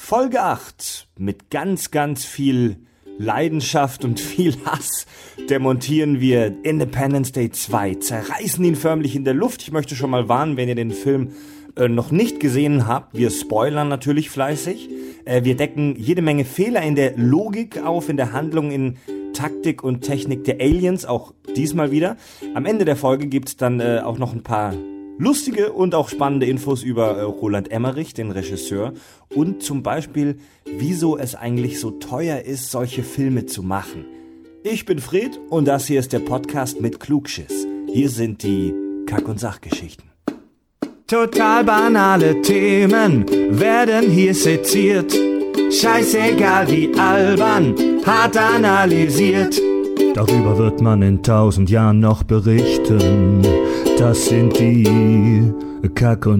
Folge 8 mit ganz, ganz viel Leidenschaft und viel Hass demontieren wir Independence Day 2, zerreißen ihn förmlich in der Luft. Ich möchte schon mal warnen, wenn ihr den Film noch nicht gesehen habt, wir spoilern natürlich fleißig. Wir decken jede Menge Fehler in der Logik auf, in der Handlung, in Taktik und Technik der Aliens, auch diesmal wieder. Am Ende der Folge gibt's dann auch noch ein paar lustige und auch spannende Infos über Roland Emmerich, den Regisseur, und zum Beispiel, wieso es eigentlich so teuer ist, solche Filme zu machen. Ich bin Fred und das hier ist der Podcast mit Klugschiss. Hier sind die Kack- und Sachgeschichten. Total banale Themen werden hier seziert. Scheißegal wie albern, hart analysiert. Darüber wird man in 1000 Jahren noch berichten. Das sind die Kack- und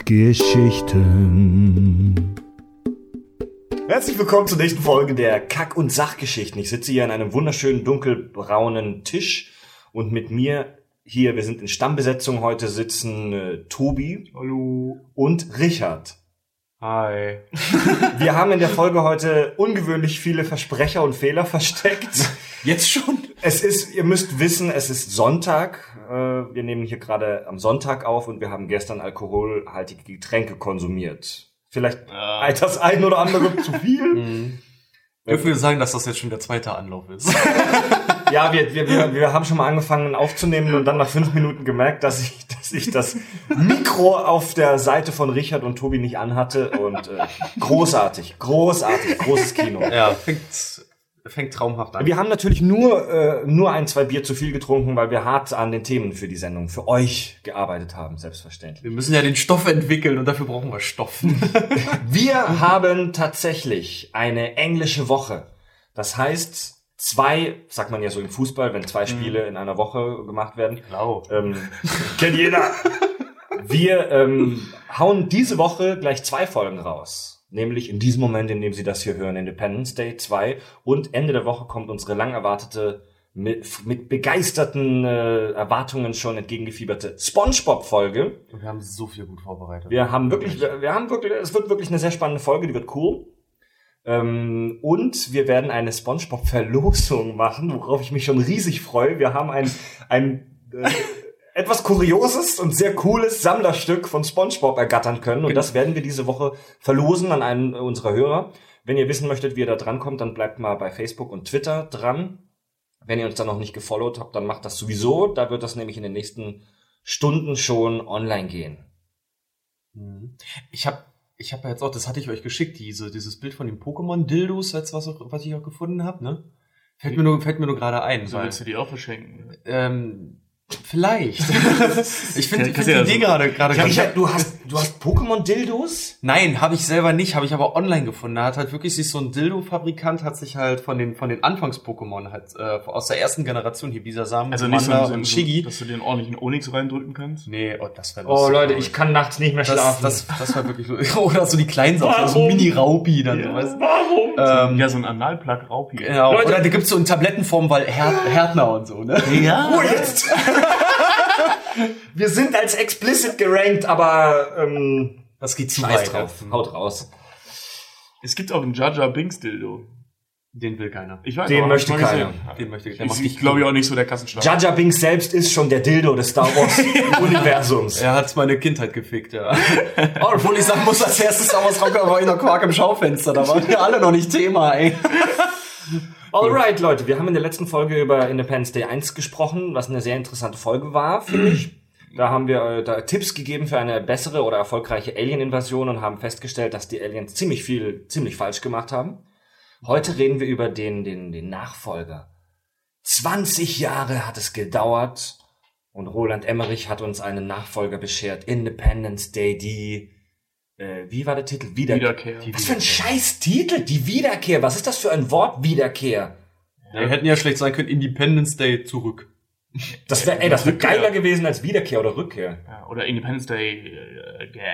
Sachgeschichten. Herzlich willkommen zur nächsten Folge der Kack- und Sachgeschichten. Ich sitze hier an einem wunderschönen dunkelbraunen Tisch und mit mir hier, wir sind in Stammbesetzung heute, sitzen Tobi. Hallo. Und Richard. Hi. Wir haben in der Folge heute ungewöhnlich viele Versprecher und Fehler versteckt. Jetzt schon? Ihr müsst wissen, es ist Sonntag. Wir nehmen hier gerade am Sonntag auf und wir haben gestern alkoholhaltige Getränke konsumiert. Vielleicht das ein oder andere zu viel. Dürfen wir sagen, dass das jetzt schon der zweite Anlauf ist? Ja, wir haben schon mal angefangen aufzunehmen und dann nach 5 Minuten gemerkt, dass ich das Mikro auf der Seite von Richard und Tobi nicht anhatte und großartig, großes Kino. Ja, fängt traumhaft an. Wir haben natürlich nur 1-2 Bier zu viel getrunken, weil wir hart an den Themen für die Sendung, für euch gearbeitet haben, selbstverständlich. Wir müssen ja den Stoff entwickeln und dafür brauchen wir Stoff. Wir haben tatsächlich eine englische Woche. Das heißt, 2, sagt man ja so im Fußball, wenn 2 Spiele in einer Woche gemacht werden. Genau. Kennt jeder. Wir hauen diese Woche gleich 2 Folgen raus. Nämlich in diesem Moment, in dem Sie das hier hören, Independence Day 2. Und Ende der Woche kommt unsere lang erwartete, mit begeisterten Erwartungen schon entgegengefieberte SpongeBob-Folge. Und wir haben so viel gut vorbereitet. Es wird wirklich eine sehr spannende Folge, die wird cool. Und wir werden eine SpongeBob-Verlosung machen, worauf ich mich schon riesig freue. Wir haben ein etwas kurioses und sehr cooles Sammlerstück von SpongeBob ergattern können. Und das werden wir diese Woche verlosen an einen unserer Hörer. Wenn ihr wissen möchtet, wie ihr da drankommt, dann bleibt mal bei Facebook und Twitter dran. Wenn ihr uns dann noch nicht gefollowt habt, dann macht das sowieso. Da wird das nämlich in den nächsten Stunden schon online gehen. Ich hab ja jetzt auch, das hatte ich euch geschickt, dieses Bild von den Pokémon-Dildos, was ich auch gefunden habe, ne? Fällt mir nur gerade ein. So willst du die auch verschenken? Vielleicht. Ich finde die Idee gerade. Du hast Pokémon-Dildos? Nein, habe ich selber nicht, habe ich aber online gefunden. Da hat halt wirklich sich so ein Dildo-Fabrikant hat sich halt von den Anfangs-Pokémon halt aus der ersten Generation hier, dieser Samen, also nicht Manda und Shiggy, dass du den ordentlichen Onyx reindrücken kannst? Nee, das wäre lustig. Oh Leute, ich kann nachts nicht mehr schlafen. Das war wirklich lustig. Oder so die kleinen Sachen, so ein Mini-Raupi dann, ja, weißt du? Warum? Ja, so ein Analplug-Raupi. Genau. Leute, oder da gibt's so in Tablettenform, weil Härtner und so, ne? Ja. Oh, jetzt! Wir sind als explicit gerankt, aber das geht zu Scheiß weit drauf. Haut raus. Es gibt auch einen Jar Jar Binks Dildo. Den will keiner. Ich weiß, den möchte keiner. Ich glaube auch nicht so der Kassenschlag. Jar Jar Binks selbst ist schon der Dildo des Star Wars Universums. Er hat meine Kindheit gefickt, ja. Obwohl ich sagen muss, als erstes Star Wars Rocker war in der Quark im Schaufenster. Da waren wir alle noch nicht Thema, ey. Alright, Leute, wir haben in der letzten Folge über Independence Day 1 gesprochen, was eine sehr interessante Folge war, finde ich. Da haben wir Tipps gegeben für eine bessere oder erfolgreiche Alien-Invasion und haben festgestellt, dass die Aliens ziemlich falsch gemacht haben. Heute reden wir über den Nachfolger. 20 Jahre hat es gedauert und Roland Emmerich hat uns einen Nachfolger beschert. Independence Day, wie war der Titel? Wiederkehr. Was für ein scheiß Titel? Die Wiederkehr. Was ist das für ein Wort? Wiederkehr. Ja, wir hätten ja schlecht sagen können, Independence Day zurück. Das wäre geiler gewesen als Wiederkehr oder Rückkehr. Ja, oder Independence Day again.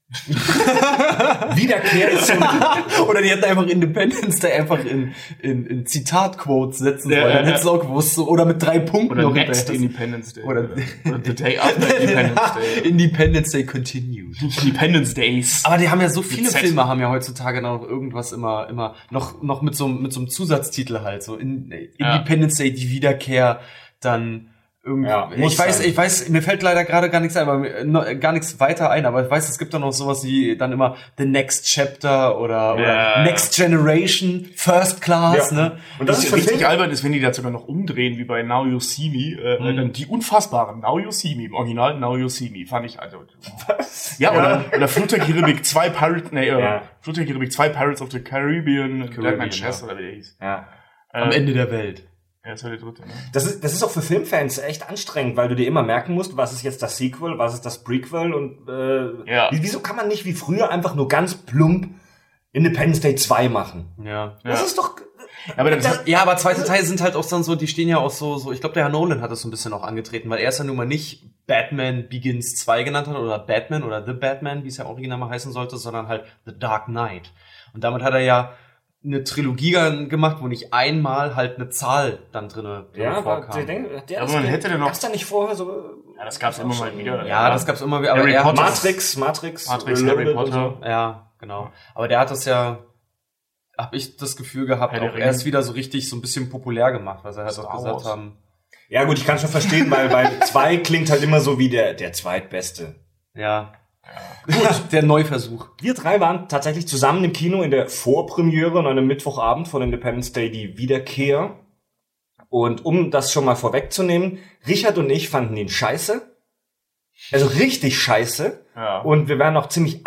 Wiederkehr ist oder die hätten einfach Independence Day einfach in Zitatquotes setzen sollen. Dann hättest du auch gewusst. So, oder mit 3 Punkten oder noch Next Independence Day. Oder The Day After Independence Day. Independence Day Continued. Independence Days. Aber die haben ja so viele Filme, haben ja heutzutage noch irgendwas immer noch mit so einem Zusatztitel halt. So Independence Day, die Wiederkehr, dann ich weiß, mir fällt leider gerade gar nichts weiter ein, aber ich weiß, es gibt da noch sowas wie dann immer The Next Chapter oder Next Generation, First Class, ne? Und das ist richtig albern ist, wenn die das sogar noch umdrehen, wie bei Now You See Me, dann die unfassbaren Now You See Me, im Original Now You See Me, fand ich also. Was? Ja, oder Flugzeug Karibik 2 Flugzeug Karibik 2 Pirates of the Caribbean, Black Chess oder wie der hieß. Ja. Am Ende der Welt. Ja, ist ja der dritte, ne? Das ist auch für Filmfans echt anstrengend, weil du dir immer merken musst, was ist jetzt das Sequel, was ist das Prequel und wieso kann man nicht wie früher einfach nur ganz plump Independence Day 2 machen? Ja. Das ist doch... Aber zweite Teile sind halt auch dann so, die stehen ja auch so, ich glaube, der Herr Nolan hat das so ein bisschen auch angetreten, weil er es ja nun mal nicht Batman Begins 2 genannt hat oder Batman oder The Batman, wie es ja original mal heißen sollte, sondern halt The Dark Knight. Und damit hat er ja eine Trilogie gemacht, wo nicht einmal halt eine Zahl dann drin vorkam. Aber man hätte den noch... Gab's da nicht vorher so... Ja, das gab's immer mal wieder. Ja, das gab's immer wieder. Aber Harry Potter. Matrix, Harry Potter. Ja, genau. Aber der hat das ja, hab ich das Gefühl gehabt, auch erst wieder so richtig so ein bisschen populär gemacht, was er halt auch gesagt haben. Ja gut, ich kann schon verstehen, weil 2 klingt halt immer so wie der zweitbeste. Ja. Gut, der Neuversuch. Wir 3 waren tatsächlich zusammen im Kino in der Vorpremiere an einem Mittwochabend von Independence Day, die Wiederkehr. Und um das schon mal vorwegzunehmen, Richard und ich fanden ihn scheiße. Also richtig scheiße. Ja. Und wir werden auch ziemlich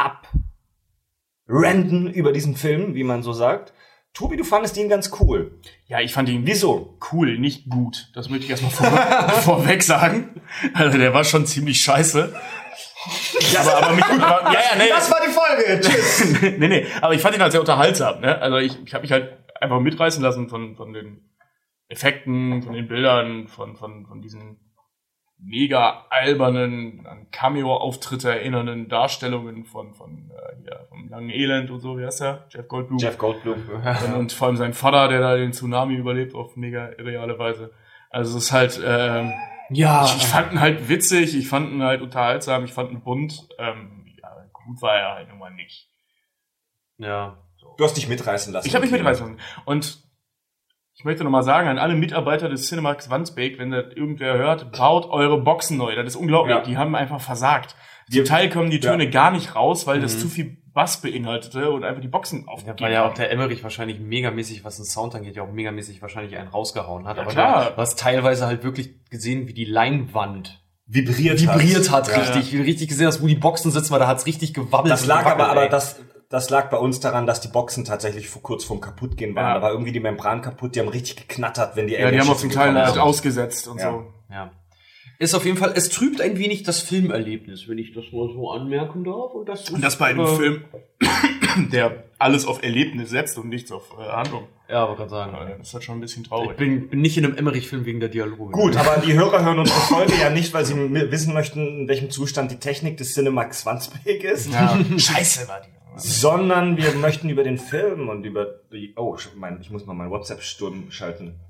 abranden über diesen Film, wie man so sagt. Tobi, du fandest ihn ganz cool. Ja, ich fand ihn Wieso? Cool, nicht gut. Das möchte ich erstmal vorweg sagen. Also der war schon ziemlich scheiße. Ja, aber mit gut war, Das war die Folge. Tschüss. nee, aber ich fand ihn halt sehr unterhaltsam, ne? Also ich habe mich halt einfach mitreißen lassen von den Effekten, von den Bildern, von diesen mega albernen, an Cameo-Auftritte erinnernden Darstellungen vom langen Elend und so, wie heißt der? Jeff Goldblum. Und vor allem sein Vater, der da den Tsunami überlebt auf mega irreale Weise. Also es ist halt, ich fand ihn halt witzig, ich fand ihn halt unterhaltsam, ich fand ihn bunt. Gut war er halt nun mal nicht. Ja. So. Du hast dich mitreißen lassen. Ich habe mich mitreißen lassen. Und ich möchte nochmal sagen, an alle Mitarbeiter des Cinemax Wandsbek, wenn das irgendwer hört, baut eure Boxen neu. Das ist unglaublich. Ja. Die haben einfach versagt. Zum Teil kommen die Töne gar nicht raus, weil das zu viel Bass beinhaltete und einfach die Boxen aufgegeben. Da war ja auch der Emmerich wahrscheinlich megamäßig, was den Sound angeht, ja auch megamäßig wahrscheinlich einen rausgehauen hat. Ja, aber klar. Du hast teilweise halt wirklich gesehen, wie die Leinwand vibriert hat richtig. Wie du richtig gesehen hast, wo die Boxen sitzen, weil da hat's richtig gewabbelt. Das lag aber das lag bei uns daran, dass die Boxen tatsächlich kurz vorm Kaputtgehen waren. Da war irgendwie die Membran kaputt, die haben richtig geknattert, wenn die die haben auf den Teil ausgesetzt und so. Ja. Ist auf jeden Fall, es trübt ein wenig das Filmerlebnis, wenn ich das mal so anmerken darf. Und das bei einem Film, der alles auf Erlebnis setzt und nichts auf Handlung. Ja, aber kann sagen. Das ist halt schon ein bisschen traurig. Ich bin nicht in einem Emmerich-Film wegen der Dialoge. Gut, aber die Hörer hören unsere Folge ja nicht, weil sie wissen möchten, in welchem Zustand die Technik des Cinemax Wandsbek ist. Ja, scheiße war die. Sondern wir möchten über den Film und über die... Oh, ich muss mal meinen WhatsApp-Sturm schalten.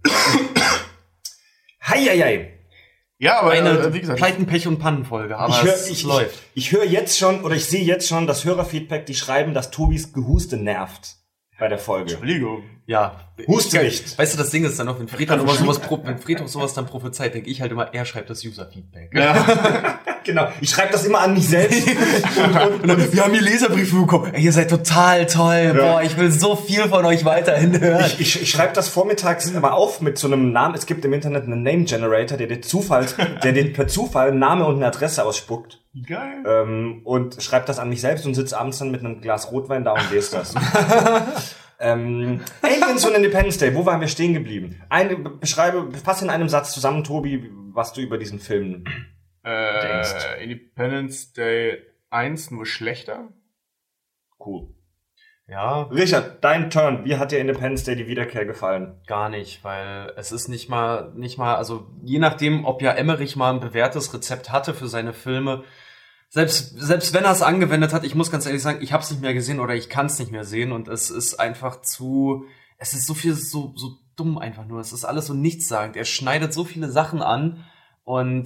Heieiei. Ja, aber wie gesagt, Pleiten, Pech und Pannenfolge, aber es läuft. Ich höre jetzt schon, oder ich sehe jetzt schon das Hörerfeedback, die schreiben, dass Tobis Gehuste nervt bei der Folge. Entschuldigung. Ja. Huste nicht. Weißt du, das Ding ist dann noch, wenn Friedhof sowas dann prophezeit, denke ich halt immer, er schreibt das User-Feedback. Ja. Genau. Ich schreibe das immer an mich selbst. und wir haben hier Leserbriefe bekommen. Ey, ihr seid total toll. Ja. Boah, ich will so viel von euch weiterhin hören. Ich schreibe das vormittags immer auf mit so einem Namen. Es gibt im Internet einen Name Generator, der dir per Zufall Name und eine Adresse ausspuckt. Geil. Und schreibt das an mich selbst und sitzt abends dann mit einem Glas Rotwein da und lest das. Aliens und Independence Day, wo waren wir stehen geblieben? Fass in einem Satz zusammen, Tobi, was du über diesen Film denkst. Independence Day 1 nur schlechter. Cool. Ja. Richard, dein Turn. Wie hat dir Independence Day die Wiederkehr gefallen? Gar nicht, weil es ist nicht mal, also je nachdem, ob ja Emmerich mal ein bewährtes Rezept hatte für seine Filme, Selbst wenn er es angewendet hat, ich muss ganz ehrlich sagen, ich habe es nicht mehr gesehen oder ich kann es nicht mehr sehen und es ist so viel so dumm einfach nur. Es ist alles so nichtssagend. Er schneidet so viele Sachen an und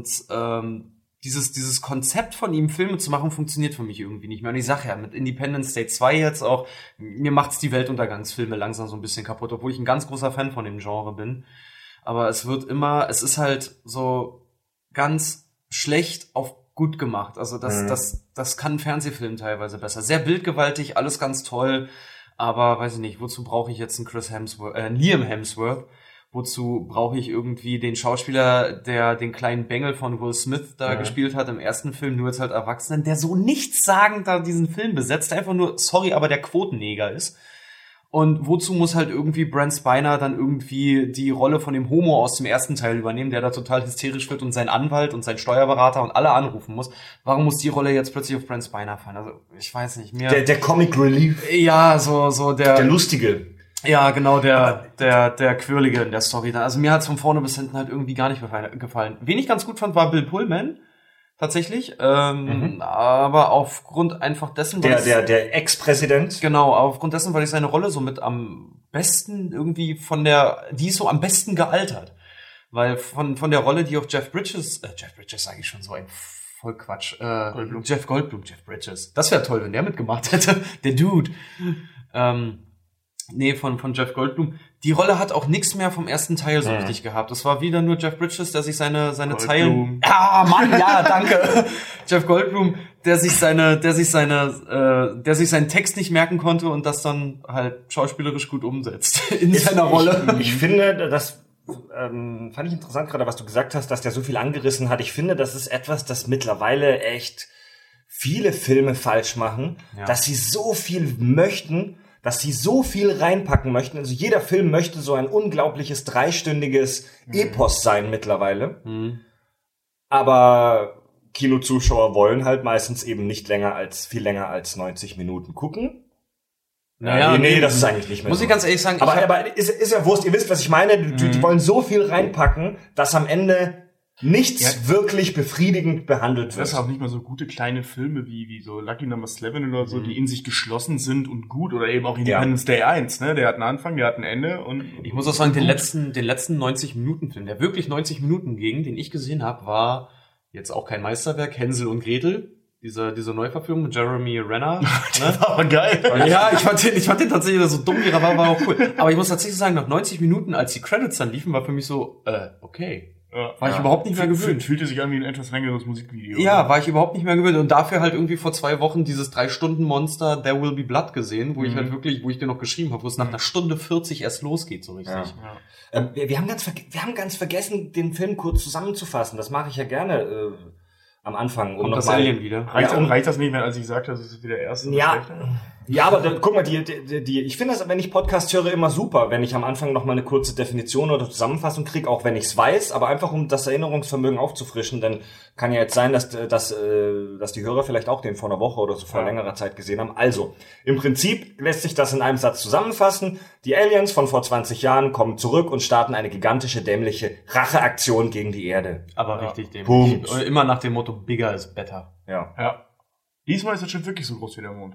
dieses Konzept von ihm, Filme zu machen, funktioniert für mich irgendwie nicht mehr. Und ich sag ja, mit Independence Day 2 jetzt auch, mir macht's die Weltuntergangsfilme langsam so ein bisschen kaputt, obwohl ich ein ganz großer Fan von dem Genre bin. Aber es ist halt so ganz schlecht auf gut gemacht. Also das kann ein Fernsehfilm teilweise besser. Sehr bildgewaltig, alles ganz toll. Aber weiß ich nicht, wozu brauche ich jetzt einen Liam Hemsworth? Wozu brauche ich irgendwie den Schauspieler, der den kleinen Bengel von Will Smith da gespielt hat im ersten Film, nur jetzt halt Erwachsenen, der so nichtssagend da diesen Film besetzt, der einfach nur, sorry, aber der Quotenneger ist. Und wozu muss halt irgendwie Brent Spiner dann irgendwie die Rolle von dem Homo aus dem ersten Teil übernehmen, der da total hysterisch wird und seinen Anwalt und seinen Steuerberater und alle anrufen muss? Warum muss die Rolle jetzt plötzlich auf Brent Spiner fallen? Also, ich weiß nicht, mir... Der Comic Relief. Ja, so der Lustige. Ja, genau, der Quirlige in der Story. Also mir hat's von vorne bis hinten halt irgendwie gar nicht gefallen. Wen ich ganz gut fand, war Bill Pullman. Tatsächlich, aber aufgrund einfach dessen, der Ex-Präsident. Genau, aufgrund dessen, weil ich seine Rolle so mit am besten irgendwie die ist so am besten gealtert. Weil von der Rolle, die auch Jeff Bridges sage ich schon so ein voll Quatsch, Jeff Bridges. Das wäre toll, wenn der mitgemacht hätte, der Dude. Nee, von Jeff Goldblum. Die Rolle hat auch nichts mehr vom ersten Teil so richtig gehabt. Das war wieder nur Jeff Bridges, der sich seine Zeilen... Ah, Mann, ja, danke. Jeff Goldblum, der sich seinen Text nicht merken konnte und das dann halt schauspielerisch gut umsetzt in seiner Rolle. Ich finde, das fand ich interessant gerade, was du gesagt hast, dass der so viel angerissen hat. Ich finde, das ist etwas, das mittlerweile echt viele Filme falsch machen, dass sie so viel möchten, dass sie so viel reinpacken möchten. Also jeder Film möchte so ein unglaubliches 3-stündiges Epos sein mittlerweile. Aber Kinozuschauer wollen halt meistens eben nicht viel länger als 90 Minuten gucken. Naja, nee, das ist eigentlich nicht mehr muss so. Ich ganz ehrlich sagen. Aber ist ja Wurst. Ihr wisst, was ich meine. Die wollen so viel reinpacken, dass am Ende nichts wirklich befriedigend behandelt wird. Das ist auch nicht mal so gute kleine Filme wie so Lucky Number 11 oder so, die in sich geschlossen sind und gut, oder eben auch Independence Day 1, ne? Der hat einen Anfang, der hat ein Ende und ich muss auch sagen, den letzten 90-Minuten-Film, der wirklich 90 Minuten ging, den ich gesehen habe, war jetzt auch kein Meisterwerk, Hänsel und Gretel. Diese Neuverfilmung mit Jeremy Renner. Das war aber geil. Ja, ich fand den tatsächlich so dumm, wie er war auch cool. Aber ich muss tatsächlich sagen, nach 90 Minuten, als die Credits dann liefen, war für mich so, okay. War ich überhaupt nicht mehr gewöhnt. Fühlte sich an wie ein etwas längeres Musikvideo. Ja, war ich überhaupt nicht mehr gewöhnt. Und dafür halt irgendwie vor 2 Wochen dieses 3-Stunden-Monster There Will Be Blood gesehen, wo ich halt wirklich, wo ich dir noch geschrieben habe, wo es nach einer Stunde 40 erst losgeht, so richtig. Ja. Wir haben ganz vergessen, den Film kurz zusammenzufassen. Das mache ich ja gerne am Anfang. Kommt das Alien wieder? Reicht das nicht mehr, als ich sagte, das ist wieder der erste? Ja, aber guck mal, ich finde das, wenn ich Podcast höre, immer super, wenn ich am Anfang noch mal eine kurze Definition oder Zusammenfassung kriege, auch wenn ich es weiß, aber einfach um das Erinnerungsvermögen aufzufrischen, dann kann ja jetzt sein, dass die Hörer vielleicht auch den vor einer Woche oder so vor längerer Zeit gesehen haben. Also, im Prinzip lässt sich das in einem Satz zusammenfassen. Die Aliens von vor 20 Jahren kommen zurück und starten eine gigantische, dämliche Racheaktion gegen die Erde. Aber richtig dämlich. Punkt. Immer nach dem Motto, bigger is better. Ja. Diesmal ist das schon wirklich so groß wie der Mond.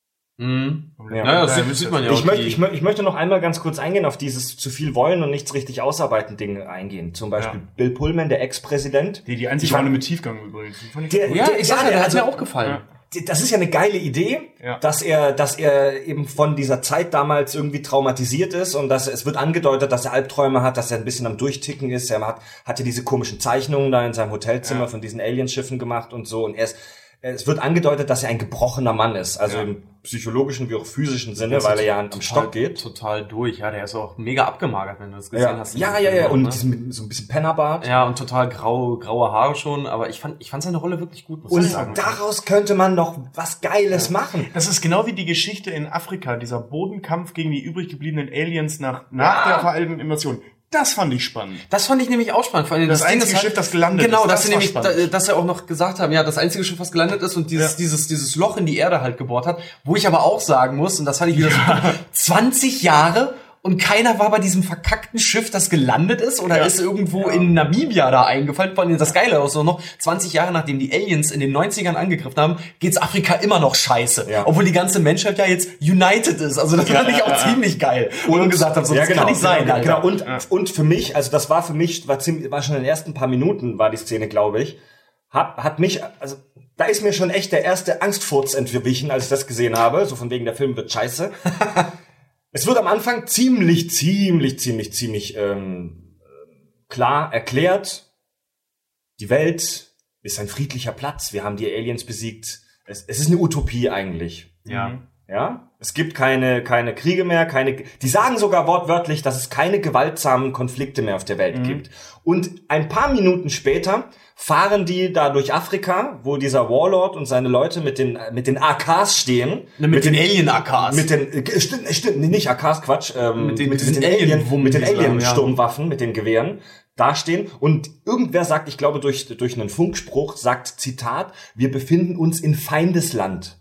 Naja, das sieht man ja auch. Ich möchte noch einmal ganz kurz eingehen auf dieses zu viel wollen und nichts richtig ausarbeiten Ding eingehen. Zum Beispiel Bill Pullman, der Ex-Präsident. Die einzige Rolle mit Tiefgang übrigens. Der hat mir auch gefallen. Das ist ja eine geile Idee, dass er eben von dieser Zeit damals irgendwie traumatisiert ist und es wird angedeutet, dass er Albträume hat, dass er ein bisschen am Durchticken ist. Er hat ja diese komischen Zeichnungen da in seinem Hotelzimmer von diesen Alienschiffen gemacht und so, und es wird angedeutet, dass er ein gebrochener Mann ist, also im psychologischen wie auch physischen Sinne, weil er ja am Stock geht. Total durch, der ist auch mega abgemagert, wenn du das gesehen hast. Ja, und mit so ein bisschen Pennerbart. Ja, und total graue Haare schon, aber ich fand seine Rolle wirklich gut, muss ich sagen. Und daraus könnte man noch was Geiles machen. Das ist genau wie die Geschichte in Afrika, dieser Bodenkampf gegen die übrig gebliebenen Aliens nach der veralteten Invasion. Das fand ich spannend. Das fand ich nämlich auch spannend. Vor allem das einzige Schiff, das gelandet ist. Genau, dass sie nämlich, dass sie auch noch gesagt haben, das einzige Schiff, was gelandet ist und dieses Loch in die Erde halt gebohrt hat. Wo ich aber auch sagen muss, und das fand ich wieder so, 20 Jahre Und keiner war bei diesem verkackten Schiff, das gelandet ist oder ist irgendwo in Namibia da eingefallen. Vor allem das Geile ist noch 20 Jahre nachdem die Aliens in den 90ern angegriffen haben, geht's Afrika immer noch scheiße. Ja. Obwohl die ganze Menschheit ja jetzt united ist. Also das fand ich auch ziemlich geil. Wo du gesagt hast, so, das kann nicht sein. Genau. Und für mich, also das war schon in den ersten paar Minuten war die Szene, glaube ich, hat mich, also da ist mir schon echt der erste Angstfurz entwichen, als ich das gesehen habe. So von wegen, der Film wird scheiße. Es wird am Anfang ziemlich klar erklärt, die Welt ist ein friedlicher Platz, wir haben die Aliens besiegt. Es ist eine Utopie eigentlich. Ja. Ja? Es gibt keine Kriege mehr, die sagen sogar wortwörtlich, dass es keine gewaltsamen Konflikte mehr auf der Welt gibt. Und ein paar Minuten später fahren die da durch Afrika, wo dieser Warlord und seine Leute mit den AKs stehen. Mit den Alien-AKs. Stimmt, nicht AKs, Quatsch. Mit den Alien-Sturmwaffen, mit den Gewehren dastehen. Und irgendwer sagt, ich glaube durch einen Funkspruch, sagt, Zitat, wir befinden uns in Feindesland.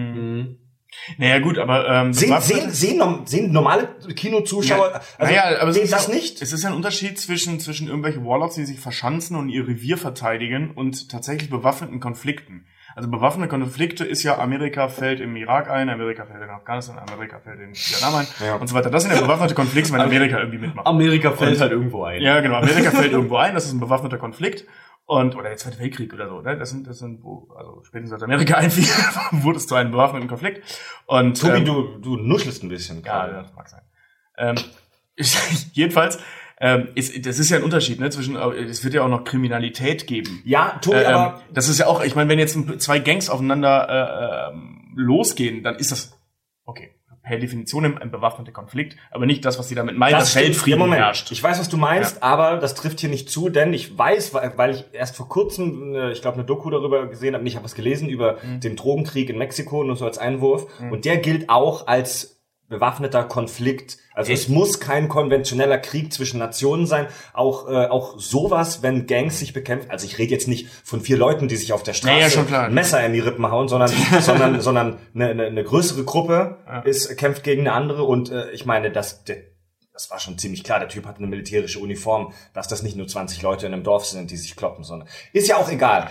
Naja, gut, aber sehen normale Kinozuschauer aber sehen das nicht? Es ist ja ein Unterschied zwischen irgendwelchen Warlords, die sich verschanzen und ihr Revier verteidigen und tatsächlich bewaffneten Konflikten. Also bewaffnete Konflikte ist ja, Amerika fällt im Irak ein, Amerika fällt in Afghanistan, Amerika fällt in Vietnam ein und so weiter. Das sind ja bewaffnete Konflikte, wenn Amerika irgendwie mitmacht. Amerika fällt halt irgendwo ein. Ja, genau, Amerika fällt irgendwo ein, das ist ein bewaffneter Konflikt. Oder der Zweite Weltkrieg oder so, ne? Das sind, also spätestens als Amerika einfiel, wurde es zu einem bewaffneten Konflikt. Und Tobi, du nuschelst ein bisschen. Ja, das mag sein. Jedenfalls, das ist ja ein Unterschied, ne? Es wird ja auch noch Kriminalität geben. Ja, Tobi, aber das ist ja auch, ich meine, wenn jetzt zwei Gangs aufeinander losgehen, dann ist das okay. Per Definition ein bewaffneter Konflikt, aber nicht das, was sie damit meinen, dass Weltfrieden herrscht. Ich weiß, was du meinst, aber das trifft hier nicht zu, denn ich weiß, weil ich erst vor kurzem, ich glaube, eine Doku darüber gesehen habe, ich habe was gelesen über den Drogenkrieg in Mexiko, nur so als Einwurf, und der gilt auch als bewaffneter Konflikt. Also es muss kein konventioneller Krieg zwischen Nationen sein. Auch sowas, wenn Gangs sich bekämpfen. Also ich rede jetzt nicht von 4 Leuten, die sich auf der Straße ein Messer in die Rippen hauen, sondern eine größere Gruppe kämpft gegen eine andere. Und ich meine, das war schon ziemlich klar. Der Typ hat eine militärische Uniform, dass das nicht nur 20 Leute in einem Dorf sind, die sich kloppen, sondern ist ja auch egal.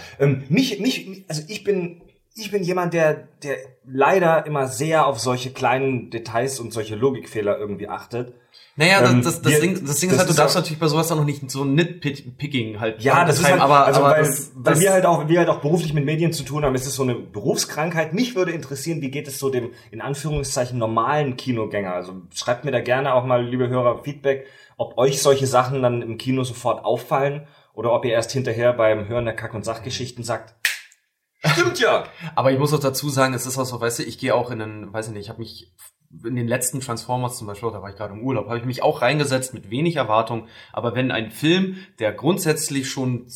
Also ich bin jemand, der leider immer sehr auf solche kleinen Details und solche Logikfehler irgendwie achtet. Naja, das Ding ist halt, du darfst natürlich bei sowas auch noch nicht so Nitpicking halt. Ja, das ist halt, weil wir halt auch beruflich mit Medien zu tun haben, ist es so eine Berufskrankheit. Mich würde interessieren, wie geht es so dem, in Anführungszeichen, normalen Kinogänger? Also schreibt mir da gerne auch mal, liebe Hörer, Feedback, ob euch solche Sachen dann im Kino sofort auffallen oder ob ihr erst hinterher beim Hören der Kack- und Sachgeschichten sagt, stimmt ja. Aber ich muss auch dazu sagen, es ist auch so, weißt du, ich gehe auch ich habe mich in den letzten Transformers zum Beispiel, da war ich gerade im Urlaub, habe ich mich auch reingesetzt mit wenig Erwartung. Aber wenn ein Film, der grundsätzlich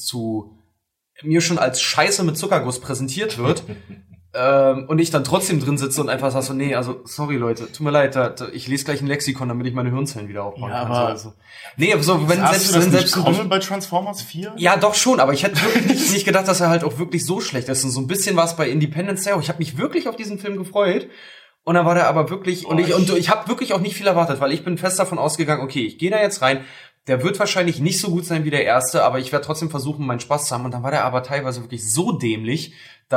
mir schon als Scheiße mit Zuckerguss präsentiert wird, und ich dann trotzdem drin sitze und einfach sag so, nee, also sorry Leute, tut mir leid, ich lese gleich ein Lexikon, damit ich meine Hirnzellen wieder aufbauen kann. Aber nee, aber so, wenn selbst kommen bei Transformers 4? Ja, doch schon, aber ich hätte wirklich nicht gedacht, dass er halt auch wirklich so schlecht ist. Und so ein bisschen war es bei Independence Day. Ich habe mich wirklich auf diesen Film gefreut. Und dann war der aber wirklich, ich habe wirklich auch nicht viel erwartet, weil ich bin fest davon ausgegangen, okay, ich gehe da jetzt rein. Der wird wahrscheinlich nicht so gut sein wie der erste, aber ich werde trotzdem versuchen, meinen Spaß zu haben. Und dann war der aber teilweise wirklich so dämlich,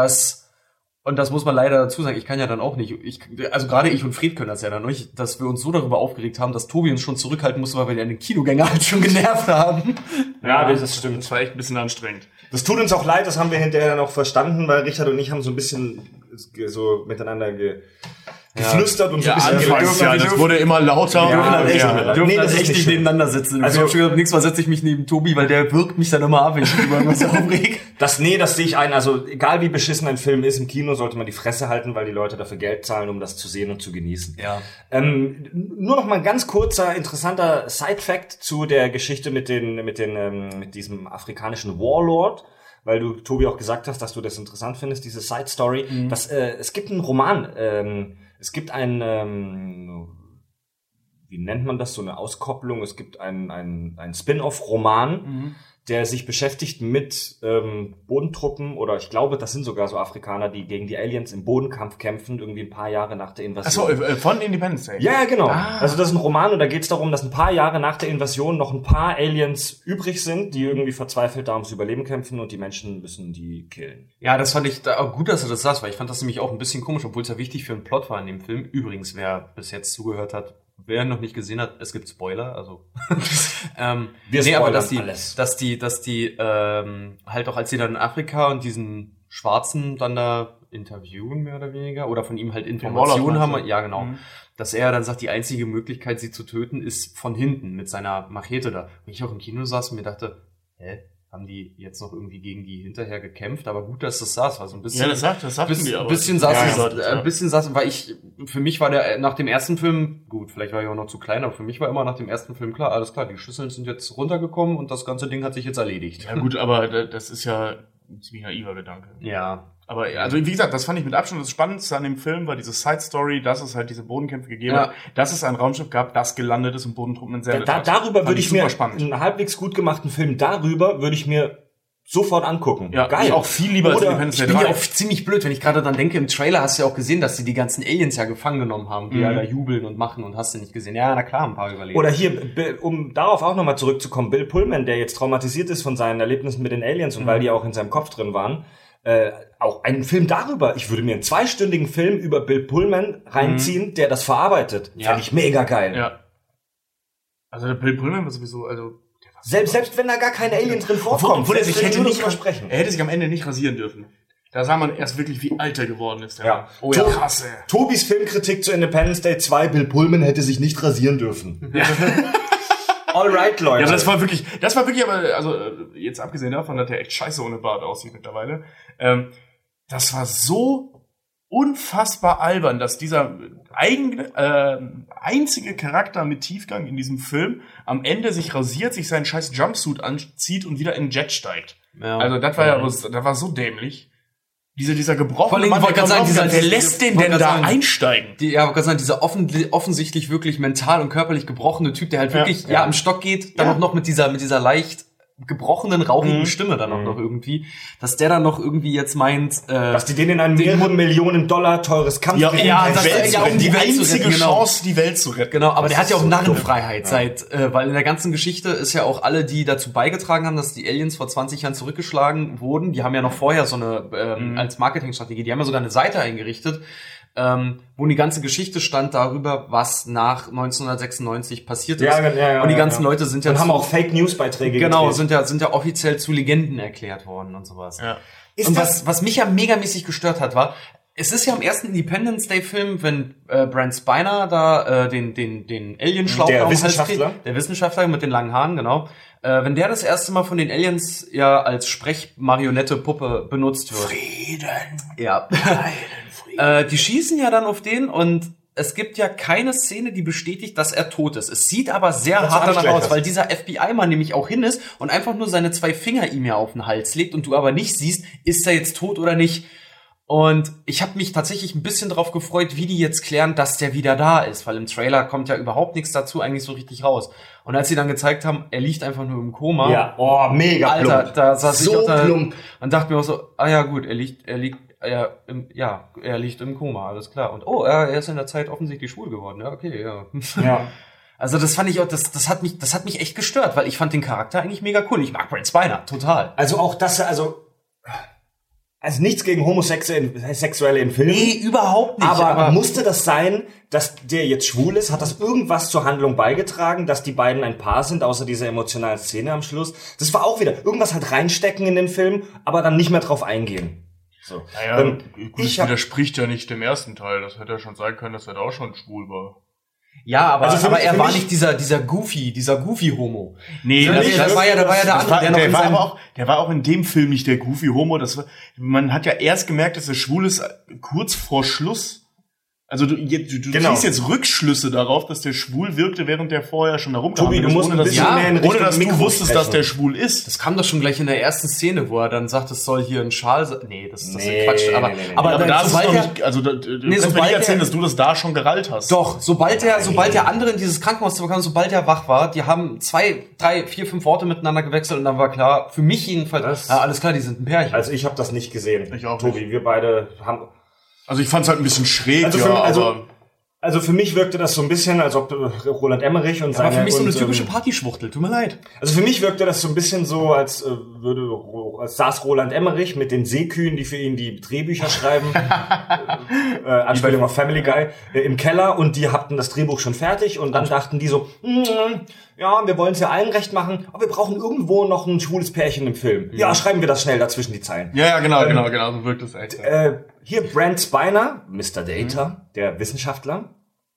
und das muss man leider dazu sagen, ich kann ja dann auch nicht, also gerade ich und Fred können das ja dann nicht, dass wir uns so darüber aufgeregt haben, dass Tobi uns schon zurückhalten musste, weil wir den Kinogänger halt schon genervt haben. Ja, das stimmt. Das war echt ein bisschen anstrengend. Das tut uns auch leid, das haben wir hinterher noch verstanden, weil Richard und ich haben so ein bisschen so miteinander geflüstert und so ein bisschen das wurde immer lauter. Wir dürfen echt nicht nebeneinander sitzen. Also, ich habe schon gesagt, nächstes Mal setze ich mich neben Tobi, weil der wirkt mich dann immer ab, wenn ich über irgendwas aufrege. Das sehe ich ein. Also egal wie beschissen ein Film ist, im Kino sollte man die Fresse halten, weil die Leute dafür Geld zahlen, um das zu sehen und zu genießen. Ja. Nur noch mal ein ganz kurzer, interessanter Side-Fact zu der Geschichte mit diesem afrikanischen Warlord. Weil du, Tobi, auch gesagt hast, dass du das interessant findest, diese Side-Story. Es gibt einen Roman, es gibt wie nennt man das, so eine Auskopplung, es gibt ein Spin-off-Roman, der sich beschäftigt mit Bodentruppen, oder ich glaube, das sind sogar so Afrikaner, die gegen die Aliens im Bodenkampf kämpfen, irgendwie ein paar Jahre nach der Invasion. Achso, von Independence Day? Ja, genau. Also das ist ein Roman und da geht es darum, dass ein paar Jahre nach der Invasion noch ein paar Aliens übrig sind, die irgendwie verzweifelt da ums Überleben kämpfen und die Menschen müssen die killen. Ja, das fand ich auch gut, dass du das sagst, weil ich fand das nämlich auch ein bisschen komisch, obwohl es ja wichtig für einen Plot war in dem Film. Übrigens, wer bis jetzt zugehört hat, wer noch nicht gesehen hat, es gibt Spoiler, also wir spoilern aber alles. dass die halt auch als sie dann in Afrika und diesen Schwarzen dann da interviewen, mehr oder weniger, oder von ihm halt Informationen haben, ja genau, dass er dann sagt, die einzige Möglichkeit, sie zu töten, ist von hinten mit seiner Machete da. Und ich auch im Kino saß und mir dachte, haben die jetzt noch irgendwie gegen die hinterher gekämpft? Aber gut, dass das saß, war so ein bisschen. Ja, das sagten die aber. Bisschen saß, weil für mich war der, nach dem ersten Film, gut, vielleicht war ich auch noch zu klein, aber für mich war immer nach dem ersten Film klar, alles klar, die Schüsseln sind jetzt runtergekommen und das ganze Ding hat sich jetzt erledigt. Ja gut, aber das ist ja ein ziemlich naiver Gedanke. Ja. Aber also wie gesagt, das fand ich mit Abstand das Spannendste an dem Film, war diese Side-Story, dass es halt diese Bodenkämpfe gegeben hat, dass es ein Raumschiff gab, das gelandet ist und Bodentruppen entsendet hat. Darüber würde ich mir, einen halbwegs gut gemachten Film darüber würde ich mir sofort angucken. Ja, geil. Auch viel lieber als Independence Day 3. Ich bin ja auch ziemlich blöd, wenn ich gerade dann denke, im Trailer hast du ja auch gesehen, dass sie die ganzen Aliens ja gefangen genommen haben, die ja da jubeln und machen und hast du nicht gesehen. Ja, na klar, ein paar überlebt. Oder hier, um darauf auch nochmal zurückzukommen, Bill Pullman, der jetzt traumatisiert ist von seinen Erlebnissen mit den Aliens und weil die auch in seinem Kopf drin waren, auch einen Film darüber. Ich würde mir einen 2-stündigen Film über Bill Pullman reinziehen, der das verarbeitet. Ja. Fand ich mega geil. Ja. Also der Bill Pullman war sowieso, also selbst wenn da gar kein Alien drin vorkommt. Obwohl er hätte sich am Ende nicht rasieren dürfen. Da sah man erst wirklich, wie alt er geworden ist. Ja. Oh ja. Krass, ey. Tobis Filmkritik zu Independence Day 2, Bill Pullman hätte sich nicht rasieren dürfen. Ja. Alright, Leute. Ja, aber das war wirklich aber, also, jetzt abgesehen davon, dass der echt scheiße ohne Bart aussieht mittlerweile, das war so unfassbar albern, dass dieser einzige Charakter mit Tiefgang in diesem Film am Ende sich rasiert, sich seinen scheiß Jumpsuit anzieht und wieder in den Jet steigt. Ja. Also, das war so dämlich. Dieser gebrochene Mann, wer lässt den denn da einsteigen? Ich wollte gerade sagen, dieser offensichtlich wirklich mental und körperlich gebrochene Typ, der halt wirklich am Stock geht, dann auch noch mit dieser leicht gebrochenen, rauchigen Stimme dann auch noch irgendwie, dass der dann noch irgendwie jetzt meint, dass die den in ein mehrere Millionen $Millionen teures Kampf die einzige Chance, die Welt zu retten. Genau, aber der hat ja auch Narrenfreiheit weil in der ganzen Geschichte ist ja auch alle, die dazu beigetragen haben, dass die Aliens vor 20 Jahren zurückgeschlagen wurden, die haben ja noch vorher so eine, als Marketingstrategie, die haben ja sogar eine Seite eingerichtet, wo die ganze Geschichte stand darüber, was nach 1996 passiert ist. Und die ganzen Leute sind ja... Und haben auch Fake-News-Beiträge Genau, sind ja offiziell zu Legenden erklärt worden und sowas. Ja. Und was mich ja megamäßig gestört hat, war, es ist ja im ersten Independence Day Film, wenn Brent Spiner da den Alien-Schlauch der Wissenschaftler. Der Wissenschaftler mit den langen Haaren, genau. Wenn der das erste Mal von den Aliens ja als Sprechmarionette-Puppe benutzt wird. Frieden. Ja. Die schießen ja dann auf den und es gibt ja keine Szene, die bestätigt, dass er tot ist. Es sieht aber sehr hart danach aus, weil dieser FBI-Mann nämlich auch hin ist und einfach nur seine 2 Finger ihm ja auf den Hals legt und du aber nicht siehst, ist er jetzt tot oder nicht. Und ich habe mich tatsächlich ein bisschen drauf gefreut, wie die jetzt klären, dass der wieder da ist, weil im Trailer kommt ja überhaupt nichts dazu eigentlich so richtig raus. Und als sie dann gezeigt haben, er liegt einfach nur im Koma. Ja, mega plump. Alter, da saß ich auch da und dachte mir auch so, ja gut, er liegt im Koma, alles klar. Und er ist in der Zeit offensichtlich schwul geworden. Ja, okay, ja. Ja. Also das fand ich auch, das hat mich echt gestört, weil ich fand den Charakter eigentlich mega cool. Ich mag Brent Spiner total. Also auch das, also nichts gegen Homosexuelle in Filmen. Nee, überhaupt nicht. Aber musste das sein, dass der jetzt schwul ist? Hat das irgendwas zur Handlung beigetragen, dass die beiden ein Paar sind, außer dieser emotionalen Szene am Schluss? Das war auch wieder irgendwas halt reinstecken in den Film, aber dann nicht mehr drauf eingehen. So. Naja, gut, das widerspricht ja nicht dem ersten Teil. Das hätte ja schon sein können, dass er da auch schon schwul war. Ja, aber er war nicht dieser Goofy-Homo. Nee, da war ja der andere, der war auch in dem Film nicht der Goofy-Homo. Man hat ja erst gemerkt, dass er schwul ist, kurz vor Schluss. Also du ziehst jetzt Rückschlüsse darauf, dass der schwul wirkte, während der vorher schon herumgegangen ist. Tobi, du musst ein bisschen mehr in Richtung ohne dass du Mikro wusstest, sprechen. dass der schwul ist. Das kam doch schon gleich in der ersten Szene, wo er dann sagt, es soll hier ein Schal sein. Nee, das ist Quatsch. Aber da ist es sobald noch er, nicht, also du kannst mir nicht erzählen, dass du das da schon gerallt hast. Doch, sobald der andere in dieses Krankenhaus kam, sobald er wach war, die haben 2, 3, 4, 5 Worte miteinander gewechselt und dann war klar, für mich jedenfalls, alles klar, die sind ein Pärchen. Also ich habe das nicht gesehen. Ich auch Tobi, nicht. wir beide haben... Also ich fand's halt ein bisschen schräg, Also für mich wirkte das so ein bisschen, als ob Roland Emmerich und seine... Aber für mich so eine typische Partyschwuchtel, tut mir leid. Also für mich wirkte das so ein bisschen so, als saß Roland Emmerich mit den Seekühen, die für ihn die Drehbücher schreiben, Anspielung auf Family Guy, im Keller, und die hatten das Drehbuch schon fertig und dann dachten die so, ja, wir wollen es ja allen recht machen, aber wir brauchen irgendwo noch ein schwules Pärchen im Film. Ja, schreiben wir das schnell dazwischen die Zeilen. Ja, genau, so wirkt es echt. Hier Brent Spiner, Mr. Data, der Wissenschaftler.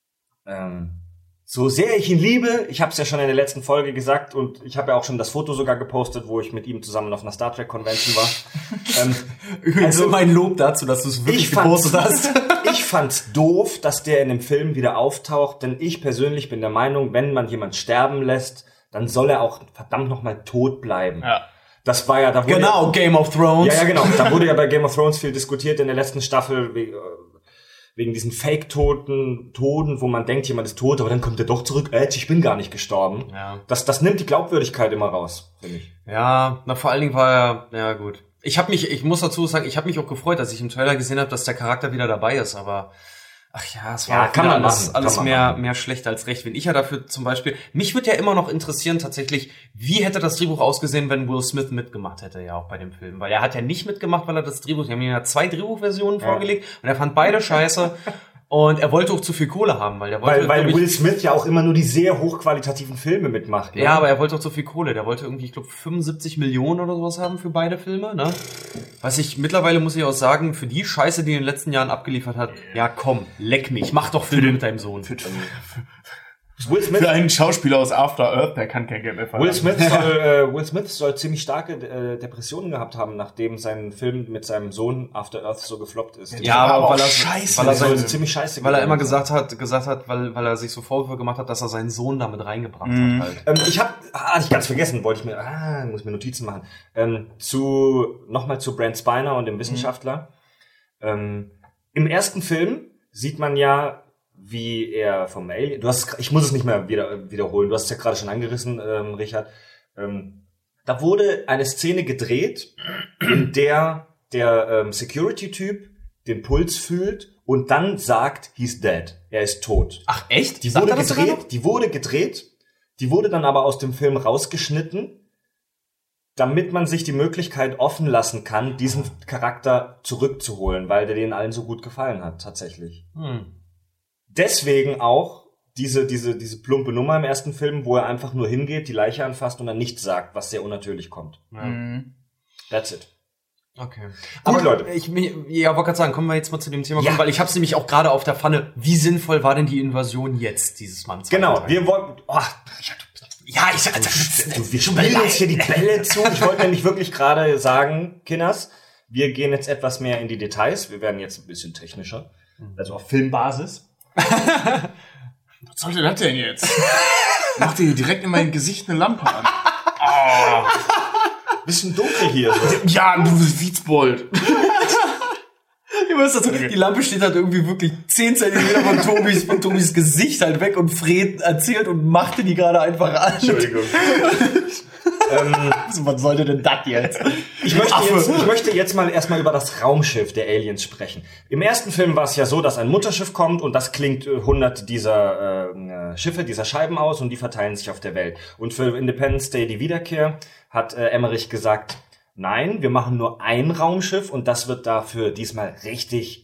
So sehr ich ihn liebe, ich habe es ja schon in der letzten Folge gesagt und ich habe ja auch schon das Foto sogar gepostet, wo ich mit ihm zusammen auf einer Star Trek Convention war. Also mein Lob dazu, dass du es wirklich gepostet hast. Ich fand's doof, dass der in dem Film wieder auftaucht, denn ich persönlich bin der Meinung, wenn man jemand sterben lässt, dann soll er auch verdammt nochmal tot bleiben. Ja. Das war ja, da wurde Genau, Game of Thrones. Ja, genau. Da wurde ja bei Game of Thrones viel diskutiert in der letzten Staffel wegen diesen Fake-Toten, wo man denkt, jemand ist tot, aber dann kommt er doch zurück. Ich bin gar nicht gestorben. Ja. Das nimmt die Glaubwürdigkeit immer raus, finde ich. Ja, vor allen Dingen war er, ja gut. Ich muss dazu sagen, ich habe mich auch gefreut, dass ich im Trailer gesehen habe, dass der Charakter wieder dabei ist, aber ach ja, es war kann man alles mehr schlecht als recht. Wenn ich ja dafür zum Beispiel, mich würde ja immer noch interessieren tatsächlich, wie hätte das Drehbuch ausgesehen, wenn Will Smith mitgemacht hätte, ja auch bei dem Film. Weil er hat ja nicht mitgemacht, weil er das Drehbuch, die haben ihm ja 2 Drehbuchversionen vorgelegt und er fand beide scheiße. Und er wollte auch zu viel Kohle haben, weil weil Will Smith ja auch immer nur die sehr hochqualitativen Filme mitmacht. Ne? Ja, aber er wollte auch zu viel Kohle. Der wollte irgendwie, ich glaube, 75 Millionen oder sowas haben für beide Filme, ne? Was ich mittlerweile, muss ich auch sagen, für die Scheiße, die er in den letzten Jahren abgeliefert hat, ja komm, leck mich, mach doch Filme mit deinem Sohn. Will Smith, für einen Schauspieler aus After Earth, der kann kein Geld mehr verlangen. Will Smith soll ziemlich starke Depressionen gehabt haben, nachdem sein Film mit seinem Sohn After Earth so gefloppt ist. Ja, aber weil er ziemlich scheiße weil er immer gesagt hat, weil er sich so Vorwürfe gemacht hat, dass er seinen Sohn damit reingebracht hat halt. Ich ganz vergessen, muss mir Notizen machen. Nochmal zu Brent Spiner und dem Wissenschaftler. Im ersten Film sieht man ja, wie er vom Alien, ich muss es nicht mehr wiederholen, du hast es ja gerade schon angerissen, Richard. Da wurde eine Szene gedreht, in der Security-Typ den Puls fühlt und dann sagt, he's dead, er ist tot. Ach echt? Die wurde gedreht, die wurde dann aber aus dem Film rausgeschnitten, damit man sich die Möglichkeit offen lassen kann, diesen Charakter zurückzuholen, weil der denen allen so gut gefallen hat, tatsächlich. Deswegen auch diese plumpe Nummer im ersten Film, wo er einfach nur hingeht, die Leiche anfasst und dann nichts sagt, was sehr unnatürlich kommt. That's it. Okay. Gut, aber Leute. wollte gerade sagen, kommen wir jetzt mal zu dem Thema, weil ich hab's nämlich auch gerade auf der Pfanne. Wie sinnvoll war denn die Invasion jetzt dieses Manns? Genau, wir wollten... wir spielen uns hier die Bälle zu. Ich wollte nämlich wirklich gerade sagen, Kinders, wir gehen jetzt etwas mehr in die Details. Wir werden jetzt ein bisschen technischer. Also auf Filmbasis. Was sollte das denn jetzt? Mach dir direkt in mein Gesicht eine Lampe an. Bisschen dunkel hier. So. Ja, du Witzbold. Die Lampe steht halt irgendwie wirklich 10 Zentimeter von Tobis Gesicht halt weg und Fred erzählt und machte die gerade einfach an. Entschuldigung. Was sollte denn das jetzt? Ich möchte jetzt mal erstmal über das Raumschiff der Aliens sprechen. Im ersten Film war es ja so, dass ein Mutterschiff kommt und das klingt 100 dieser Schiffe, dieser Scheiben aus und die verteilen sich auf der Welt. Und für Independence Day die Wiederkehr hat Emmerich gesagt, nein, wir machen nur ein Raumschiff und das wird dafür diesmal richtig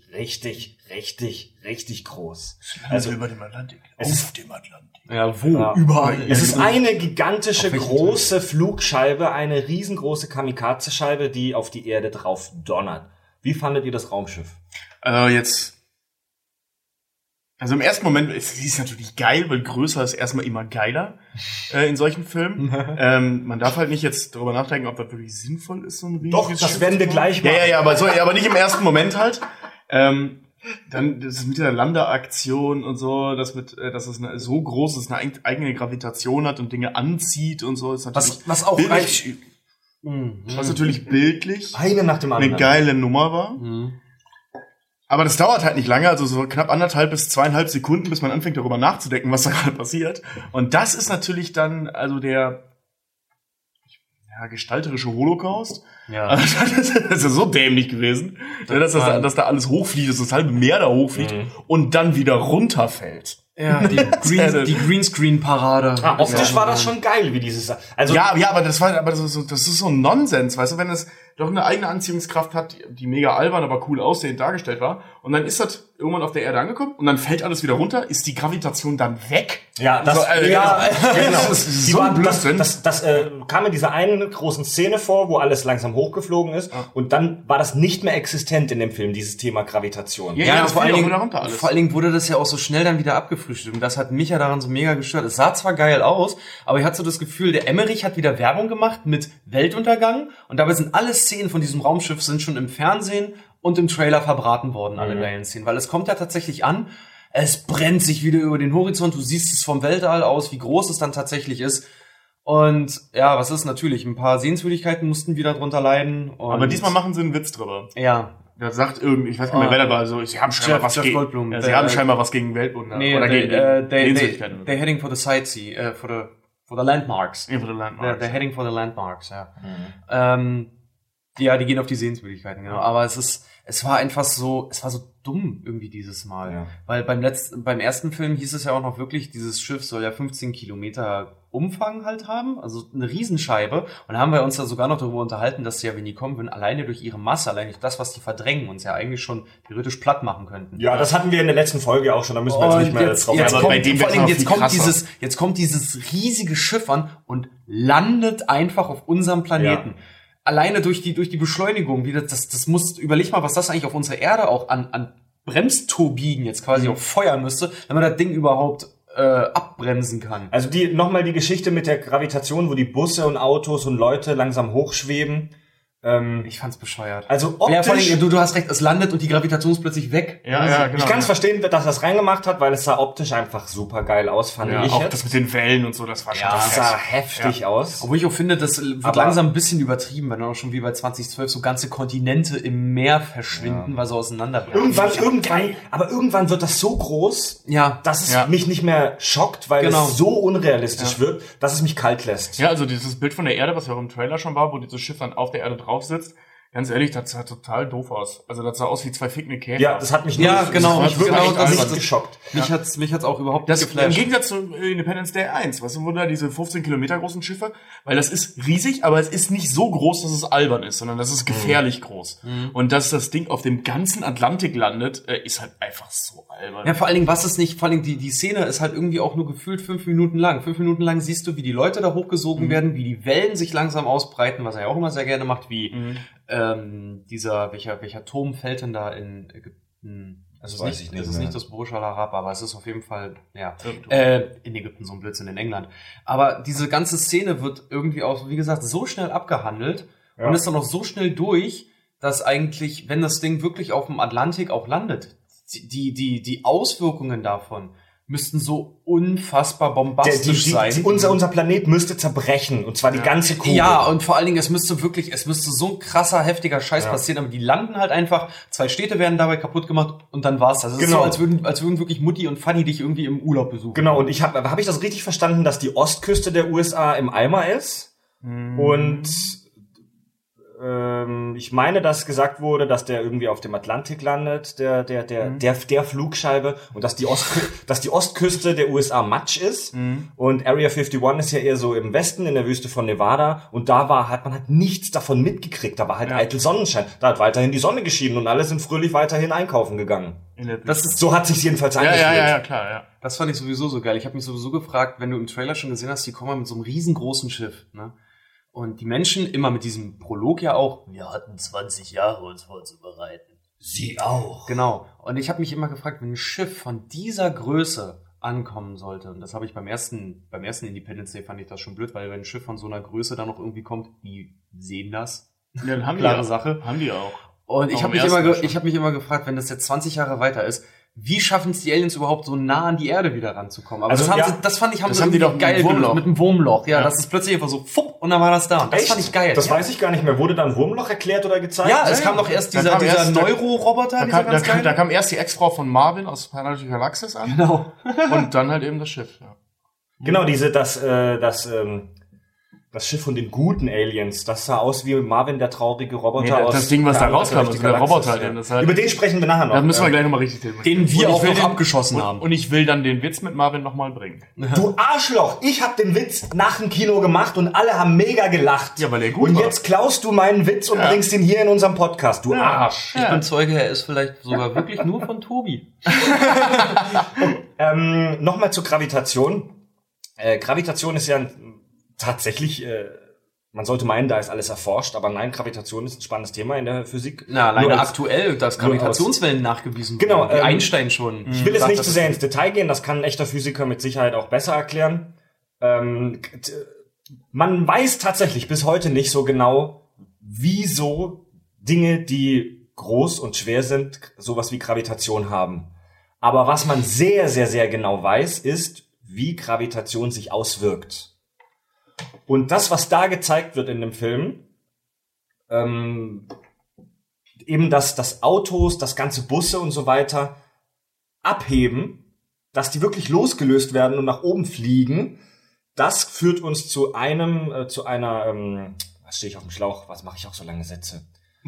groß. Also über dem Atlantik. Auf dem Atlantik. Ja, wo? Ja. Überall. Es ist eine gigantische, große Flugscheibe, eine riesengroße Kamikaze-Scheibe, die auf die Erde drauf donnert. Wie fandet ihr das Raumschiff? Also im ersten Moment, sie ist natürlich geil, weil größer ist erstmal immer geiler in solchen Filmen. Man darf halt nicht jetzt darüber nachdenken, ob das wirklich sinnvoll ist, so ein riesiges Doch, das werden wir gleich machen. Ja, aber nicht im ersten Moment halt. Dann das mit der Landeaktion und so, dass es so groß ist, eine eigene Gravitation hat und Dinge anzieht und so, ist natürlich was auch bildlich, was natürlich bildlich eine nach dem anderen eine geile Nummer war. Aber das dauert halt nicht lange, also so knapp 1,5 bis 2,5 Sekunden, bis man anfängt darüber nachzudenken, was da gerade passiert. Und das ist natürlich dann also der gestalterische Holocaust. Ja. Also das ist ja so dämlich gewesen, dass da alles hochfliegt, dass das halbe Meer da hochfliegt und dann wieder runterfällt. Ja, die Greenscreen-Parade. Optisch war das schon geil, wie dieses... Also ja, aber das ist so ein Nonsens, weißt du, wenn es doch eine eigene Anziehungskraft hat, die mega albern, aber cool aussehend dargestellt war, und dann ist das irgendwann auf der Erde angekommen und dann fällt alles wieder runter, ist die Gravitation dann weg? Ja, das, so, genau. Das ist so ein Blödsinn. Das kam in dieser einen großen Szene vor, wo alles langsam hochgeflogen ist, und dann war das nicht mehr existent in dem Film, dieses Thema Gravitation. Ja, vor allen Dingen wurde das ja auch so schnell dann wieder abgefrühstückt, und das hat mich ja daran so mega gestört. Es sah zwar geil aus, aber ich hatte so das Gefühl, der Emmerich hat wieder Werbung gemacht mit Weltuntergang, und dabei sind alle Szenen von diesem Raumschiff sind schon im Fernsehen und im Trailer verbraten worden, alle geilen Szenen, weil es kommt ja tatsächlich an, es brennt sich wieder über den Horizont, du siehst es vom Weltall aus, wie groß es dann tatsächlich ist. Und ja, was ist natürlich, ein paar Sehenswürdigkeiten mussten wieder drunter leiden. Und aber diesmal machen sie einen Witz drüber. Ja. Da sagt irgendwie, ich weiß nicht mehr, wer da war, so, sie haben scheinbar was gegen Weltwunder. Nee, oder gegen Sehenswürdigkeiten. They're heading for the sightsee, for the landmarks. Ja, for the landmarks. They're heading for the landmarks, ja. Die gehen auf die Sehenswürdigkeiten, genau. Aber es war so dumm irgendwie dieses Mal. Ja. Weil beim ersten Film hieß es ja auch noch wirklich, dieses Schiff soll ja 15 Kilometer Umfang halt haben, also eine Riesenscheibe. Und da haben wir uns ja sogar noch darüber unterhalten, dass sie ja, wenn die kommen würden, alleine durch ihre Masse, allein durch das, was die verdrängen, uns ja eigentlich schon theoretisch platt machen könnten. Ja, das hatten wir in der letzten Folge auch schon, da müssen wir jetzt nicht mehr drauf. Jetzt kommt dieses riesige Schiff an und landet einfach auf unserem Planeten. Ja. Alleine durch die Beschleunigung, das muss, überleg mal, was das eigentlich auf unserer Erde auch an Bremsturbinen jetzt quasi auch feuern müsste, damit das Ding überhaupt abbremsen kann. Also nochmal die Geschichte mit der Gravitation, wo die Busse und Autos und Leute langsam hochschweben. Ich fand's bescheuert. Also optisch, ja, vor allem, du hast recht, es landet und die Gravitation ist plötzlich weg. Ja, genau. Ich kann es verstehen, dass er das reingemacht hat, weil es sah optisch einfach super geil aus, fand ich. Auch das mit den Wellen und so, das war schon das sah heftig aus. Obwohl ich auch finde, das wird langsam ein bisschen übertrieben, wenn auch schon wie bei 2012 so ganze Kontinente im Meer verschwinden, weil sie auseinanderbrechen. Irgendwann wird das so groß, dass es mich nicht mehr schockt, weil es so unrealistisch wird, dass es mich kalt lässt. Ja, also dieses Bild von der Erde, was ja auch im Trailer schon war, wo dieses Schiff dann auf der Erde drauf sitzt, ganz ehrlich, das sah total doof aus. Also das sah aus wie zwei fickende Käfer. Ja, das hat mich nicht geschockt. Mich hat's auch überhaupt nicht geflasht. Im Gegensatz zu Independence Day 1, was sind da diese 15 Kilometer großen Schiffe? Weil das ist riesig, aber es ist nicht so groß, dass es albern ist, sondern das ist gefährlich groß. Und dass das Ding auf dem ganzen Atlantik landet, ist halt einfach so albern. Ja, vor allen Dingen, die Szene ist halt irgendwie auch nur gefühlt 5 Minuten lang. 5 Minuten lang siehst du, wie die Leute da hochgesogen werden, wie die Wellen sich langsam ausbreiten, was er ja auch immer sehr gerne macht, wie welcher Turm fällt denn da in Ägypten? Also es ist nicht das Burj Al Arab, aber es ist auf jeden Fall, in Ägypten so ein Blödsinn, in England. Aber diese ganze Szene wird irgendwie auch, wie gesagt, so schnell abgehandelt und ist dann noch so schnell durch, dass eigentlich, wenn das Ding wirklich auf dem Atlantik auch landet, die Auswirkungen davon müssten so unfassbar bombastisch sein. Unser Planet müsste zerbrechen, und zwar die ganze Kugel. Ja, und vor allen Dingen, es müsste so ein krasser, heftiger Scheiß passieren, aber die landen halt einfach, 2 Städte werden dabei kaputt gemacht und dann war's das. Es ist so, als würden wirklich Mutti und Fanny dich irgendwie im Urlaub besuchen. Genau, und hab ich das richtig verstanden, dass die Ostküste der USA im Eimer ist? Und ich meine, dass gesagt wurde, dass der irgendwie auf dem Atlantik landet, der Flugscheibe, und dass die Ostküste der USA Matsch ist. Und Area 51 ist ja eher so im Westen, in der Wüste von Nevada, und da hat man halt nichts davon mitgekriegt, da war halt eitel Sonnenschein. Da hat weiterhin die Sonne geschienen und alle sind fröhlich weiterhin einkaufen gegangen. So hat sich's jedenfalls angefühlt. Ja, klar, ja. Das fand ich sowieso so geil. Ich habe mich sowieso gefragt, wenn du im Trailer schon gesehen hast, die kommen mit so einem riesengroßen Schiff, ne? Und die Menschen immer mit diesem Prolog ja auch, wir hatten 20 Jahre, uns vorzubereiten. Sie auch. Genau. Und ich habe mich immer gefragt, wenn ein Schiff von dieser Größe ankommen sollte, und das habe ich beim ersten Independence Day fand ich das schon blöd, weil wenn ein Schiff von so einer Größe dann noch irgendwie kommt, die sehen das. Ja, dann haben klare Sache. Haben die auch. Und ich habe mich immer gefragt, wenn das jetzt 20 Jahre weiter ist, wie schaffen es die Aliens überhaupt so nah an die Erde wieder ranzukommen? Aber also, das fand ich die doch geil gemacht mit dem Wurmloch. Ja, das ist plötzlich einfach so, fupp, und dann war das da. Und das fand ich geil. Das weiß ich gar nicht mehr. Wurde dann Wurmloch erklärt oder gezeigt? Ja, es kam doch erst dieser Neuro-Roboter. Da kam erst die Ex-Frau von Marvin aus Planet Galaxis an. Genau. Und dann halt eben das Schiff, ja. Genau, das Schiff von den guten Aliens, das sah aus wie Marvin, der traurige Roboter aus... Das Ding, was da rauskam, also der Roboter. Ja. Das halt, über den sprechen wir nachher noch. Da müssen wir gleich nochmal richtig den wir auch noch abgeschossen haben. Und ich will dann den Witz mit Marvin nochmal bringen. Du Arschloch! Ich hab den Witz nach dem Kino gemacht und alle haben mega gelacht. Ja, weil der gut war. Und jetzt klaust du meinen Witz und bringst ihn hier in unserem Podcast, du Arsch. Ich bin Zeuge, er ist vielleicht sogar wirklich nur von Tobi. Nochmal zur Gravitation. Gravitation ist ja tatsächlich... man sollte meinen, da ist alles erforscht, aber nein, Gravitation ist ein spannendes Thema in der Physik. Na, leider aktuell, dass Gravitationswellen nachgewiesen wurden. Genau, wie Einstein schon. Ich will jetzt nicht zu sehr ins Detail gehen, das kann ein echter Physiker mit Sicherheit auch besser erklären. Man weiß tatsächlich bis heute nicht so genau, wieso Dinge, die groß und schwer sind, sowas wie Gravitation haben. Aber was man sehr, sehr, sehr genau weiß, ist, wie Gravitation sich auswirkt. Und das, was da gezeigt wird in dem Film, eben, dass Autos, das ganze Busse und so weiter abheben, dass die wirklich losgelöst werden und nach oben fliegen, das führt uns zu einer, was stehe ich auf dem Schlauch? Was mache ich auch so lange Sätze?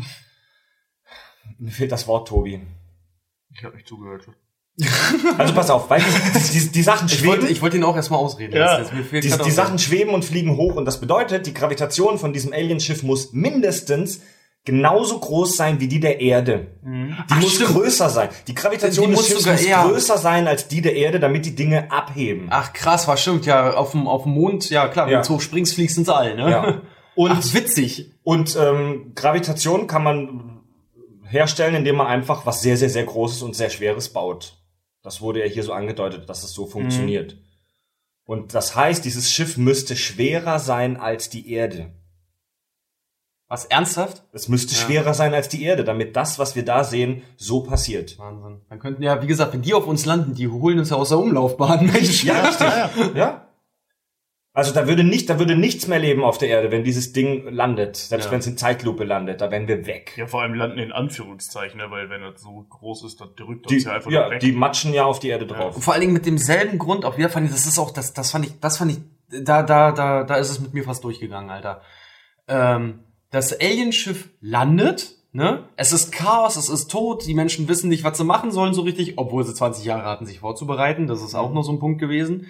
Mir fehlt das Wort, Tobi. Ich habe nicht zugehört. Also pass auf, weil die Sachen schweben. Ich wollte ihn auch erstmal ausreden. Ja. Die Sachen schweben und fliegen hoch und das bedeutet, die Gravitation von diesem Alienschiff muss mindestens genauso groß sein wie die der Erde. Die muss größer sein. Die Gravitation des Schiffs muss größer sein als die der Erde, damit die Dinge abheben. Ach krass, war stimmt. Ja, auf dem Mond, ja klar, wenn du hoch springst, fliegst ins All, ne? Ja. Und witzig. Und Gravitation kann man herstellen, indem man einfach was sehr, sehr, sehr Großes und sehr Schweres baut. Das wurde ja hier so angedeutet, dass es so funktioniert. Und das heißt, dieses Schiff müsste schwerer sein als die Erde. Was, ernsthaft? Es müsste schwerer sein als die Erde, damit das, was wir da sehen, so passiert. Wahnsinn. Dann könnten ja, wie gesagt, wenn die auf uns landen, die holen uns ja aus der Umlaufbahn. Mensch. Ja, richtig. Ja. Also da würde nichts mehr leben auf der Erde, wenn dieses Ding landet. Selbst wenn es in Zeitlupe landet, da wären wir weg. Ja, vor allem landen in Anführungszeichen, ne? Weil wenn das so groß ist, dann drückt uns ja einfach weg. Die matschen ja auf die Erde drauf. Und vor allen Dingen mit demselben Grund, auch wieder fand ich, das fand ich, da ist es mit mir fast durchgegangen, Alter. Das Alienschiff landet, ne? Es ist Chaos, es ist tot, die Menschen wissen nicht, was sie machen sollen so richtig, obwohl sie 20 Jahre hatten, sich vorzubereiten. Das ist auch noch so ein Punkt gewesen.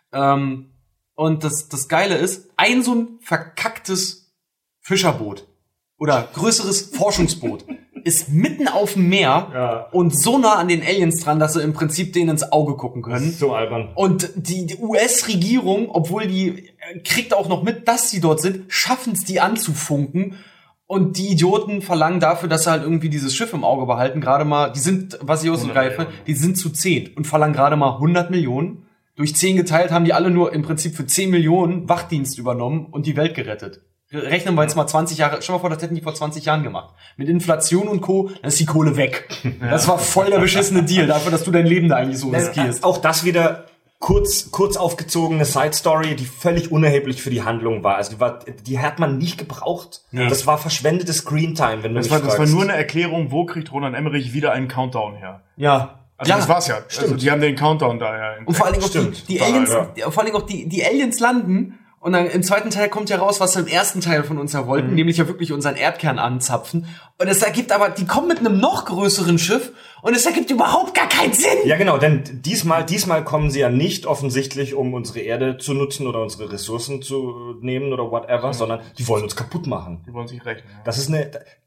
Und das Geile ist, so ein verkacktes Fischerboot oder größeres Forschungsboot ist mitten auf dem Meer und so nah an den Aliens dran, dass sie im Prinzip denen ins Auge gucken können. Das ist so albern. Und die US-Regierung, obwohl die kriegt auch noch mit, dass sie dort sind, schaffen es, die anzufunken. Und die Idioten verlangen dafür, dass sie halt irgendwie dieses Schiff im Auge behalten, gerade mal, die sind, was ich auch so geil finde, die sind zu 10 und verlangen gerade mal 100 Millionen. Durch 10 geteilt haben die alle nur im Prinzip für 10 Millionen Wachdienst übernommen und die Welt gerettet. Rechnen wir jetzt mal 20 Jahre, stell mal vor, das hätten die vor 20 Jahren gemacht. Mit Inflation und Co., dann ist die Kohle weg. Ja. Das war voll der beschissene Deal dafür, dass du dein Leben da eigentlich so riskierst. Auch das wieder kurz aufgezogene Side-Story, die völlig unerheblich für die Handlung war. Also die hat man nicht gebraucht. Ja. Das war verschwendete Screentime, wenn du mich fragst. Das war nur eine Erklärung, wo kriegt Roland Emmerich wieder einen Countdown her. Ja. Also das war's ja. Stimmt. Also die haben den Countdown daher. Und vor allen Dingen auch die Aliens landen und dann im zweiten Teil kommt ja raus, was wir im ersten Teil von uns ja wollten, nämlich ja wirklich unseren Erdkern anzapfen. Und es ergibt aber, die kommen mit einem noch größeren Schiff und es ergibt überhaupt gar keinen Sinn. Ja genau, denn diesmal kommen sie ja nicht offensichtlich, um unsere Erde zu nutzen oder unsere Ressourcen zu nehmen oder whatever, sondern die wollen uns kaputt machen. Die wollen sich rächen. Ja. Das ist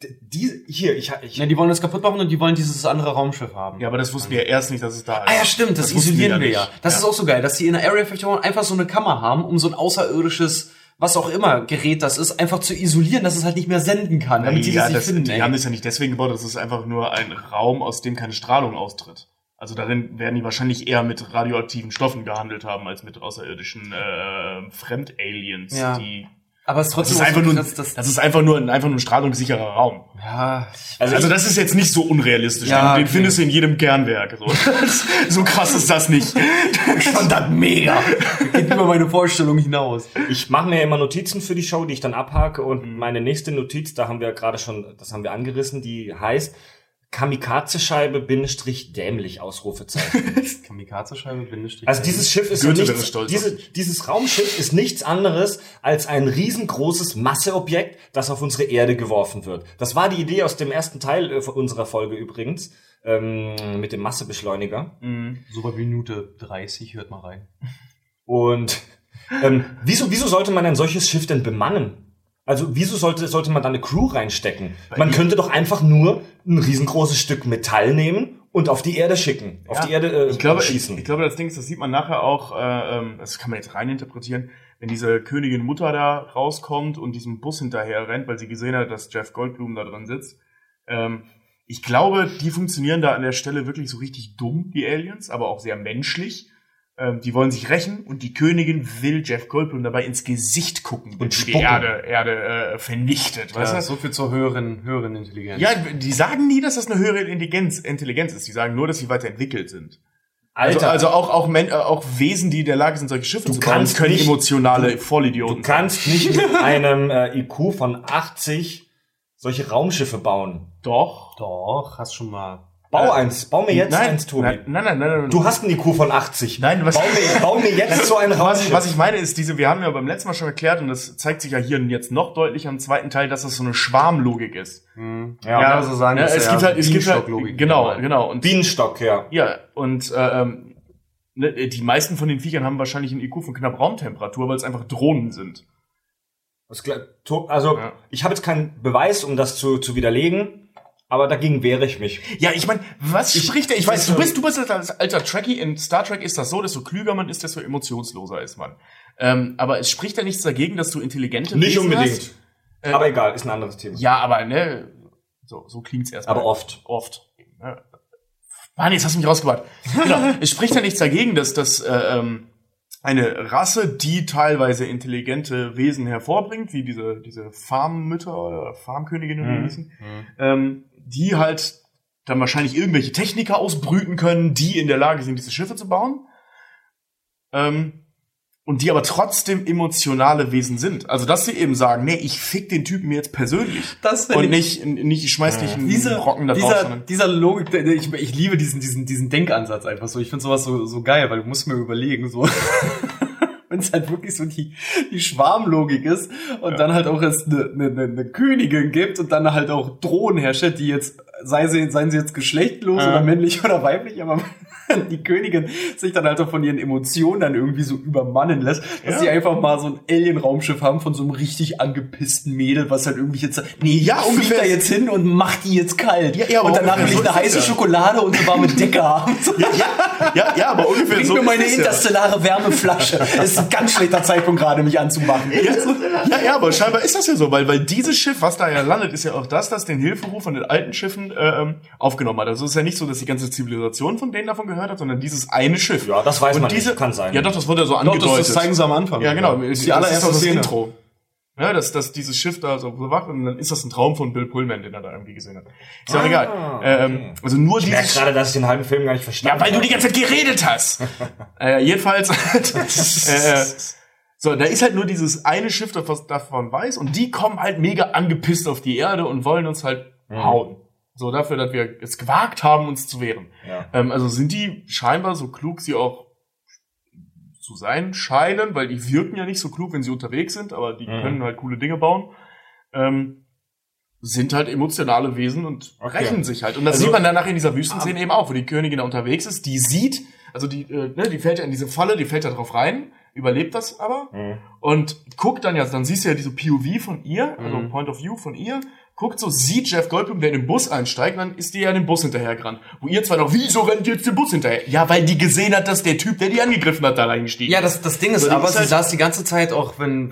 die wollen uns kaputt machen und die wollen dieses andere Raumschiff haben. Ja, aber das wussten wir ja erst nicht, dass es da ist. Ah ja, stimmt, das isolieren wir ja. Das ist auch so geil, dass die in der Area 51 einfach so eine Kammer haben, um so ein außerirdisches, was auch immer Gerät das ist, einfach zu isolieren, dass es halt nicht mehr senden kann, damit die finden. Die haben das ja nicht deswegen gebaut, das ist einfach nur ein Raum, aus dem keine Strahlung austritt. Also darin werden die wahrscheinlich eher mit radioaktiven Stoffen gehandelt haben, als mit außerirdischen Fremdaliens, die Aber es ist trotzdem das ist einfach nur ein strahlungssicherer Raum. Ja. Also das ist jetzt nicht so unrealistisch. Ja, den findest du in jedem Kernwerk. So krass ist das nicht. Ich fand das mega. Geht über meine Vorstellung hinaus. Ich mache mir immer Notizen für die Show, die ich dann abhake. Und meine nächste Notiz, da haben wir gerade schon, das haben wir angerissen, die heißt Kamikaze-Scheibe _dämlich Ausrufezeichen. Kamikaze-Scheibe _. Also dieses Schiff ist dieses Raumschiff ist nichts anderes als ein riesengroßes Masseobjekt, das auf unsere Erde geworfen wird. Das war die Idee aus dem ersten Teil unserer Folge übrigens, mit dem Massebeschleuniger. So bei Minute 30, hört mal rein. Und wieso sollte man ein solches Schiff denn bemannen? Also wieso sollte man da eine Crew reinstecken? Man könnte doch einfach nur ein riesengroßes Stück Metall nehmen und auf die Erde schicken, auf die Erde schießen. Ich glaube, das Ding ist, das sieht man nachher auch, das kann man jetzt reininterpretieren, wenn diese Königin Mutter da rauskommt und diesem Bus hinterher rennt, weil sie gesehen hat, dass Jeff Goldblum da drin sitzt. Ich glaube, die funktionieren da an der Stelle wirklich so richtig dumm, die Aliens, aber auch sehr menschlich. Die wollen sich rächen und die Königin will Jeff Goldblum dabei ins Gesicht gucken und die Erde vernichtet. Weißt du? So viel zur höheren Intelligenz. Ja, die sagen nie, dass das eine höhere Intelligenz ist. Die sagen nur, dass sie weiterentwickelt sind. Alter. Also auch Wesen, die in der Lage sind, solche Schiffe zu bauen, können emotionale Vollidioten sein. Du kannst nicht mit einem IQ von 80 solche Raumschiffe bauen. Doch, hast schon mal. Bau mir jetzt eins, Tobi. Nein. Du hast einen IQ von 80. Nein, bau mir jetzt so ein Raumschiff. Was ich meine ist wir haben ja beim letzten Mal schon erklärt, und das zeigt sich ja hier jetzt noch deutlicher im zweiten Teil, dass das so eine Schwarmlogik ist. Ja, so sagen wir es gibt halt, genau. Und Bienenstock, ja. Ja, und die meisten von den Viechern haben wahrscheinlich einen IQ von knapp Raumtemperatur, weil es einfach Drohnen sind. Also, ich habe jetzt keinen Beweis, um das zu widerlegen. Aber dagegen wehre ich mich. Ja, ich meine, was spricht der? Ich weiß, du bist als alter Trekkie. In Star Trek ist das so, desto klüger man ist, desto emotionsloser ist man. Aber es spricht ja nichts dagegen, dass du intelligente Nicht Wesen unbedingt. Hast. Aber egal, ist ein anderes Thema. Ja, aber so klingt's erstmal. Aber oft. Mann, jetzt hast du mich rausgebracht. Genau, es spricht ja nichts dagegen, dass eine Rasse, die teilweise intelligente Wesen hervorbringt, wie diese Farmmütter oder Farmköniginnen, wie die hießen, die halt dann wahrscheinlich irgendwelche Techniker ausbrüten können, die in der Lage sind, diese Schiffe zu bauen. Und die aber trotzdem emotionale Wesen sind. Also, dass sie eben sagen, nee, ich fick den Typen jetzt persönlich. Und nicht, ich schmeiß nicht einen Brocken da drauf. Dieser Logik, ich liebe diesen Denkansatz einfach so. Ich finde sowas so geil, weil du musst mir überlegen, so. Wenn es halt wirklich so die Schwarmlogik ist und dann halt auch es eine Königin gibt und dann halt auch Drohnen herrscht, die jetzt, seien sie jetzt geschlechtlos oder männlich oder weiblich, aber die Königin sich dann halt auch von ihren Emotionen dann irgendwie so übermannen lässt, dass sie einfach mal so ein Alien-Raumschiff haben von so einem richtig angepissten Mädel, was halt irgendwie jetzt fliegt da jetzt hin und macht die jetzt kalt. Ja, und danach will ich eine heiße Schokolade und eine warme Decke haben. Ja, aber ungefähr bring so. Bring mir meine interstellare Wärmeflasche. Das ist ein ganz schlechter Zeitpunkt gerade, mich anzumachen. Ja, aber scheinbar ist das ja so, weil dieses Schiff, was da ja landet, ist ja auch das den Hilferuf von den alten Schiffen aufgenommen hat. Also es ist ja nicht so, dass die ganze Zivilisation von denen davon gehört hat, sondern dieses eine Schiff. Ja, das weiß man nicht, kann sein. Ja doch, das wurde ja so angedeutet. Das zeigen sie am Anfang. Ja, genau. Das ist die allererste Szene. Intro. Ja, dass dieses Schiff da so bewacht und dann ist das ein Traum von Bill Pullman, den er da irgendwie gesehen hat. Ist ja auch egal. Okay. Also nur ich merke gerade, dass ich den halben Film gar nicht verstanden habe. Ja, weil du die ganze Zeit geredet hast. Jedenfalls so, da ist halt nur dieses eine Schiff, das davon weiß, und die kommen halt mega angepisst auf die Erde und wollen uns halt hauen. So dafür, dass wir es gewagt haben, uns zu wehren. Ja. Also sind die scheinbar so klug, sie auch zu sein scheinen, weil die wirken ja nicht so klug, wenn sie unterwegs sind, aber die können halt coole Dinge bauen. Sind halt emotionale Wesen und rächen sich halt. Und das sieht man danach in dieser Wüstenszene eben auch, wo die Königin da unterwegs ist, die sieht, also die fällt ja in diese Falle, die fällt da drauf rein, überlebt das aber und guckt dann dann siehst du ja diese POV von ihr, also Point of View von ihr, guckt so, sieht Jeff Goldblum, der in den Bus einsteigt, und dann ist die ja in den Bus hinterhergerannt. Wo ihr zwar noch, wieso rennt jetzt den Bus hinterher? Ja, weil die gesehen hat, dass der Typ, der die angegriffen hat, da reingestiegen ist. Ja, das Ding ist, aber sie saß die ganze Zeit auch, wenn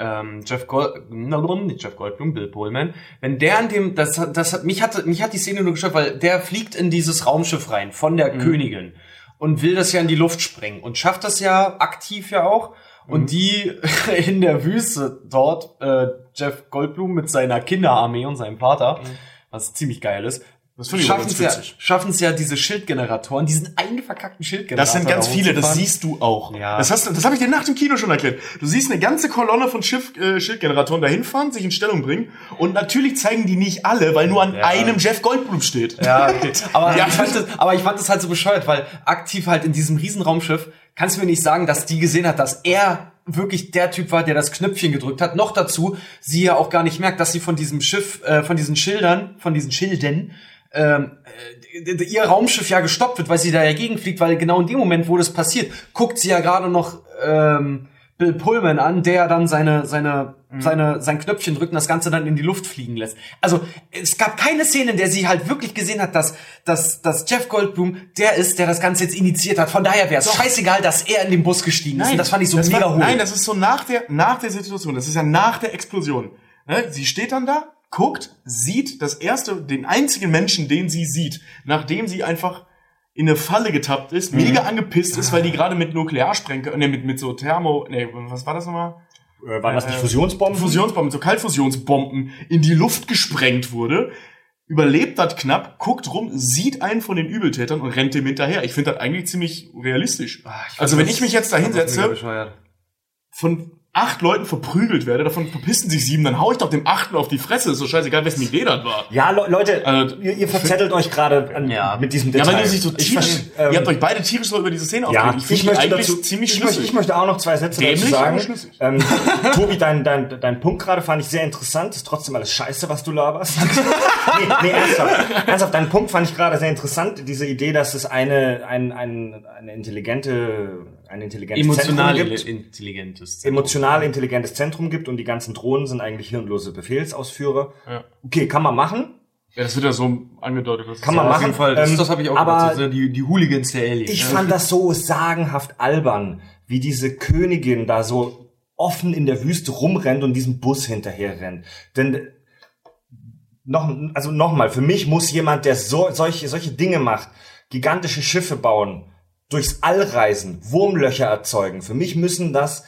Bill Pullman, wenn der an dem, mich hat die Szene nur gestört, weil der fliegt in dieses Raumschiff rein, von der Königin. und will das ja in die Luft sprengen und schafft das ja aktiv ja auch. Und die in der Wüste dort, Jeff Goldblum mit seiner Kinderarmee und seinem Vater, was ziemlich geil ist, schaffen es ja diese Schildgeneratoren, diesen einen verkackten Schildgenerator. Das sind ganz viele, das siehst du auch. Ja. Das habe ich dir nach dem Kino schon erklärt. Du siehst eine ganze Kolonne von Schildgeneratoren dahin fahren, sich in Stellung bringen und natürlich zeigen die nicht alle, weil nur an einem Jeff Goldblum steht. Ja, okay. Aber ich fand das halt so bescheuert, weil aktiv halt in diesem Riesenraumschiff kannst du mir nicht sagen, dass die gesehen hat, dass er wirklich der Typ war, der das Knöpfchen gedrückt hat. Noch dazu, sie ja auch gar nicht merkt, dass sie von diesem Schiff, von diesen Schilden, ihr Raumschiff ja gestoppt wird, weil sie da ja gegenfliegt, weil genau in dem Moment, wo das passiert, guckt sie ja gerade noch Bill Pullman an, der dann sein Knöpfchen drückt und das Ganze dann in die Luft fliegen lässt. Also es gab keine Szene, in der sie halt wirklich gesehen hat, dass Jeff Goldblum der ist, der das Ganze jetzt initiiert hat. Von daher wäre es scheißegal, dass er in den Bus gestiegen ist. Und das fand ich so mega hoch. Nein, das ist so nach der Situation. Das ist ja nach der Explosion. Ne? Sie steht dann da, guckt, sieht den einzigen Menschen, den sie sieht, nachdem sie einfach in eine Falle getappt ist, mega angepisst ist, weil die gerade mit Nuklearsprengköpfen, mit so was war das nochmal? Waren das nicht Fusionsbomben? Fusionsbomben, so Kaltfusionsbomben in die Luft gesprengt wurde, überlebt das knapp, guckt rum, sieht einen von den Übeltätern und rennt dem hinterher. Ich finde das eigentlich ziemlich realistisch. Also wenn ich mich jetzt da hinsetze, von 8 Leuten verprügelt werde, davon verpissen sich 7, dann hau ich doch dem 8. auf die Fresse. Ist so scheißegal, wessen Idee das war. Ja, Leute, ihr verzettelt euch gerade mit diesem Detail. Ja, weil ihr sich so tierisch, ihr habt euch beide tierisch so über diese Szene aufgeregt. Ich möchte dazu ziemlich schlüssig. Ich möchte auch noch 2 Sätze dazu sagen. Tobi, dein Punkt gerade fand ich sehr interessant. Ist trotzdem alles scheiße, was du laberst. nee, ernsthaft. Deinen Punkt fand ich gerade sehr interessant. Diese Idee, dass es eine emotional intelligentes Zentrum gibt und die ganzen Drohnen sind eigentlich hirnlose Befehlsausführer. Ja. Okay, kann man machen. Ja, das wird ja so angedeutet. Kann man machen. Auf jeden Fall. Das habe ich auch aber gemacht. Die Hooligans der Aliens. Ich fand das so sagenhaft albern, wie diese Königin da so offen in der Wüste rumrennt und diesem Bus hinterher rennt. Denn nochmal, für mich muss jemand, der solche Dinge macht, gigantische Schiffe bauen, durchs All reisen, Wurmlöcher erzeugen. Für mich müssen das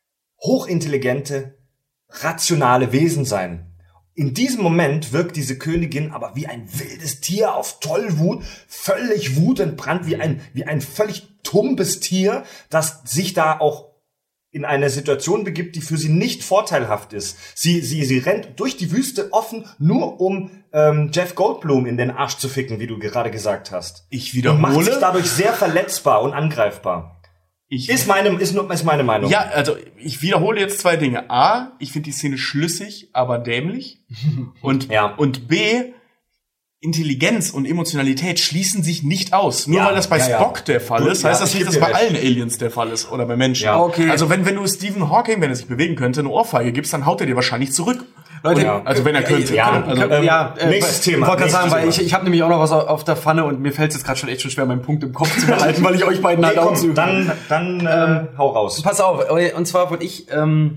hochintelligente, rationale Wesen sein. In diesem Moment wirkt diese Königin aber wie ein wildes Tier auf Tollwut, völlig wutentbrannt, wie ein völlig tumbes Tier, das sich da auch in eine Situation begibt, die für sie nicht vorteilhaft ist. Sie rennt durch die Wüste offen, nur um Jeff Goldblum in den Arsch zu ficken, wie du gerade gesagt hast. Ich wiederhole. Und macht sich dadurch sehr verletzbar und angreifbar. Ist meine Meinung. Ja, also ich wiederhole jetzt 2 Dinge. A, ich finde die Szene schlüssig, aber dämlich. Und B, Intelligenz und Emotionalität schließen sich nicht aus. Nur weil das bei Spock der Fall ist, heißt das nicht, dass das bei allen Aliens der Fall ist oder bei Menschen. Ja, okay. Also wenn du Stephen Hawking, wenn er sich bewegen könnte, eine Ohrfeige gibst, dann haut er dir wahrscheinlich zurück. Leute, also wenn er könnte. Nächstes Thema. Ich wollte gerade sagen, weil ich habe nämlich auch noch was auf der Pfanne und mir fällt es jetzt gerade schon echt schwer, meinen Punkt im Kopf zu behalten, weil ich euch beiden halt auch zu. Dann hau raus. Pass auf, und zwar wollte ich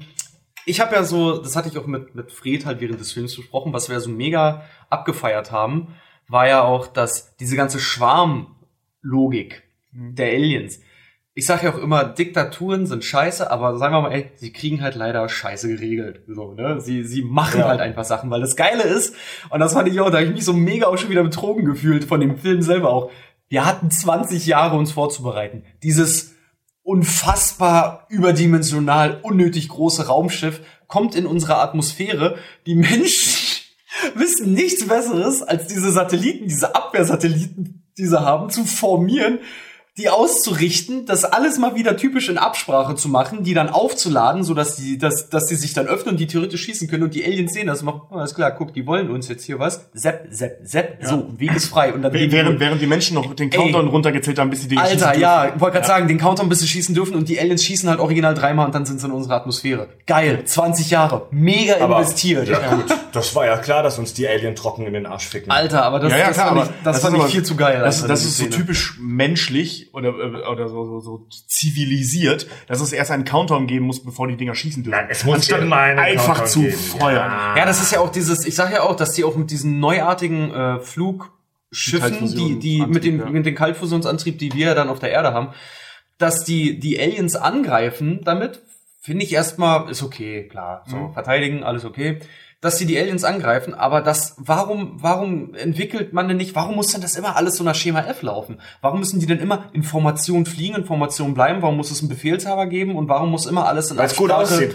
habe ja so, das hatte ich auch mit Fred halt während des Films besprochen, was wir so mega abgefeiert haben, war ja auch, dass diese ganze Schwarmlogik der Aliens. Ich sage ja auch immer, Diktaturen sind scheiße, aber sagen wir mal, sie kriegen halt leider scheiße geregelt. So, ne? Sie machen halt einfach Sachen, weil das Geile ist, und das fand ich auch, da habe ich mich so mega auch schon wieder betrogen gefühlt von dem Film selber auch. Wir hatten 20 Jahre, uns vorzubereiten. Dieses unfassbar überdimensional, unnötig große Raumschiff kommt in unsere Atmosphäre. Die Menschen wissen nichts Besseres, als diese Satelliten, diese Abwehrsatelliten, die sie haben, zu formieren, die auszurichten, das alles mal wieder typisch in Absprache zu machen, die dann aufzuladen, so dass die sich dann öffnen und die theoretisch schießen können und die Aliens sehen das und machen, alles klar, guck, die wollen uns jetzt hier was, sepp, so, Weg ist frei. Und dann während die Menschen noch den Countdown runtergezählt haben, bis sie Dinge schießen dürfen. Alter, ja, ich wollte gerade sagen, den Countdown, bis sie schießen dürfen und die Aliens schießen halt original 3-mal und dann sind sie in unserer Atmosphäre. Geil, 20 Jahre, mega investiert. Ja, gut, das war ja klar, dass uns die Alien trocken in den Arsch ficken. Alter, aber das fand ich viel zu geil. Das ist so typisch menschlich oder so zivilisiert, dass es erst einen Countdown geben muss, bevor die Dinger schießen dürfen. Nein, es muss anstatt einfach zu feuern. Ja, das ist ja auch dieses, ich sag ja auch, dass die auch mit diesen neuartigen Schiffen, die mit dem Kaltfusionsantrieb, die wir dann auf der Erde haben, dass die Aliens angreifen damit, finde ich erstmal, ist okay, klar, so, verteidigen, alles okay. Dass die Aliens angreifen, aber warum entwickelt man denn nicht, warum muss denn das immer alles so nach Schema F laufen? Warum müssen die denn immer Informationen fliegen, Informationen bleiben? Warum muss es einen Befehlshaber geben? Und warum muss immer alles in Absprache,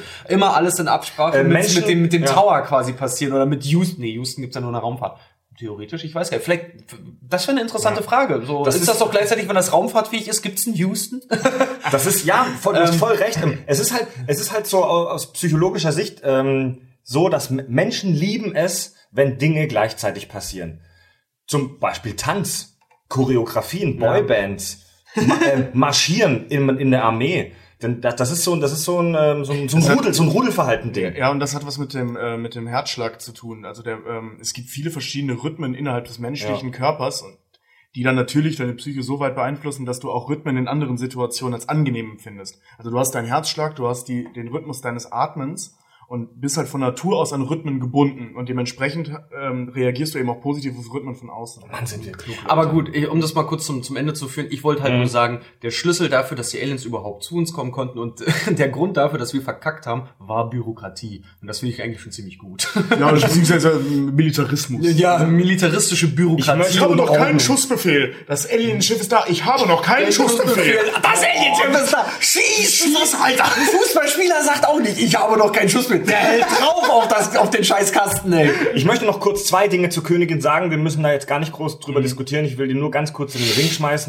mit dem Tower quasi passieren? Oder mit Houston? Nee, Houston gibt's ja nur eine Raumfahrt. Theoretisch, ich weiß gar nicht. Vielleicht, das wäre eine interessante Frage. So, ist das doch gleichzeitig, wenn das raumfahrtfähig ist, gibt's einen Houston? Das ist, ja, du hast voll recht. Es ist halt so aus psychologischer Sicht, so, dass Menschen lieben es, wenn Dinge gleichzeitig passieren. Zum Beispiel Tanz, Choreografien, Boybands, Marschieren in der Armee. Denn das ist so ein Rudelverhalten-Ding. Ja, und das hat was mit dem Herzschlag zu tun. Also es gibt viele verschiedene Rhythmen innerhalb des menschlichen Körpers, und die dann natürlich deine Psyche so weit beeinflussen, dass du auch Rhythmen in anderen Situationen als angenehm empfindest. Also du hast deinen Herzschlag, du hast den Rhythmus deines Atmens und bist halt von Natur aus an Rhythmen gebunden, und dementsprechend reagierst du eben auch positiv auf Rhythmen von außen. Mann, sind wir klug. Aber gut, um das mal kurz zum Ende zu führen, ich wollte halt nur sagen, der Schlüssel dafür, dass die Aliens überhaupt zu uns kommen konnten, und der Grund dafür, dass wir verkackt haben, war Bürokratie. Und das finde ich eigentlich schon ziemlich gut. Ja, beziehungsweise Militarismus. Ja, militaristische Bürokratie. Ich habe noch keinen Schussbefehl. Das Alienschiff ist da. Ich habe noch keinen Schussbefehl. Das Alienschiff ist da. Schieß, Alter. Ein Fußballspieler sagt auch nicht, ich habe noch keinen Schussbefehl. Der hält drauf auf den Scheißkasten, ey. Ich möchte noch kurz 2 Dinge zur Königin sagen. Wir müssen da jetzt gar nicht groß drüber diskutieren. Ich will die nur ganz kurz in den Ring schmeißen.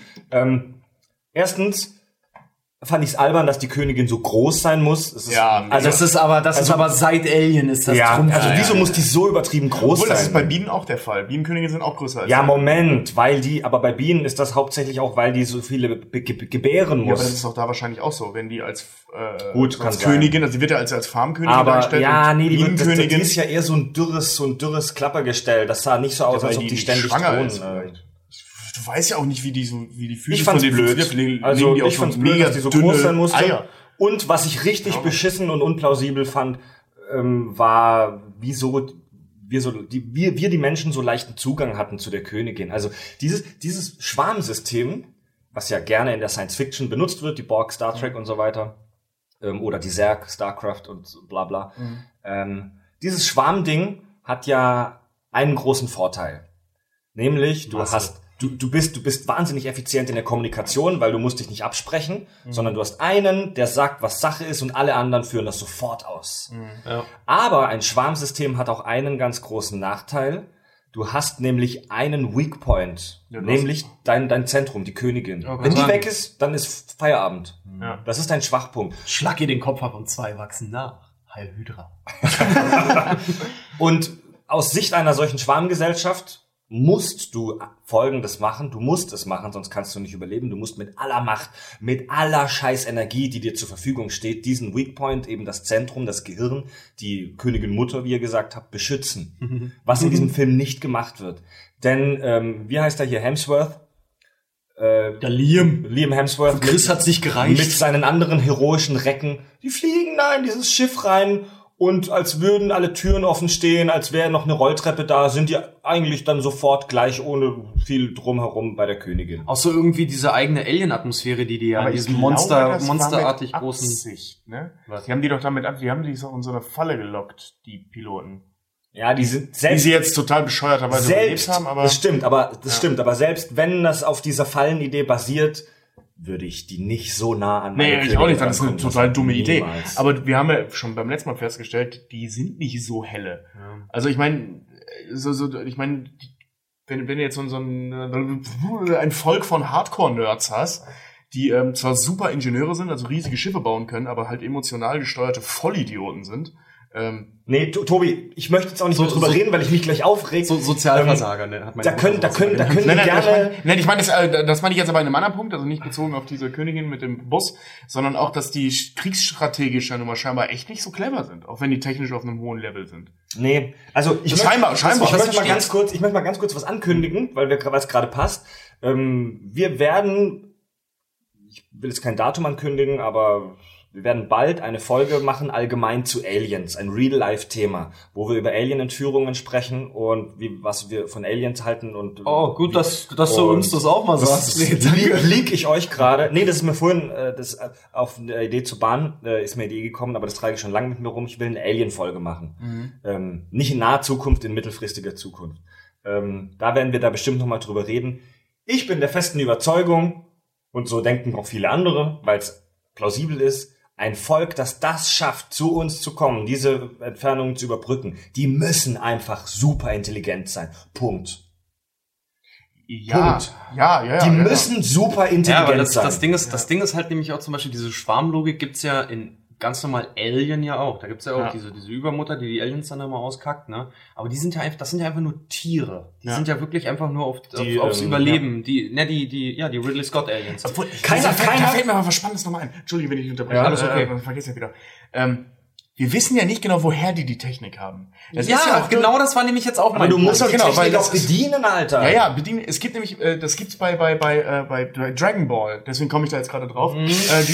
Erstens fand ich es albern, dass die Königin so groß sein muss. Das ist aber seit Alien ist das Trumpf. Also wieso muss die so übertrieben groß sein? Das ist bei Bienen auch der Fall. Bienenkönige sind auch größer als Moment, aber bei Bienen ist das hauptsächlich auch, weil die so viele gebären muss. Ja, aber das ist auch da wahrscheinlich auch so, wenn die als als Königin, also die wird ja als Farmkönigin dargestellt. Die ist ja eher so ein dürres Klappergestell. Das sah nicht so aus, als ob die ständig thronen. Du weißt ja auch nicht, wie die Füße ich fand's blöd. Ich fand's blöd, dass die so groß sein musste. Eier. Und was ich richtig beschissen und unplausibel fand, war, wieso wir die Menschen so leichten Zugang hatten zu der Königin. Also dieses Schwarmsystem, was ja gerne in der Science Fiction benutzt wird, die Borg, Star Trek und so weiter, oder die Zerg, StarCraft und bla bla. Dieses Schwarmding hat ja einen großen Vorteil. Nämlich, Du bist wahnsinnig effizient in der Kommunikation, weil du musst dich nicht absprechen, sondern du hast einen, der sagt, was Sache ist, und alle anderen führen das sofort aus. Ja. Aber ein Schwarmsystem hat auch einen ganz großen Nachteil. Du hast nämlich einen Weak Point, nämlich dein Zentrum, die Königin. Wenn die weg ist, dann ist Feierabend. Ja. Das ist dein Schwachpunkt. Schlag ihr den Kopf ab und 2 wachsen nach. Heil Hydra. Und aus Sicht einer solchen Schwarmgesellschaft musst du Folgendes machen. Du musst es machen, sonst kannst du nicht überleben. Du musst mit aller Macht, mit aller Scheißenergie, die dir zur Verfügung steht, diesen Weak Point, eben das Zentrum, das Gehirn, die Königin Mutter, wie ihr gesagt habt, beschützen. Was in diesem Film nicht gemacht wird. Denn, wie heißt er hier? Hemsworth? Der Liam Hemsworth. Chris hat sich gereicht. Mit seinen anderen heroischen Recken. Die fliegen da in dieses Schiff rein. Und als würden alle Türen offen stehen, als wäre noch eine Rolltreppe da, sind die eigentlich dann sofort gleich ohne viel drumherum bei der Königin. Auch so irgendwie diese eigene Alien-Atmosphäre, die ja in diesem monsterartig großen... Absicht, ne? Die haben die doch damit die haben die so in so eine Falle gelockt, die Piloten. Ja, die sind selbst... Die sie jetzt total bescheuerterweise überlebt haben, aber... Das stimmt, aber selbst wenn das auf dieser Fallenidee basiert, würde ich die nicht so nah an meine Königin. Nee, ich auch nicht, das ist eine total dumme Idee. Aber wir haben ja schon beim letzten Mal festgestellt, die sind nicht so helle. Ja. Also ich meine, wenn du jetzt so ein Volk von Hardcore-Nerds hast, die zwar super Ingenieure sind, also riesige Schiffe bauen können, aber halt emotional gesteuerte Vollidioten sind. Nee, Tobi, ich möchte jetzt auch nicht mehr drüber reden, weil ich mich gleich aufreg. So Sozialversager, ne? Da können die gerne... Nein, ich meine, das meine ich jetzt aber in einem anderen Punkt, also nicht bezogen auf diese Königin mit dem Bus, sondern auch, dass die kriegsstrategisch ja nun mal scheinbar echt nicht so clever sind, auch wenn die technisch auf einem hohen Level sind. Nee, also ich möchte mal ganz kurz was ankündigen, weil es gerade passt. Wir werden, ich will jetzt kein Datum ankündigen, aber wir werden bald eine Folge machen, allgemein zu Aliens, ein Real-Life-Thema, wo wir über Alien-Entführungen sprechen und was wir von Aliens halten und... Oh, gut, dass du uns das auch mal sagst. Link ich euch gerade. Nee, das ist mir vorhin, auf eine Idee zu Bahn, ist mir die Idee gekommen, aber das trage ich schon lange mit mir rum. Ich will eine Alien-Folge machen. Nicht in naher Zukunft, in mittelfristiger Zukunft. Da werden wir da bestimmt nochmal drüber reden. Ich bin der festen Überzeugung, und so denken auch viele andere, weil es plausibel ist, ein Volk, das schafft, zu uns zu kommen, diese Entfernungen zu überbrücken, die müssen einfach super intelligent sein. Punkt. Ja. Die müssen super intelligent sein. Das Ding ist halt nämlich auch zum Beispiel, diese Schwarmlogik gibt's ja in ganz normal Alien ja auch. Da gibt's ja auch diese Übermutter, die Aliens dann immer auskackt, ne? Aber das sind ja einfach nur Tiere. Die sind ja wirklich einfach nur aufs Überleben. Die Ridley Scott Aliens. Obwohl, keiner fällt mir mal was Spannendes nochmal ein. Entschuldige, wenn ich unterbreche. Ja, alles okay. Vergiss ja wieder. Wir wissen ja nicht genau, woher die Technik haben. Das genau das war nämlich jetzt auch mein Punkt. Aber du musst doch die Technik auch bedienen, Alter. Ja, bedienen. Es gibt nämlich, das gibt's bei Dragon Ball. Deswegen komme ich da jetzt gerade drauf. Da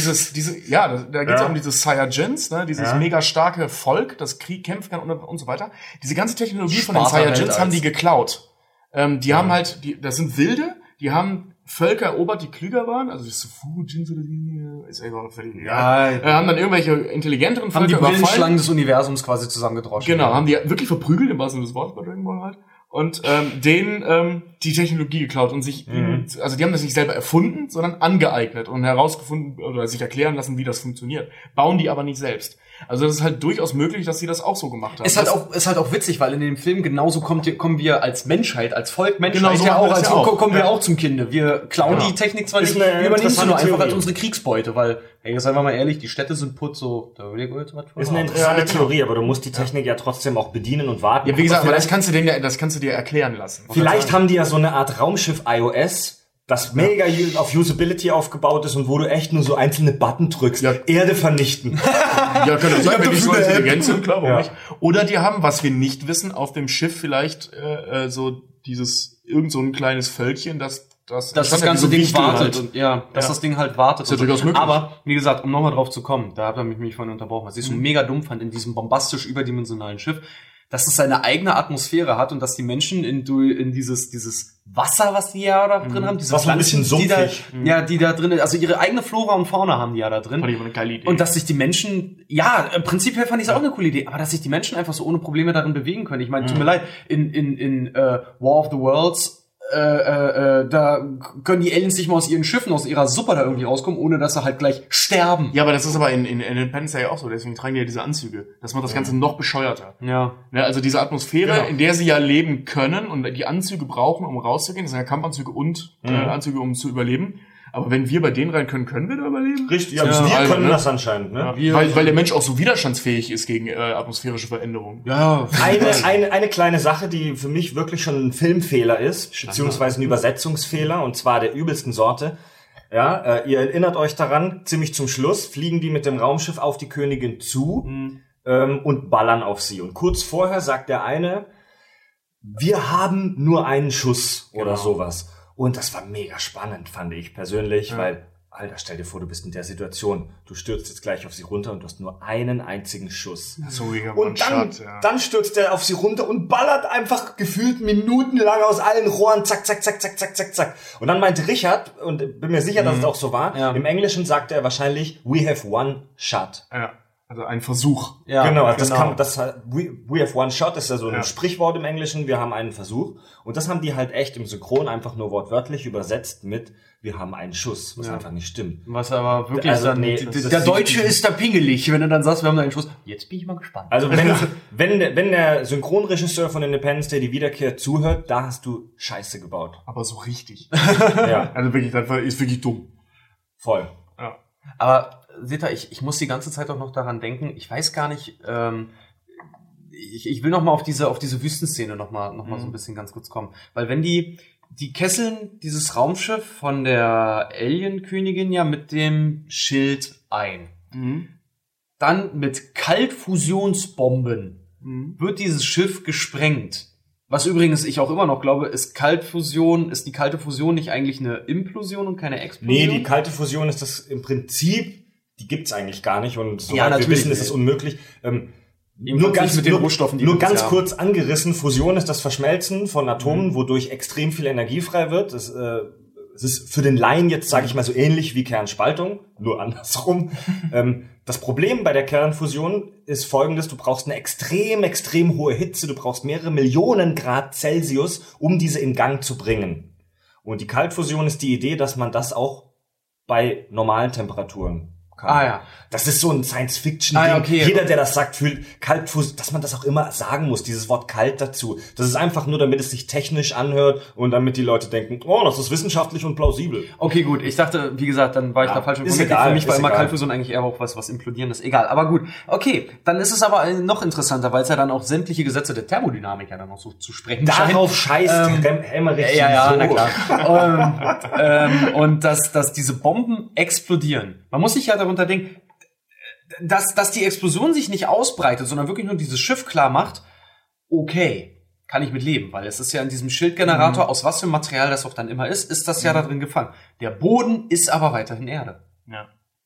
geht's ja um diese Saiyajins, ne, dieses mega starke Volk, das Krieg kämpfen kann und so weiter. Diese ganze Technologie von den Saiyajins haben die geklaut. Die haben halt, das sind Wilde, die haben Völker erobert, die klüger waren, also das Fujins oder die, ist egal, völlig egal. Haben dann irgendwelche intelligenteren Völker überfallen. Haben die Schlangen des Universums quasi zusammengedroschen. Genau, haben die wirklich verprügelt, im wahrsten Sinne des Wortes bei Dragon Ball halt. Und denen die Technologie geklaut und sich, also die haben das nicht selber erfunden, sondern angeeignet und herausgefunden oder sich erklären lassen, wie das funktioniert. Bauen die aber nicht selbst. Also das ist halt durchaus möglich, dass sie das auch so gemacht haben. Ist halt auch witzig, weil in dem Film genauso kommen wir als Menschheit, als Volk Menschheit kommen wir auch zum Kinde. Wir klauen die Technik zwar nicht, wir übernehmen sie nur einfach als unsere Kriegsbeute, weil, hey, seien wir mal ehrlich, die Städte sind putz, so, da will ich was ist eine interessante Theorie, aber du musst die Technik ja trotzdem auch bedienen und warten. Ja, wie gesagt, aber das kannst du dir erklären lassen. Vielleicht haben die ja so eine Art Raumschiff iOS, das mega auf Usability aufgebaut ist und wo du echt nur so einzelne Button drückst. Ja. Erde vernichten. Ja, kann das sein, wenn die so intelligent sind, klar, warum nicht? Oder die haben, was wir nicht wissen, auf dem Schiff vielleicht so irgend so ein kleines Völkchen, das ganze Ding wartet. Und, das Ding halt wartet. Ist ja durchaus möglich. Aber, wie gesagt, um nochmal drauf zu kommen, da habt ihr mich vorhin unterbrochen, was ich so mega dumm fand in diesem bombastisch überdimensionalen Schiff, dass es seine eigene Atmosphäre hat und dass die Menschen in dieses Wasser, was die ja da drin haben, diese Pflanzen, die da drin, also ihre eigene Flora und Fauna haben die ja da drin. Fand ich eine geile Idee. Und dass sich die Menschen, prinzipiell fand ich es auch eine coole Idee, aber dass sich die Menschen einfach so ohne Probleme darin bewegen können. Ich meine, tut mir leid, in War of the Worlds, da können die Aliens nicht mal aus ihren Schiffen, aus ihrer Suppe da irgendwie rauskommen, ohne dass sie halt gleich sterben. Ja, aber das ist aber in Independence Day auch so, deswegen tragen die ja diese Anzüge. Das macht das Ganze noch bescheuerter. Ja. Also diese Atmosphäre, in der sie ja leben können und die Anzüge brauchen, um rauszugehen, das sind ja Kampfanzüge und Anzüge, um zu überleben. Aber wenn wir bei denen rein können wir da überleben? Richtig, wir können das anscheinend, ne? Ja, weil der Mensch auch so widerstandsfähig ist gegen atmosphärische Veränderungen. Ja. Eine kleine Sache, die für mich wirklich schon ein Filmfehler ist, beziehungsweise ein Übersetzungsfehler, und zwar der übelsten Sorte. Ja, ihr erinnert euch daran, ziemlich zum Schluss fliegen die mit dem Raumschiff auf die Königin zu und ballern auf sie. Und kurz vorher sagt der eine, wir haben nur einen Schuss oder sowas. Und das war mega spannend, fand ich persönlich, weil, Alter, stell dir vor, du bist in der Situation. Du stürzt jetzt gleich auf sie runter und du hast nur einen einzigen Schuss. Und dann stürzt er auf sie runter und ballert einfach gefühlt minutenlang aus allen Rohren, zack, zack, zack, zack, zack, zack, zack. Und dann meinte Richard, und bin mir sicher, dass es auch so war, im Englischen sagte er wahrscheinlich, we have one shot. Ja. Also ein Versuch. Ja, genau. We have one shot, das ist ja so ein Sprichwort im Englischen, wir haben einen Versuch. Und das haben die halt echt im Synchron einfach nur wortwörtlich übersetzt mit, wir haben einen Schuss, was einfach nicht stimmt. Was aber wirklich der Deutsche ist da pingelig, wenn du dann sagst, wir haben einen Schuss. Jetzt bin ich mal gespannt. Also wenn der Synchronregisseur von Independence Day die Wiederkehr zuhört, da hast du Scheiße gebaut. Aber so richtig. Ja. Also wirklich, das ist wirklich dumm. Voll. Ja. Aber seht ihr, ich muss die ganze Zeit auch noch daran denken, ich weiß gar nicht, ich will noch mal auf diese Wüstenszene noch mal so ein bisschen ganz kurz kommen. Weil wenn die kesseln dieses Raumschiff von der Alien-Königin ja mit dem Schild ein. Dann mit Kaltfusionsbomben wird dieses Schiff gesprengt. Was übrigens ich auch immer noch glaube, ist die kalte Fusion nicht eigentlich eine Implosion und keine Explosion? Nee, die kalte Fusion ist das im Prinzip die gibt's eigentlich gar nicht und soweit wir wissen, ist es unmöglich. Nur ganz kurz angerissen, Fusion ist das Verschmelzen von Atomen, wodurch extrem viel Energie frei wird. Es ist für den Laien jetzt, sage ich mal, so ähnlich wie Kernspaltung, nur andersrum. Das Problem bei der Kernfusion ist folgendes: Du brauchst eine extrem hohe Hitze, du brauchst mehrere Millionen Grad Celsius, um diese in Gang zu bringen. Und die Kaltfusion ist die Idee, dass man das auch bei normalen Temperaturen kann. Das ist so ein Science-Fiction-Ding. Okay. Jeder, der das sagt, fühlt Kaltfusion, dass man das auch immer sagen muss, dieses Wort kalt dazu. Das ist einfach nur, damit es sich technisch anhört und damit die Leute denken, oh, das ist wissenschaftlich und plausibel. Okay, gut. Ich dachte, wie gesagt, dann war ich da falsch informiert. Für mich war immer Kaltfusion eigentlich eher auch was implodieren ist. Egal, aber gut. Okay, dann ist es aber noch interessanter, weil es ja dann auch sämtliche Gesetze der Thermodynamik ja dann noch so zu sprechen scheint. Darauf scheißt Emmerich. Ja, na klar. Und dass diese Bomben explodieren. Man muss sich ja darunter denken, dass die Explosion sich nicht ausbreitet, sondern wirklich nur dieses Schiff klar macht, okay, kann ich mit leben, weil es ist ja in diesem Schildgenerator, aus was für Material das auch dann immer ist das ja da drin gefangen. Der Boden ist aber weiterhin Erde. Ja.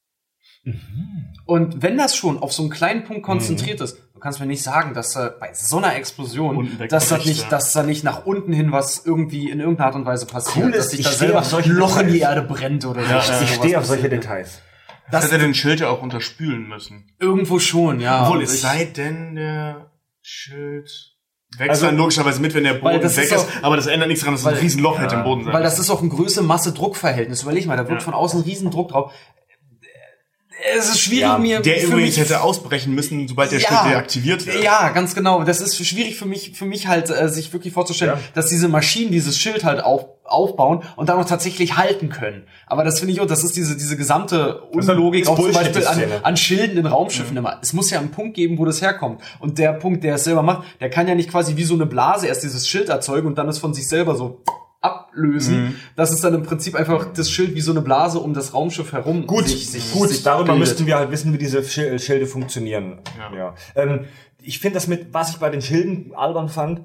Und wenn das schon auf so einen kleinen Punkt konzentriert ist, du kannst mir nicht sagen, dass bei so einer Explosion, dass da nicht nach unten hin was irgendwie in irgendeiner Art und Weise passiert, dass sich da selber ein Loch in die Erde brennt oder so. Ich stehe auf solche Details. Das hätte den Schild ja auch unterspülen müssen. Irgendwo schon, ja. Obwohl, es sei denn, der Schild wächst dann logischerweise mit, wenn der Boden weg ist. Aber das ändert nichts daran, dass es ein Riesenloch hätte im Boden sein. Weil das ist auch ein Größe-Masse-Druck-Verhältnis. Überleg mal, da wird von außen ein Riesendruck drauf. Es ist schwierig, der übrigens hätte ausbrechen müssen, sobald der Schild deaktiviert wird. Ja, ganz genau. Das ist schwierig für mich halt, sich wirklich vorzustellen, dass diese Maschinen dieses Schild halt aufbauen und dann auch tatsächlich halten können. Aber das finde ich auch, das ist diese gesamte Unlogik auch zum Beispiel an Schilden in Raumschiffen immer. Es muss ja einen Punkt geben, wo das herkommt. Und der Punkt, der es selber macht, der kann ja nicht quasi wie so eine Blase erst dieses Schild erzeugen und dann es von sich selber so ablösen. Das ist dann im Prinzip einfach das Schild wie so eine Blase um das Raumschiff herum. Gut, darüber müssten wir halt wissen, wie diese Schilde funktionieren. Ja. Ich finde das was ich bei den Schilden albern fand,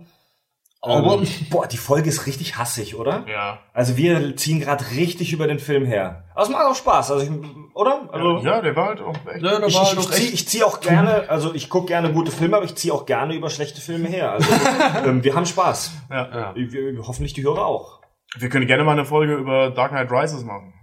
die Folge ist richtig hassig, oder? Ja. Also wir ziehen gerade richtig über den Film her. Aber es macht auch Spaß, oder? Also, ja, der war halt auch echt. Ich ziehe auch gerne, also ich gucke gerne gute Filme, aber ich ziehe auch gerne über schlechte Filme her. Also wir haben Spaß. Ja. Hoffentlich die Hörer auch. Wir können gerne mal eine Folge über Dark Knight Rises machen.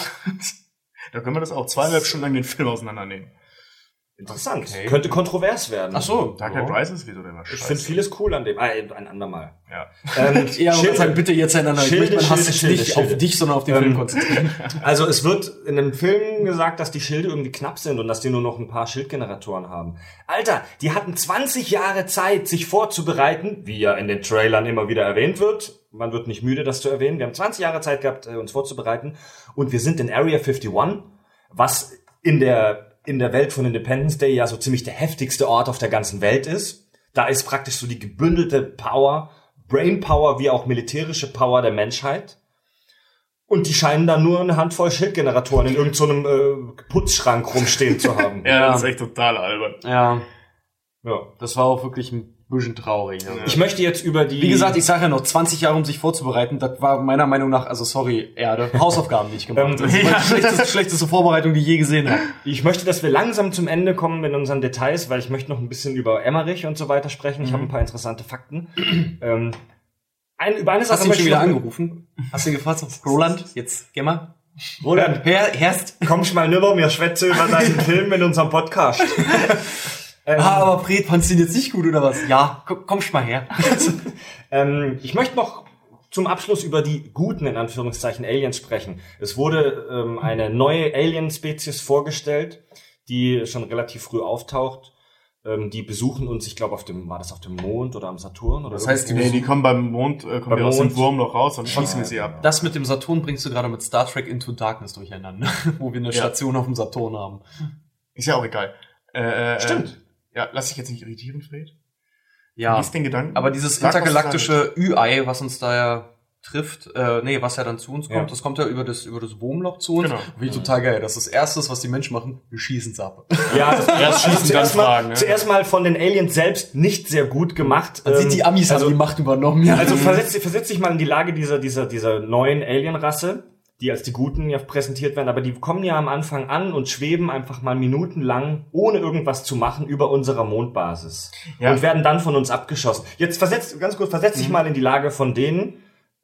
Da können wir das auch 2,5 Stunden lang den Film auseinandernehmen. Interessant. Okay. Könnte kontrovers werden. Ach so, Dark Knight Rises, wieso denn was? Ich finde vieles cool an dem. Ein andermal. Ja. Schilde, bitte jetzt einander. Ich möchte mein Hass nicht auf dich, sondern auf den Film konzentrieren. Also es wird in dem Film gesagt, dass die Schilde irgendwie knapp sind und dass die nur noch ein paar Schildgeneratoren haben. Alter, die hatten 20 Jahre Zeit, sich vorzubereiten, wie ja in den Trailern immer wieder erwähnt wird. Man wird nicht müde, das zu erwähnen. Wir haben 20 Jahre Zeit gehabt, uns vorzubereiten. Und wir sind in Area 51, was in der Welt von Independence Day ja so ziemlich der heftigste Ort auf der ganzen Welt ist. Da ist praktisch so die gebündelte Power, Brainpower wie auch militärische Power der Menschheit. Und die scheinen da nur eine Handvoll Schildgeneratoren in irgendeinem Putzschrank rumstehen zu haben. Ja, das ist echt total albern. Ja. Das war auch wirklich ein bisschen traurig. Also. Ich möchte jetzt über die... Wie gesagt, ich sage ja noch, 20 Jahre, um sich vorzubereiten, das war meiner Meinung nach, also sorry, Erde, Hausaufgaben nicht gemacht. Das ist die schlechteste Vorbereitung, die ich je gesehen habe. Ich möchte, dass wir langsam zum Ende kommen in unseren Details, weil ich möchte noch ein bisschen über Emmerich und so weiter sprechen. Ich habe ein paar interessante Fakten. Über eine Sache hast du ihn schon wieder angerufen? Hast du ihn gefragt, Roland, jetzt geh mal. Roland, Herst. Kommst mal rüber, wir schwätze über deinen Film in unserem Podcast. Aber Fred, fandst du ihn jetzt nicht gut, oder was? Ja, kommst mal her. Ich möchte noch zum Abschluss über die guten, in Anführungszeichen, Aliens sprechen. Es wurde eine neue Alien-Spezies vorgestellt, die schon relativ früh auftaucht. Die besuchen uns, ich glaube, war das auf dem Mond oder am Saturn? Oder das heißt, die kommen beim Mond, kommen aus dem Wurmloch raus und schießen wir sie ab. Das mit dem Saturn bringst du gerade mit Star Trek Into Darkness durcheinander, wo wir eine Station auf dem Saturn haben. Ist ja auch egal. Stimmt. Ja, lass dich jetzt nicht irritieren, Fred. Ja. Lies den Gedanken. Aber dieses intergalaktische Ü-Ei, was uns da ja trifft, was ja dann zu uns kommt, das kommt ja über das Wurmloch zu uns. Genau. Finde ich total geil. Das ist das Erste, was die Menschen machen, wir schießen's ab. Ja, erst schießen, dann fragen. Zuerst mal von den Aliens selbst nicht sehr gut gemacht. Die Amis haben die Macht übernommen. Ja. Also versetz dich mal in die Lage dieser neuen Alienrasse. die als die Guten ja präsentiert werden, aber die kommen ja am Anfang an und schweben einfach mal minutenlang, ohne irgendwas zu machen, über unserer Mondbasis. Ja. Und werden dann von uns abgeschossen. Jetzt versetz dich mal in die Lage von denen,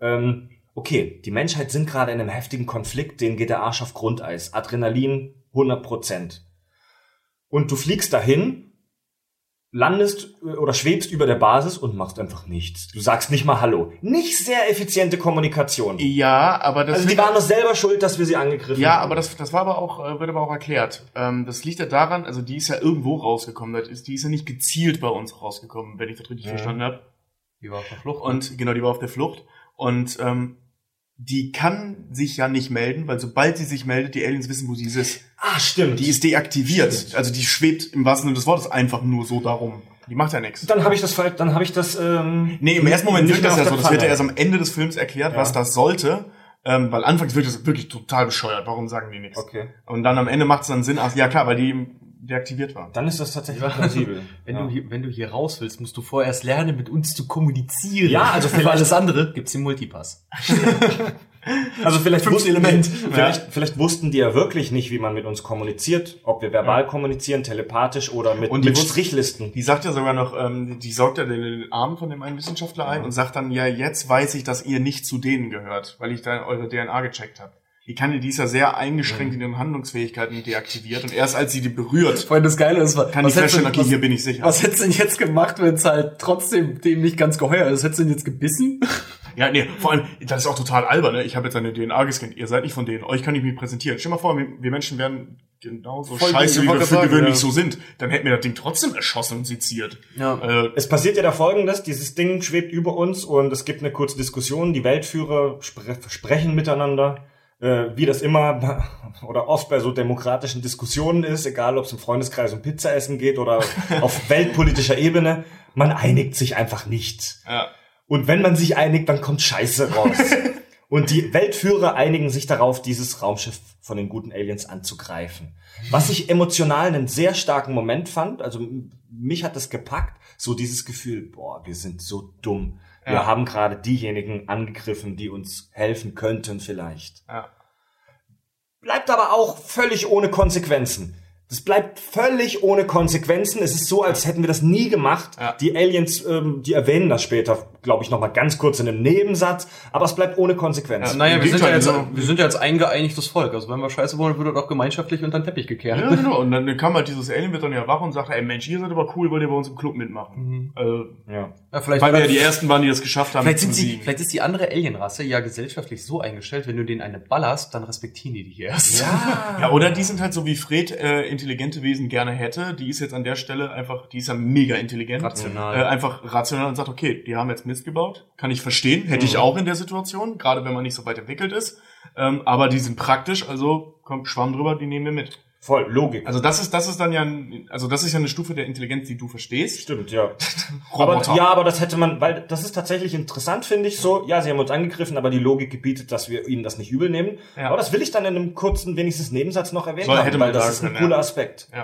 okay, die Menschheit sind gerade in einem heftigen Konflikt, denen geht der Arsch auf Grundeis. Adrenalin 100%. Und du fliegst dahin, landest oder schwebst über der Basis und machst einfach nichts. Du sagst nicht mal Hallo. Nicht sehr effiziente Kommunikation. Ja, aber das... Also die waren doch selber schuld, dass wir sie angegriffen haben. Ja, aber das war aber auch, wird aber auch erklärt. Das liegt ja daran, also die ist ja irgendwo rausgekommen. Die ist ja nicht gezielt bei uns rausgekommen, wenn ich das richtig verstanden habe. Die war auf der Flucht. Und genau, die war auf der Flucht. Und die kann sich ja nicht melden, weil sobald sie sich meldet, die Aliens wissen, wo sie ist. Ah, stimmt. Die ist deaktiviert. Stimmt. Also die schwebt im wahrsten Sinne des Wortes einfach nur so darum. Die macht ja nichts. Dann habe ich das nee, im ersten Moment wirkt das ja so. Das wird ja erst am Ende des Films erklärt, was das sollte. Weil anfangs wird das wirklich total bescheuert. Warum sagen die nichts? Okay. Und dann am Ende macht es dann Sinn, ach ja klar, weil die deaktiviert war. Dann ist das tatsächlich plausibel. Wenn du hier raus willst, musst du vorerst lernen, mit uns zu kommunizieren. Ja, also für alles andere gibt's den Multipass. Also vielleicht wussten die ja wirklich nicht, wie man mit uns kommuniziert, ob wir verbal kommunizieren, telepathisch oder mit Strichlisten. Die sagt ja sogar noch, die saugt ja den Arm von dem einen Wissenschaftler ein und sagt dann, ja, jetzt weiß ich, dass ihr nicht zu denen gehört, weil ich da eure DNA gecheckt habe. Die ist ja sehr eingeschränkt in ihren Handlungsfähigkeiten deaktiviert und erst als sie die berührt, Vorhin das Geile ist, kann die feststellen, okay, hier bin ich sicher. Was hättest du denn jetzt gemacht, wenn es halt trotzdem dem nicht ganz geheuer ist? Hättest du denn jetzt gebissen? Ja, nee, vor allem, das ist auch total albern, ne? Ich habe jetzt eine DNA gescannt, ihr seid nicht von denen, euch kann ich mich präsentieren. Stell dir mal vor, wir Menschen wären genauso scheiße, wie wir für gewöhnlich so sind. Dann hätten wir das Ding trotzdem erschossen und seziert. Ja. Es passiert ja da Folgendes, dieses Ding schwebt über uns und es gibt eine kurze Diskussion, die Weltführer sprechen miteinander, wie das immer oder oft bei so demokratischen Diskussionen ist, egal ob es im Freundeskreis um Pizza essen geht oder auf weltpolitischer Ebene, man einigt sich einfach nicht. Ja. Und wenn man sich einigt, dann kommt Scheiße raus. Und die Weltführer einigen sich darauf, dieses Raumschiff von den guten Aliens anzugreifen. Was ich emotional einen sehr starken Moment fand, also mich hat das gepackt, so dieses Gefühl, boah, wir sind so dumm. Wir haben gerade diejenigen angegriffen, die uns helfen könnten vielleicht. Ja. Bleibt aber auch völlig ohne Konsequenzen. Das bleibt völlig ohne Konsequenzen. Es ist so, als hätten wir das nie gemacht. Ja. Die Aliens, die erwähnen das später, glaube ich, noch mal ganz kurz in einem Nebensatz. Aber es bleibt ohne Konsequenzen. Ja, naja, wir sind ja jetzt ein geeinigtes Volk. Also wenn wir Scheiße wollen, wird das auch gemeinschaftlich unter den Teppich gekehrt. Ja, genau. Und dann kam halt dieses Alien, wird dann ja wach und sagt, ey Mensch, ihr seid aber cool, wollt ihr bei uns im Club mitmachen. Ja, vielleicht weil wir ja die Ersten waren, die das geschafft haben. Vielleicht ist die andere Alienrasse ja gesellschaftlich so eingestellt, wenn du denen eine ballerst, dann respektieren die dich erst. Ja, oder die sind halt so wie Fred, intelligente Wesen gerne hätte. Die ist jetzt an der Stelle einfach, die ist ja mega intelligent. Rational. Einfach rational und sagt, okay, die haben jetzt Mist gebaut. Kann ich verstehen. Hätte ich auch in der Situation. Gerade wenn man nicht so weit entwickelt ist. Aber die sind praktisch. Also kommt Schwamm drüber, die nehmen wir mit. Voll, Logik. Also das ist dann ja, das ist ja eine Stufe der Intelligenz, die du verstehst. Stimmt, ja. aber das hätte man, weil das ist tatsächlich interessant, finde ich so. Ja, sie haben uns angegriffen, aber die Logik gebietet, dass wir ihnen das nicht übel nehmen. Ja. Aber das will ich dann in einem kurzen, wenigstens Nebensatz noch erwähnen haben, weil das ist ein cooler Aspekt. Ja.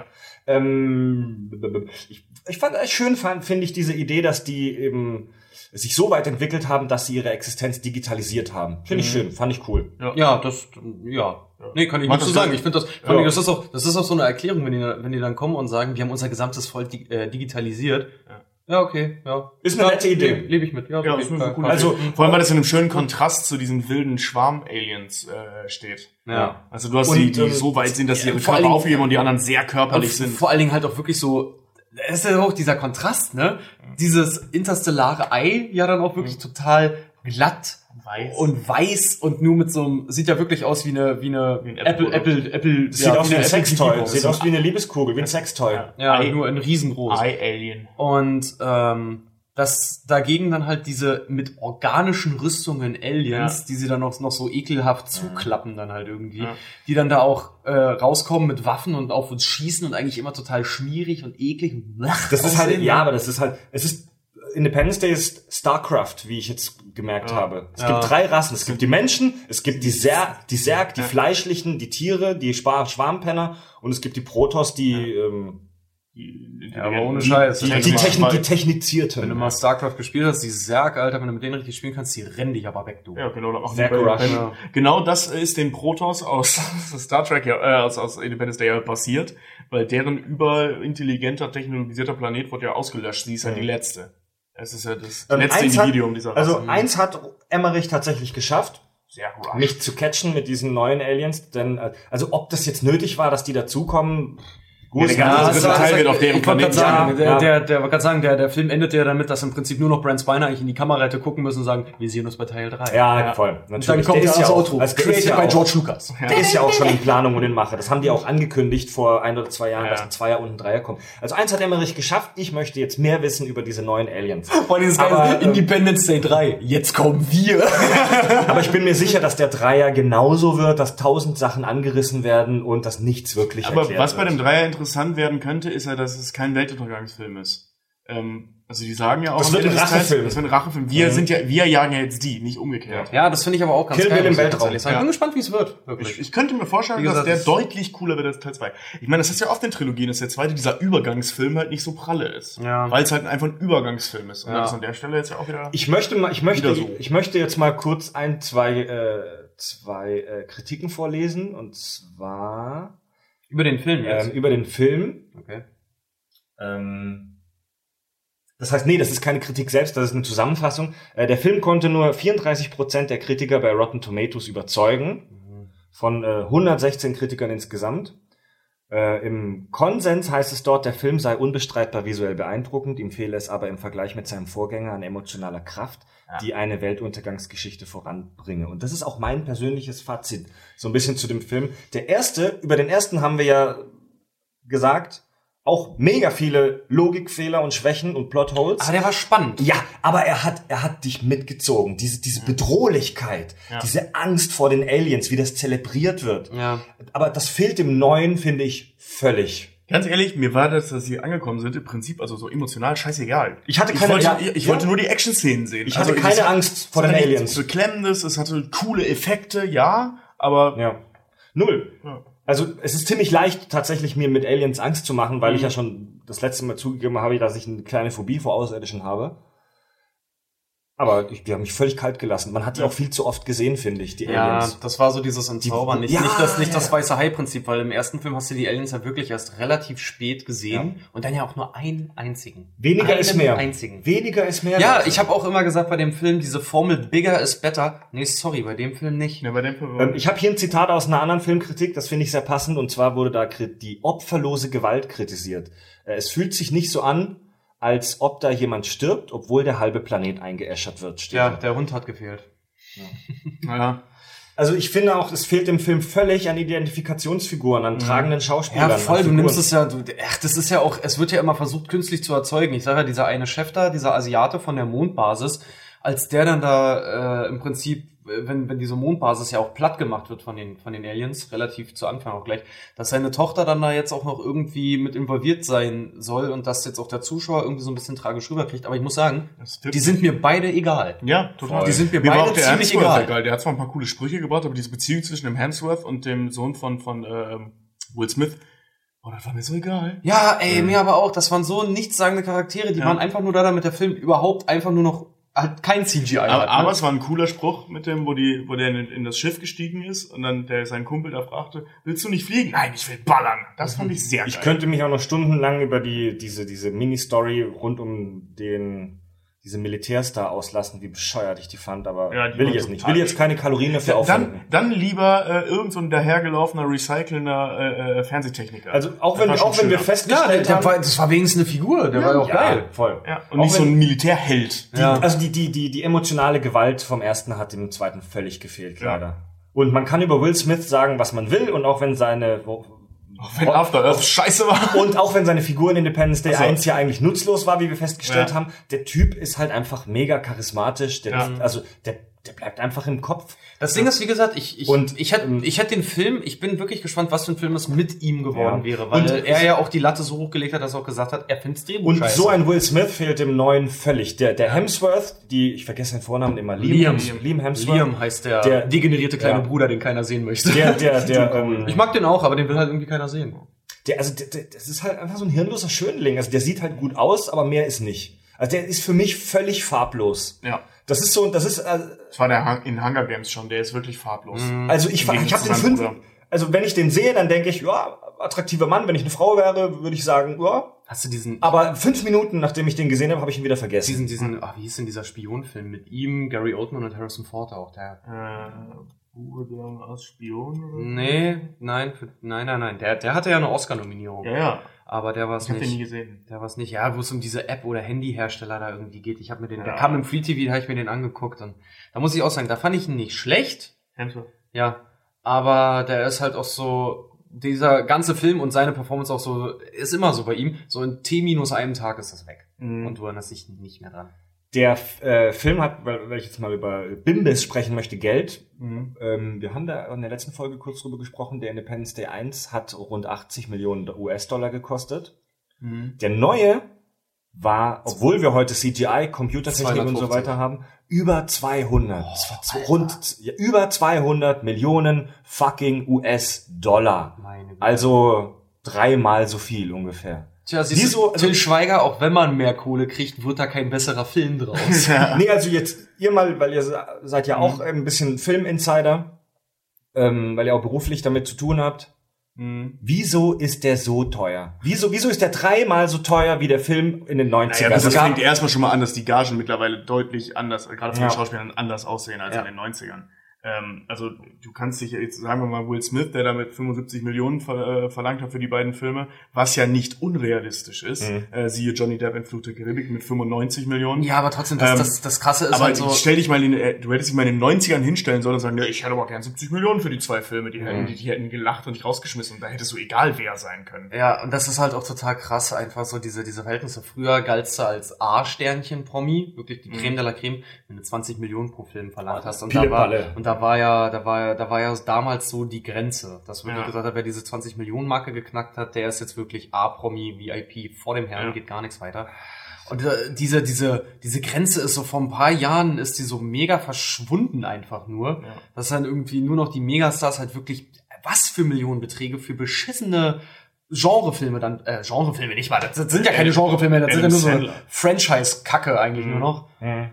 Ich fand echt schön, finde ich diese Idee, dass die eben sich so weit entwickelt haben, dass sie ihre Existenz digitalisiert haben. Finde ich schön, fand ich cool. Ja. Nee, kann ich nicht so sagen. Ich finde das ist auch so eine Erklärung, wenn die dann kommen und sagen, wir haben unser gesamtes Volk digitalisiert. Ja, okay, ja. Ist eine nette Idee. Lebe ich mit. Ja, ist eine cool. Also, vor allem, weil das in einem schönen Kontrast zu diesen wilden Schwarm-Aliens steht. Ja. Also du hast die so weit sind, dass sie ihre Körper aufheben und die anderen sehr körperlich sind. Vor allen Dingen halt auch wirklich so, das ist ja auch dieser Kontrast, ne? Dieses interstellare Ei ja dann auch wirklich total glatt und weiß und nur mit so einem, sieht ja wirklich aus wie ein Apple. Sieht aus wie ein Sextoy. Sieht aus wie eine Liebeskugel, wie ein Sextoy. Ja, nur ein riesengroß. Eye-Alien. Und, dass dagegen dann halt diese mit organischen Rüstungen Aliens, die sie dann noch so ekelhaft zuklappen dann halt irgendwie, die dann da auch rauskommen mit Waffen und auf uns schießen und eigentlich immer total schmierig und eklig. Das ist halt, aber das ist halt, es ist Independence Day ist StarCraft, wie ich jetzt gemerkt habe. Es gibt 3 Rassen. Es gibt die Menschen, es gibt die Zerg, die Fleischlichen, die Tiere, die Schwarmpenner und es gibt die Protoss, die aber ohne Scheiß. Die Technizierte. Wenn du mal StarCraft gespielt hast, die Zerg, Alter, wenn du mit denen richtig spielen kannst, die rennen dich aber weg, du. Ja, genau. Auch Zerg-Rush. Genau das ist den Protoss aus Star Trek, aus Independence Day passiert, weil deren überintelligenter, technologisierter Planet wurde ja ausgelöscht. Sie ist ja die letzte. Es ist ja das letzte Individuum dieser Rasse. Also eins hat Emmerich tatsächlich geschafft, mich zu catchen mit diesen neuen Aliens, denn also ob das jetzt nötig war, dass die dazukommen, gut, der Teil wird auf deren Planeten. Der Film endet ja damit, dass im Prinzip nur noch Brent Spiner eigentlich in die Kamera hätte gucken müssen und sagen, wir sehen uns bei Teil 3. Ja, voll. Natürlich. Und dann kommt der das Outro. Created by George Lucas. Der ist ja auch schon in Planung und in Mache. Das haben die auch angekündigt vor 1 oder 2 Jahren, dass ein Zweier und ein Dreier kommt. Also eins hat Emmerich geschafft. Ich möchte jetzt mehr wissen über diese neuen Aliens. Vor dieses Independence Day 3. Jetzt kommen wir. Aber ich bin mir sicher, dass der Dreier genauso wird, dass 1000 Sachen angerissen werden und dass nichts wirklich erklärt wird. Aber was bei dem Dreier interessant werden könnte, ist ja, dass es kein Weltuntergangsfilm ist. Also die sagen ja auch, das wird ein Rachefilm. Das wird ein Rachefilm. Wir jagen ja jetzt die, nicht umgekehrt. Ja, das finde ich aber auch ganz geil. Kill Bill im Weltraum. Ich bin gespannt, wie es wird. Wirklich. Ich könnte mir vorstellen, dass der deutlich cooler wird als Teil 2. Ich meine, das ist ja oft in Trilogien, dass der zweite, dieser Übergangsfilm halt nicht so pralle ist. Ja. Weil es halt einfach ein Übergangsfilm ist. Und das ist an der Stelle jetzt ja auch wieder. Ich möchte jetzt mal kurz zwei Kritiken vorlesen. Und zwar über den Film jetzt? Über den Film. Okay. Das heißt, das ist keine Kritik selbst, das ist eine Zusammenfassung. Der Film konnte nur 34% der Kritiker bei Rotten Tomatoes überzeugen. Von 116 Kritikern insgesamt. Im Konsens heißt es dort, der Film sei unbestreitbar visuell beeindruckend, ihm fehle es aber im Vergleich mit seinem Vorgänger an emotionaler Kraft, die eine Weltuntergangsgeschichte voranbringe. Und das ist auch mein persönliches Fazit. So ein bisschen zu dem Film. Über den ersten haben wir ja gesagt, auch mega viele Logikfehler und Schwächen und Plotholes. Aber der war spannend. Ja, aber er hat dich mitgezogen. Diese Bedrohlichkeit, diese Angst vor den Aliens, wie das zelebriert wird. Ja. Aber das fehlt im Neuen, finde ich, völlig. Ganz ehrlich, mir war das, dass sie angekommen sind, im Prinzip also so emotional scheißegal. Ich wollte nur die Action-Szenen sehen. Ich hatte keine Angst vor den Aliens. Es beklemmendes, es hatte coole Effekte, aber... Ja. Null. Ja. Also es ist ziemlich leicht, tatsächlich mir mit Aliens Angst zu machen, weil ich ja schon das letzte Mal zugegeben habe, dass ich eine kleine Phobie vor Außerirdischen habe. Aber die haben mich völlig kalt gelassen. Man hat die auch viel zu oft gesehen, finde ich, die Aliens. Ja, das war so dieses Entzaubern. Nicht das weiße Hai-Prinzip, weil im ersten Film hast du die Aliens ja wirklich erst relativ spät gesehen und dann ja auch nur einen einzigen. Weniger ist mehr. Weniger ist mehr. Ja, ich habe auch immer gesagt bei dem Film, diese Formel bigger is better. Nee, sorry, bei dem Film nicht. Ja, bei dem Film ich habe hier ein Zitat aus einer anderen Filmkritik, das finde ich sehr passend, und zwar wurde da die opferlose Gewalt kritisiert. Es fühlt sich nicht so an, als ob da jemand stirbt, obwohl der halbe Planet eingeäschert wird. Ja, der Hund hat gefehlt. Ja. Also ich finde auch, es fehlt im Film völlig an Identifikationsfiguren, an tragenden Schauspielern. Ja, voll, du nimmst es ja, das ist ja auch, es wird ja immer versucht, künstlich zu erzeugen. Ich sage ja, dieser eine Chef da, dieser Asiate von der Mondbasis, als der dann da im Prinzip, wenn diese Mondbasis ja auch platt gemacht wird von den Aliens, relativ zu Anfang auch gleich, dass seine Tochter dann da jetzt auch noch irgendwie mit involviert sein soll und dass jetzt auch der Zuschauer irgendwie so ein bisschen tragisch rüberkriegt. Aber ich muss sagen, die sind mir beide egal. Ja, total. Die sind mir beide ziemlich egal. Der hat zwar ein paar coole Sprüche gebracht, aber diese Beziehung zwischen dem Hemsworth und dem Sohn von Will Smith, das war mir so egal. Ja, mir aber auch. Das waren so nichtssagende Charaktere, die waren einfach nur da, damit der Film überhaupt einfach nur noch halt kein CGI. Aber es war ein cooler Spruch mit dem, wo der in das Schiff gestiegen ist und dann sein Kumpel da fragte, willst du nicht fliegen? Nein, ich will ballern. Das fand ich sehr geil. Ich könnte mich auch noch stundenlang über diese Mini-Story rund um diese Militärstar auslassen, wie bescheuert ich die fand, aber will ich jetzt nicht. Ich will jetzt keine Kalorien dafür aufwenden. Dann lieber irgend so ein dahergelaufener, recycelnder Fernsehtechniker. Also auch wenn wir festgestellt haben... das war wenigstens eine Figur, der war ja auch geil. Voll. Ja, und nicht so ein Militärheld. Also die emotionale Gewalt vom ersten hat im zweiten völlig gefehlt, leider. Und man kann über Will Smith sagen, was man will, und auch wenn wenn After Earth scheiße war. Und auch wenn seine Figur in Independence Day 1 ja eigentlich nutzlos war, wie wir festgestellt haben, der Typ ist halt einfach mega charismatisch. Der bleibt einfach im Kopf. Das Ding ist, wie gesagt, ich hätte den Film, ich bin wirklich gespannt, was für ein Film es mit ihm geworden wäre, weil er ja auch die Latte so hochgelegt hat, dass er auch gesagt hat, er findet das Drehbuch scheiße. Und so ein Will Smith fehlt im Neuen völlig. Der Hemsworth, ich vergesse den Vornamen immer, Liam Hemsworth. Liam heißt der degenerierte kleine Bruder, den keiner sehen möchte. Ich mag den auch, aber den will halt irgendwie keiner sehen. das ist halt einfach so ein hirnloser Schönling. Also der sieht halt gut aus, aber mehr ist nicht. Also der ist für mich völlig farblos. Ja. Das war der in Hunger Games schon, der ist wirklich farblos. Also ich habe den also wenn ich den sehe, dann denke ich, ja, attraktiver Mann. Wenn ich eine Frau wäre, würde ich sagen, ja. Hast du diesen? Aber 5 Minuten, nachdem ich den gesehen habe, habe ich ihn wieder vergessen. Wie hieß denn dieser Spionfilm mit ihm, Gary Oldman und Harrison Ford auch? Als Spion oder? Nee, nein. Der hatte ja eine Oscar-Nominierung. Ja. Aber der war es nicht. Ich hab den nie gesehen. Der war es nicht. Ja, wo es um diese App oder Handyhersteller da irgendwie geht. Ich habe mir der kam im Free TV, da habe ich mir den angeguckt und da muss ich auch sagen, da fand ich ihn nicht schlecht. Hemsworth. Ja, aber der ist halt auch so, dieser ganze Film und seine Performance auch so, ist immer so bei ihm, so in T-1 Tag ist das weg. Und du erinnerst dich nicht mehr dran. Der Film hat, weil ich jetzt mal über Bimbis sprechen möchte, Geld. Wir haben da in der letzten Folge kurz drüber gesprochen. Der Independence Day 1 hat rund 80 Millionen US-Dollar gekostet. Der neue war, obwohl wir heute CGI, Computertechnik und so weiter haben, über 200. Über 200 Millionen fucking US-Dollar. Also 3-mal so viel ungefähr. Tja, siehst du, Til Schweiger, auch wenn man mehr Kohle kriegt, wird da kein besserer Film draus. Nee, also jetzt ihr mal, weil ihr seid ja auch ein bisschen Film-Insider, weil ihr auch beruflich damit zu tun habt. Wieso ist der so teuer? Wieso ist der 3-mal so teuer wie der Film in den 90ern? Naja, das fängt erstmal schon mal an, dass die Gagen mittlerweile deutlich anders, gerade von den Schauspielern, anders aussehen als in den 90ern. Also du kannst dich jetzt, sagen wir mal, Will Smith, der damit 75 Millionen verlangt hat für die beiden Filme, was ja nicht unrealistisch ist. Siehe Johnny Depp in Fluch der Karibik mit 95 Millionen. Ja, aber trotzdem, das Krasse ist aber halt so... du hättest dich mal in den 90ern hinstellen sollen und sagen, ja, ich hätte aber gern 70 Millionen für die 2 Filme, die hätten gelacht und dich rausgeschmissen und da hättest du egal wer sein können. Ja, und das ist halt auch total krass, einfach so diese Verhältnisse. Früher galt's da als A-Sternchen-Promi, wirklich die Creme de la Creme, wenn du 20 Millionen pro Film verlangt hast. Und da war ja damals so die Grenze, dass wirklich gesagt hat, wer diese 20 Millionen Marke geknackt hat, der ist jetzt wirklich A-Promi, VIP, vor dem Herrn, geht gar nichts weiter. Und diese Grenze ist so vor ein paar Jahren ist die so mega verschwunden einfach nur, dass dann irgendwie nur noch die Megastars halt wirklich, was für Millionenbeträge für beschissene Genrefilme dann, Genrefilme nicht mal, das sind ja keine Genrefilme, das sind ja nur so Franchise-Kacke eigentlich nur noch.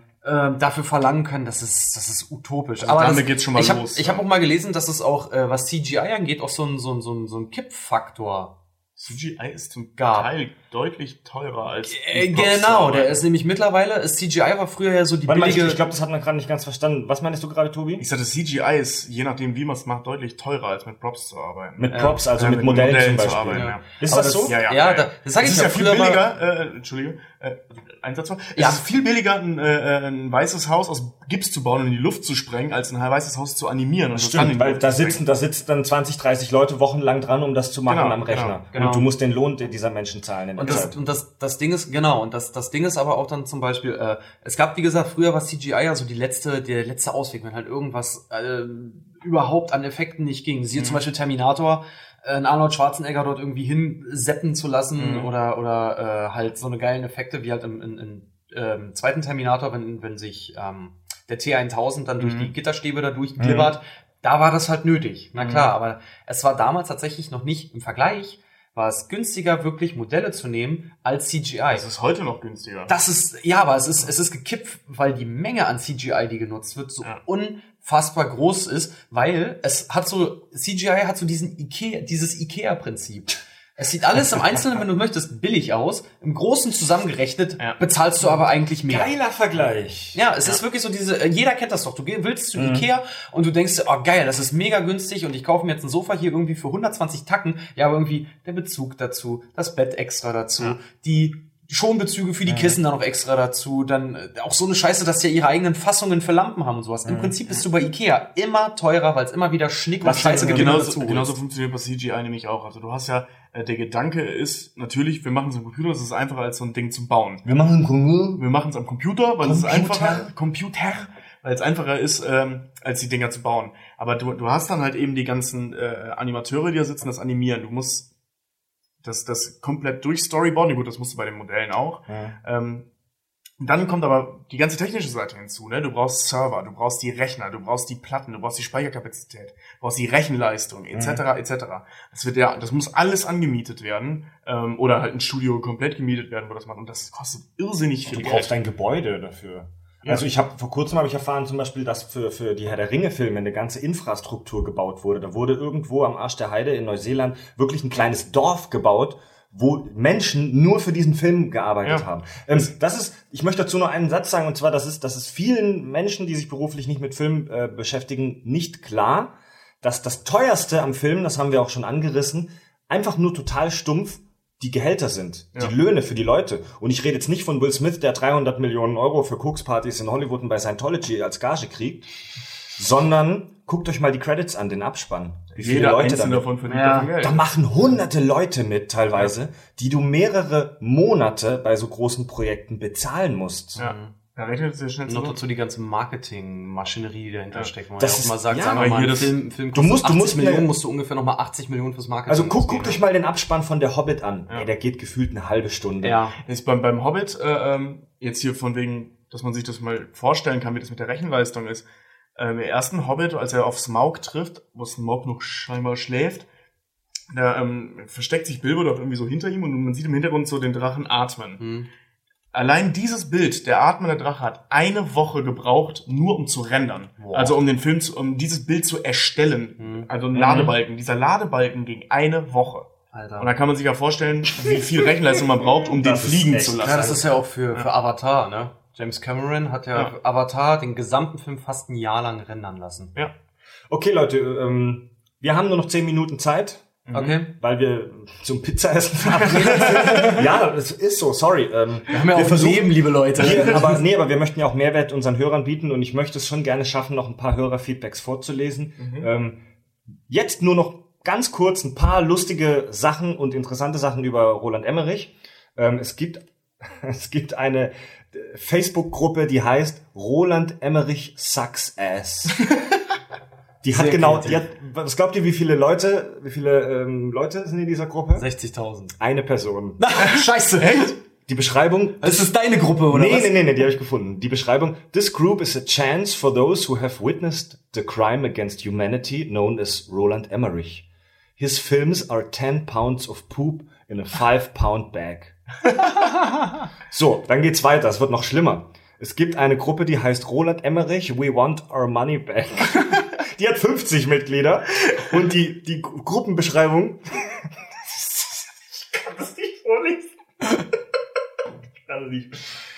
Dafür verlangen können, das ist utopisch. Also aber damit geht's schon mal los. Ich habe auch mal gelesen, dass es auch, was CGI angeht, auch so ein Kippfaktor. CGI ist zum Teil deutlich teurer als genau, der ist nämlich mittlerweile, CGI war früher ja so die billige... Ich glaube, das hat man gerade nicht ganz verstanden. Was meinst du gerade, Tobi? Ich sagte, CGI ist, je nachdem wie man es macht, deutlich teurer als mit Props zu arbeiten. Mit Props, also mit Modellen zum Beispiel. Zu arbeiten, Ist das so? Ja, das sag ich ja viel billiger, Entschuldige, Einsatz war. Es ist viel billiger, ein weißes Haus aus Gips zu bauen und in die Luft zu sprengen, als ein weißes Haus zu animieren. Und das stimmt, weil da sitzen dann 20, 30 Leute wochenlang dran, um das zu machen am Rechner. Genau. Und du musst den Lohn dieser Menschen zahlen in der Zeit. Und das Ding ist, das Ding ist aber auch dann zum Beispiel, es gab, wie gesagt, früher war CGI ja so der letzte Ausweg, wenn halt irgendwas überhaupt an Effekten nicht ging. Siehe zum Beispiel Terminator, Arnold Schwarzenegger dort irgendwie hinseppen zu lassen oder halt so eine geilen Effekte wie halt im zweiten Terminator, wenn sich der T-1000 dann durch die Gitterstäbe da durchglibbert, da war das halt nötig. Na klar, aber es war damals tatsächlich noch nicht im Vergleich, war es günstiger, wirklich Modelle zu nehmen als CGI. Es ist heute noch günstiger. Aber es ist gekippt, weil die Menge an CGI, die genutzt wird, so unfassbar groß ist, weil CGI hat so dieses Ikea-Prinzip. Es sieht alles im Einzelnen, wenn du möchtest, billig aus. Im Großen zusammengerechnet bezahlst du aber eigentlich mehr. Geiler Vergleich. Ja, es ist wirklich so jeder kennt das doch. Du willst zu Ikea und du denkst, oh geil, das ist mega günstig und ich kaufe mir jetzt ein Sofa hier irgendwie für 120 Tacken. Ja, aber irgendwie der Bezug dazu, das Bett extra dazu, die Schonbezüge für die Kissen dann noch extra dazu, dann auch so eine Scheiße, dass sie ja ihre eigenen Fassungen für Lampen haben und sowas. Im Prinzip bist du bei Ikea immer teurer, weil es immer wieder Schnick und Scheiße gibt. Genauso funktioniert bei CGI nämlich auch. Also du hast ja, der Gedanke ist natürlich, wir machen es am Computer, das ist einfacher als so ein Ding zu bauen. Wir machen es am Computer, weil es ist einfacher. Weil es einfacher ist, als die Dinger zu bauen. Aber du hast dann halt eben die ganzen Animateure, die da sitzen, das animieren. Du musst das komplett durch Storyboarden, gut, das musst du bei den Modellen auch. Und dann kommt aber die ganze technische Seite hinzu, ne? Du brauchst Server, du brauchst die Rechner, du brauchst die Platten, du brauchst die Speicherkapazität, du brauchst die Rechenleistung, etc., etc. Das muss alles angemietet werden, oder halt ein Studio komplett gemietet werden, wo das macht. Und das kostet irrsinnig viel Geld. Du brauchst ein Gebäude dafür. Ja. Also vor kurzem habe ich erfahren zum Beispiel, dass für die Herr der Ringe-Filme eine ganze Infrastruktur gebaut wurde. Da wurde irgendwo am Arsch der Heide in Neuseeland wirklich ein kleines Dorf gebaut, wo Menschen nur für diesen Film gearbeitet haben. Ich möchte dazu noch einen Satz sagen, und zwar, das ist vielen Menschen, die sich beruflich nicht mit Film beschäftigen, nicht klar, dass das teuerste am Film, das haben wir auch schon angerissen, einfach nur total stumpf die Gehälter sind, die Löhne für die Leute. Und ich rede jetzt nicht von Will Smith, der 300 Millionen Euro für Kokspartys in Hollywood und bei Scientology als Gage kriegt, sondern guckt euch mal die Credits an, den Abspann. Wie viele Leute davon verdient davon Geld. Da machen hunderte Leute mit teilweise, die du mehrere Monate bei so großen Projekten bezahlen musst. Ja. Da rechnet es ja schnell noch dazu die ganze Marketing-Maschinerie, die dahinter steckt. Wo das man auch mal sagt, sagen wir mal, ein Film du musst 80 Millionen, musst du ungefähr nochmal 80 Millionen fürs Marketing. Also guckt euch mal den Abspann von der Hobbit an. Ja. Ey, der geht gefühlt eine halbe Stunde. Ja. Ist beim Hobbit, jetzt hier von wegen, dass man sich das mal vorstellen kann, wie das mit der Rechenleistung ist. Im ersten Hobbit, als er auf Smaug trifft, wo Smaug noch scheinbar schläft, da versteckt sich Bilbo doch irgendwie so hinter ihm und man sieht im Hintergrund so den Drachen atmen. Allein dieses Bild, der atmende Drache, hat eine Woche gebraucht, nur um zu rendern. Wow. Also um den Film um dieses Bild zu erstellen. Also ein Ladebalken. Dieser Ladebalken ging eine Woche. Alter. Und da kann man sich ja vorstellen, wie viel Rechenleistung man braucht, um den fliegen zu lassen. Ja, das ist ja auch für Avatar, ne? James Cameron hat ja Avatar den gesamten Film fast ein Jahr lang rendern lassen. Ja. Okay, Leute, wir haben nur noch 10 Minuten Zeit. Okay. Weil wir zum Pizzaessen verabredet sind. Ja, es ist so, sorry. Wir haben ja auch ein Leben, liebe Leute. Aber wir möchten ja auch Mehrwert unseren Hörern bieten und ich möchte es schon gerne schaffen, noch ein paar Hörerfeedbacks vorzulesen. Jetzt nur noch ganz kurz ein paar lustige Sachen und interessante Sachen über Roland Emmerich. Es gibt eine Facebook-Gruppe, die heißt Roland Emmerich Sucks Ass. Die hat was glaubt ihr, wie viele Leute sind in dieser Gruppe? 60.000. Eine Person. Scheiße, echt? Die Beschreibung. Das ist deine Gruppe, oder was? Nee, die habe ich gefunden. Die Beschreibung. This group is a chance for those who have witnessed the crime against humanity known as Roland Emmerich. His films are 10 pounds of poop in a 5-pound bag. So, dann geht's weiter. Es wird noch schlimmer. Es gibt eine Gruppe, die heißt Roland Emmerich, we want our money back. Die hat 50 Mitglieder und die Gruppenbeschreibung. Ich kann das nicht vorlesen. Ich kann das nicht.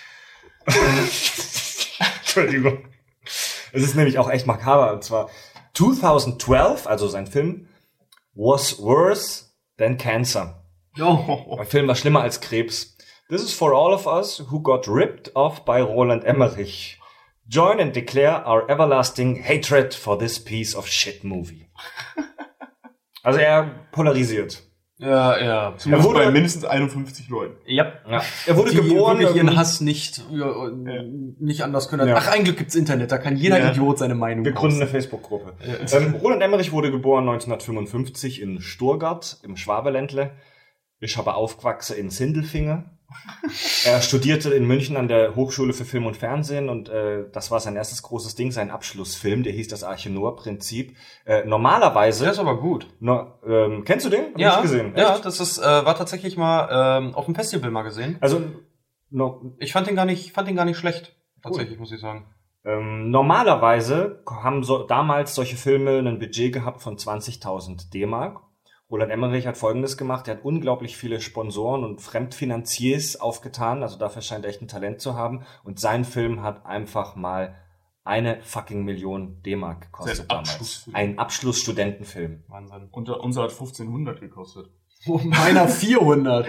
Entschuldigung. Es ist nämlich auch echt makaber. Und zwar 2012, also sein Film, was worse than cancer. Der Film war schlimmer als Krebs. This is for all of us who got ripped off by Roland Emmerich. Join and declare our everlasting hatred for this piece of shit movie. Also er polarisiert. Ja. Er wurde bei mindestens 51 Leuten. Ja. Er wurde geboren, wirklich ihren Hass nicht anders können. Ja. Ach, ein Glück gibt's Internet, da kann jeder Idiot seine Meinung Wir gründen eine Facebook-Gruppe. Ja. Roland Emmerich wurde geboren 1955 in Sturgart im Schwaberländle. Ist aber aufgewachsen in Sindelfingen. Er studierte in München an der Hochschule für Film und Fernsehen und das war sein erstes großes Ding, sein Abschlussfilm, der hieß das Arche Noah-Prinzip. Normalerweise... Der ist aber gut. Kennst du den? Hab ja, ich gesehen. Ja, das ist war tatsächlich mal auf dem Festival mal gesehen. Also ich fand den gar nicht schlecht, tatsächlich, muss ich sagen. Normalerweise haben damals solche Filme ein Budget gehabt von 20.000 D-Mark. Roland Emmerich hat Folgendes gemacht, er hat unglaublich viele Sponsoren und Fremdfinanziers aufgetan, also dafür scheint er echt ein Talent zu haben und sein Film hat einfach mal 1 fucking Million D-Mark gekostet damals. Ein Abschlussstudentenfilm. Wahnsinn. Und unser hat 1.500 gekostet. Oh, meiner 400.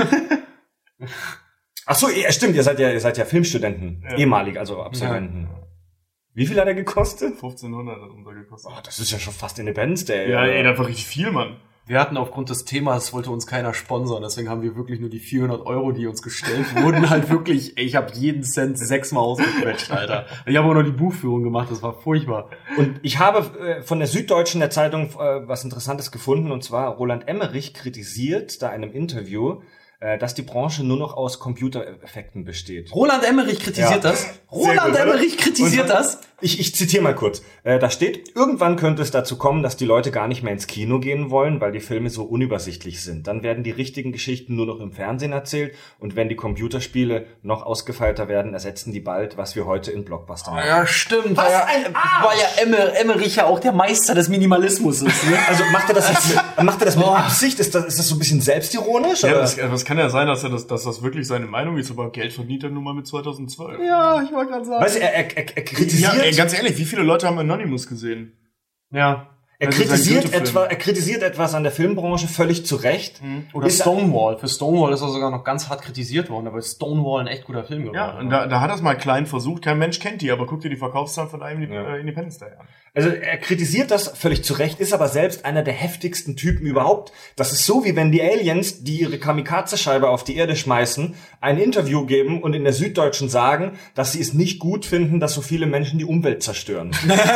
Ach so, ja, stimmt, ihr seid ja Filmstudenten, ehemalig, also Absolventen. Ja. Wie viel hat er gekostet? 1.500 hat unser gekostet. Oh, das ist ja schon fast Independence Day. Ja, das war richtig viel, Mann. Wir hatten aufgrund des Themas, wollte uns keiner sponsern, deswegen haben wir wirklich nur die 400 €, die uns gestellt wurden, halt wirklich, ich habe jeden Cent 6-mal ausgequetscht, Alter. Ich habe auch noch die Buchführung gemacht, das war furchtbar. Und ich habe von der Süddeutschen, der Zeitung, was Interessantes gefunden, und zwar Roland Emmerich kritisiert da in einem Interview dass die Branche nur noch aus Computereffekten besteht. Roland Emmerich kritisiert das. Roland Emmerich kritisiert das. Ich zitiere mal kurz. Da steht, irgendwann könnte es dazu kommen, dass die Leute gar nicht mehr ins Kino gehen wollen, weil die Filme so unübersichtlich sind. Dann werden die richtigen Geschichten nur noch im Fernsehen erzählt und wenn die Computerspiele noch ausgefeilter werden, ersetzen die bald, was wir heute in Blockbuster machen. Ja, stimmt. War ja Emmerich ja auch der Meister des Minimalismus ist. Ne? Also macht er das mit Absicht? Ist das so ein bisschen selbstironisch? Ja, das kann ja sein, dass das wirklich seine Meinung ist, aber Geld verdient er nun mal mit 2012. Ja, ich wollte gerade sagen. Weißt du, er kritisiert... Ja, ganz ehrlich, wie viele Leute haben Anonymous gesehen? Ja. Er kritisiert etwas an der Filmbranche völlig zu Recht. Oder Stonewall. Für Stonewall ist er sogar noch ganz hart kritisiert worden, aber Stonewall ein echt guter Film geworden. Ja, und da hat er es mal klein versucht. Kein Mensch kennt die, aber guck dir die Verkaufszahlen von einem Independence Day an. Also er kritisiert das völlig zu Recht, ist aber selbst einer der heftigsten Typen überhaupt. Das ist so, wie wenn die Aliens, die ihre Kamikaze-Scheibe auf die Erde schmeißen, ein Interview geben und in der Süddeutschen sagen, dass sie es nicht gut finden, dass so viele Menschen die Umwelt zerstören.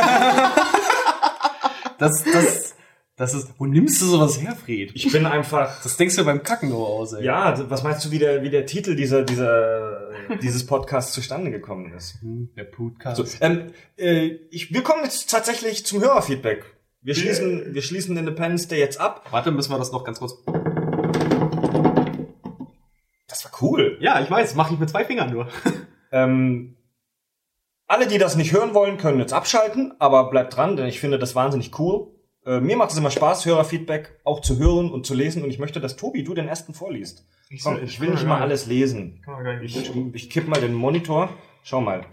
Das ist, wo nimmst du sowas her, Fred? Ich bin einfach... Das denkst du beim Kacken nur aus, ey. Ja, was meinst du, wie der Titel dieses Podcasts zustande gekommen ist? Der Podcast. So, wir kommen jetzt tatsächlich zum Hörerfeedback. Wir schließen Independence Day jetzt ab. Warte, müssen wir das noch ganz kurz... Das war cool. Ja, ich weiß, mache ich mit 2 Fingern nur. Alle, die das nicht hören wollen, können jetzt abschalten, aber bleibt dran, denn ich finde das wahnsinnig cool. Mir macht es immer Spaß, Hörerfeedback auch zu hören und zu lesen und ich möchte, dass Tobi, du den ersten vorliest. Ich will nicht mal alles lesen. Ich kipp mal den Monitor. Schau mal.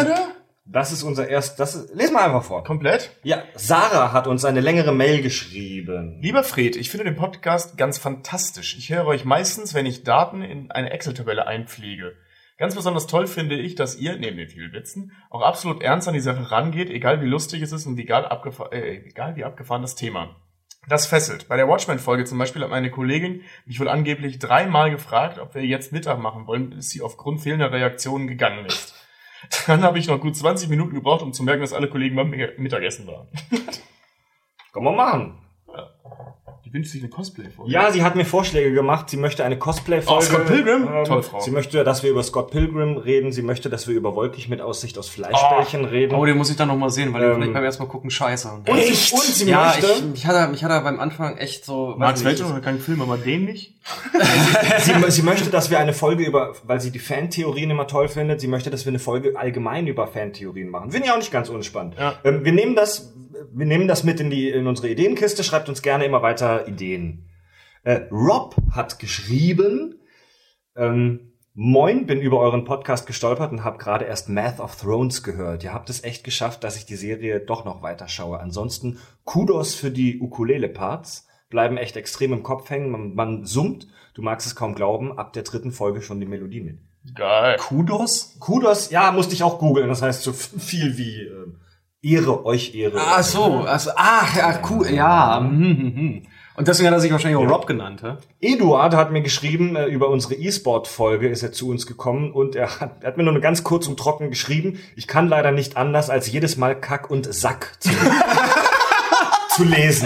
Das ist unser les mal einfach vor. Komplett? Ja, Sarah hat uns eine längere Mail geschrieben. Lieber Fred, ich finde den Podcast ganz fantastisch. Ich höre euch meistens, wenn ich Daten in eine Excel-Tabelle einpflege. Ganz besonders toll finde ich, dass ihr, neben den vielen Witzen, auch absolut ernst an die Sache rangeht, egal wie lustig es ist und egal wie abgefahren das Thema. Das fesselt. Bei der Watchmen-Folge zum Beispiel hat meine Kollegin mich wohl angeblich 3-mal gefragt, ob wir jetzt Mittag machen wollen, bis sie aufgrund fehlender Reaktionen gegangen ist. Dann habe ich noch gut 20 Minuten gebraucht, um zu merken, dass alle Kollegen beim Mittagessen waren. Kann man machen. Ja. Die wünscht sich eine Cosplay-Folge. Ja, sie hat mir Vorschläge gemacht. Sie möchte eine Cosplay-Folge. Scott Pilgrim? Tolle Frau. Sie möchte, dass wir über Scott Pilgrim reden. Sie möchte, dass wir über Wolkig mit Aussicht aus Fleischbällchen reden. Oh, den muss ich dann noch mal sehen, weil den fand ich beim ersten Mal gucken scheiße. Echt? Und sie möchte... Mich hat er beim Anfang echt so... Max Welch oder kein Film, aber den nicht? Sie möchte, dass wir eine Folge über, weil sie die Fantheorien immer toll findet, sie möchte, dass wir eine Folge allgemein über Fantheorien machen. Finde ich auch nicht ganz unspannend. Ja. Wir nehmen das mit in unsere Ideenkiste, schreibt uns gerne immer weiter Ideen. Rob hat geschrieben, Moin, bin über euren Podcast gestolpert und habe gerade erst Math of Thrones gehört. Ihr habt es echt geschafft, dass ich die Serie doch noch weiter schaue. Ansonsten Kudos für die Ukulele-Parts. Bleiben echt extrem im Kopf hängen. Man summt, du magst es kaum glauben, ab der 3. Folge schon die Melodie mit. Geil. Kudos? Kudos, ja, musste ich auch googeln. Das heißt so viel wie Ehre, euch Ehre. Ach so, cool, ja. Und deswegen hat er sich wahrscheinlich auch Rob genannt, hä? Eduard hat mir geschrieben, über unsere E-Sport-Folge ist er zu uns gekommen und er hat mir nur ganz kurz und trocken geschrieben, ich kann leider nicht anders, als jedes Mal Kack und Sack zu lesen.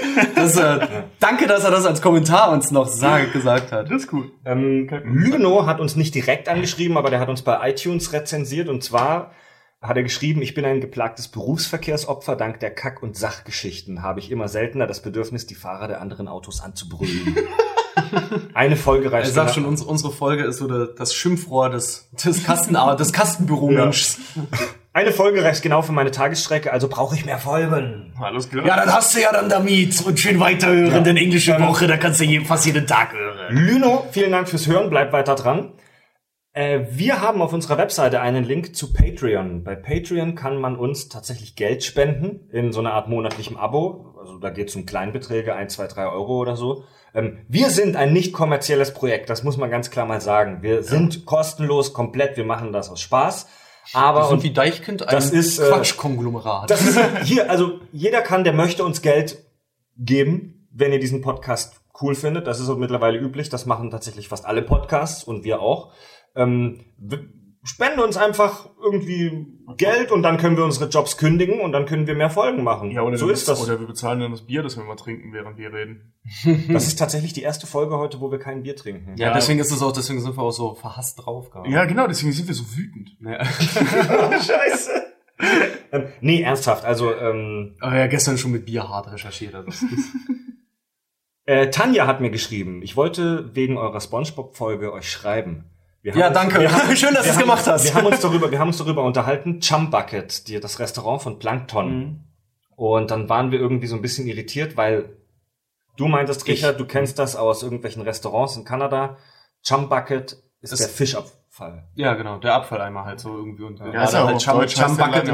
Danke, dass er das als Kommentar uns noch gesagt hat. Das ist cool. Lüno hat uns nicht direkt angeschrieben, aber der hat uns bei iTunes rezensiert und zwar hat er geschrieben, ich bin ein geplagtes Berufsverkehrsopfer. Dank der Kack- und Sachgeschichten habe ich immer seltener das Bedürfnis, die Fahrer der anderen Autos anzubrüllen. Eine Folge reicht. Er sagt schon, unsere Folge ist so das Schimpfrohr des Kastenbüromenschs. Ja. Eine Folge reicht genau für meine Tagesstrecke, also brauche ich mehr Folgen. Alles klar. Ja, dann hast du ja dann damit und schön weiterhören, ja. Denn englische Woche, da kannst du fast jeden Tag hören. Lüno, vielen Dank fürs Hören, bleib weiter dran. Wir haben auf unserer Webseite einen Link zu Patreon. Bei Patreon kann man uns tatsächlich Geld spenden in so einer Art monatlichem Abo. Also da geht es um Kleinbeträge, 1, 2, 3 Euro oder so. Wir sind ein nicht kommerzielles Projekt, das muss man ganz klar mal sagen. Wir sind kostenlos, komplett, wir machen das aus Spaß. Aber wir sind wie Deichkind, ein Quatschkonglomerat. Das ist hier, also jeder kann, der möchte uns Geld geben, wenn ihr diesen Podcast cool findet. Das ist mittlerweile üblich, das machen tatsächlich fast alle Podcasts und wir auch. spende uns einfach irgendwie Geld und dann können wir unsere Jobs kündigen und dann können wir mehr Folgen machen. Ja, oder so ist das. Oder wir bezahlen dann das Bier, das wir mal trinken, während wir reden. Das ist tatsächlich die erste Folge heute, wo wir kein Bier trinken. Ja, deswegen sind wir auch so verhasst drauf gerade. Ja, genau, deswegen sind wir so wütend. Ja. Scheiße. Nee, ernsthaft, also ja, gestern schon mit Bier hart recherchiert. Tanja hat mir geschrieben, ich wollte wegen eurer SpongeBob-Folge euch schreiben. Danke. Schön, dass du es gemacht hast. Wir haben uns darüber unterhalten, Chum Bucket, das Restaurant von Plankton. Mhm. Und dann waren wir irgendwie so ein bisschen irritiert, weil du meintest, Richard, du kennst das aus irgendwelchen Restaurants in Kanada. Chum Bucket ist der Fischabfall. Ja, genau, der Abfalleimer halt so irgendwie. Und ja, ist ja halt Chum Bucket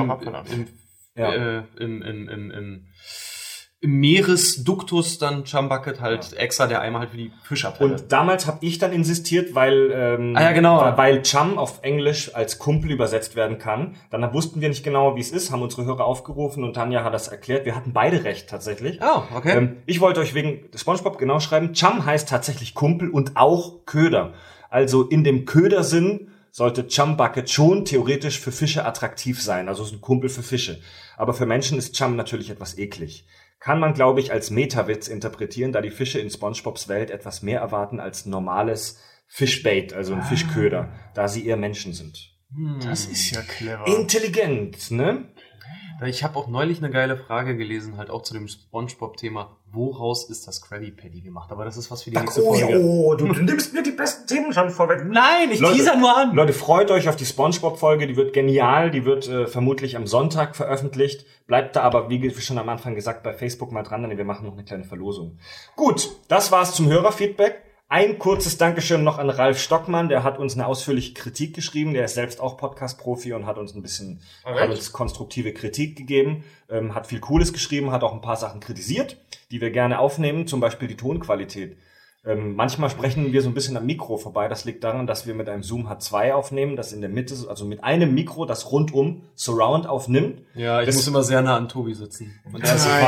im Meeresduktus dann Chum Bucket halt extra der Eimer halt für die Fischabfälle. Und damals habe ich dann insistiert, weil weil Chum auf Englisch als Kumpel übersetzt werden kann. Dann wussten wir nicht genau, wie es ist, haben unsere Hörer aufgerufen und Tanja hat das erklärt. Wir hatten beide recht tatsächlich. Oh, okay. Ich wollte euch wegen SpongeBob genau schreiben, Chum heißt tatsächlich Kumpel und auch Köder. Also in dem Ködersinn sollte Chum Bucket schon theoretisch für Fische attraktiv sein. Also es ist ein Kumpel für Fische. Aber für Menschen ist Chum natürlich etwas eklig. Kann man, glaube ich, als Metawitz interpretieren, da die Fische in SpongeBobs Welt etwas mehr erwarten als normales Fishbait, also ein Fischköder, da sie eher Menschen sind. Das ist ja clever. Intelligent, ne? Ich habe auch neulich eine geile Frage gelesen, halt auch zu dem SpongeBob-Thema. Woraus ist das Krabby Patty gemacht? Aber das ist was für die nächste Folge. Oh, du nimmst mir die besten Themen schon vorweg. Nein, ich teaser nur an. Leute, freut euch auf die SpongeBob-Folge. Die wird genial. Die wird vermutlich am Sonntag veröffentlicht. Bleibt da aber, wie schon am Anfang gesagt, bei Facebook mal dran, denn wir machen noch eine kleine Verlosung. Gut, das war's zum Hörerfeedback. Ein kurzes Dankeschön noch an Ralf Stockmann, der hat uns eine ausführliche Kritik geschrieben, der ist selbst auch Podcast-Profi und hat uns hat uns konstruktive Kritik gegeben, hat viel Cooles geschrieben, hat auch ein paar Sachen kritisiert, die wir gerne aufnehmen, zum Beispiel die Tonqualität. Manchmal sprechen wir so ein bisschen am Mikro vorbei, das liegt daran, dass wir mit einem Zoom H2 aufnehmen, das in der Mitte, also mit einem Mikro, das rundum Surround aufnimmt. Ja, ich muss immer sehr nah an Tobi sitzen. Und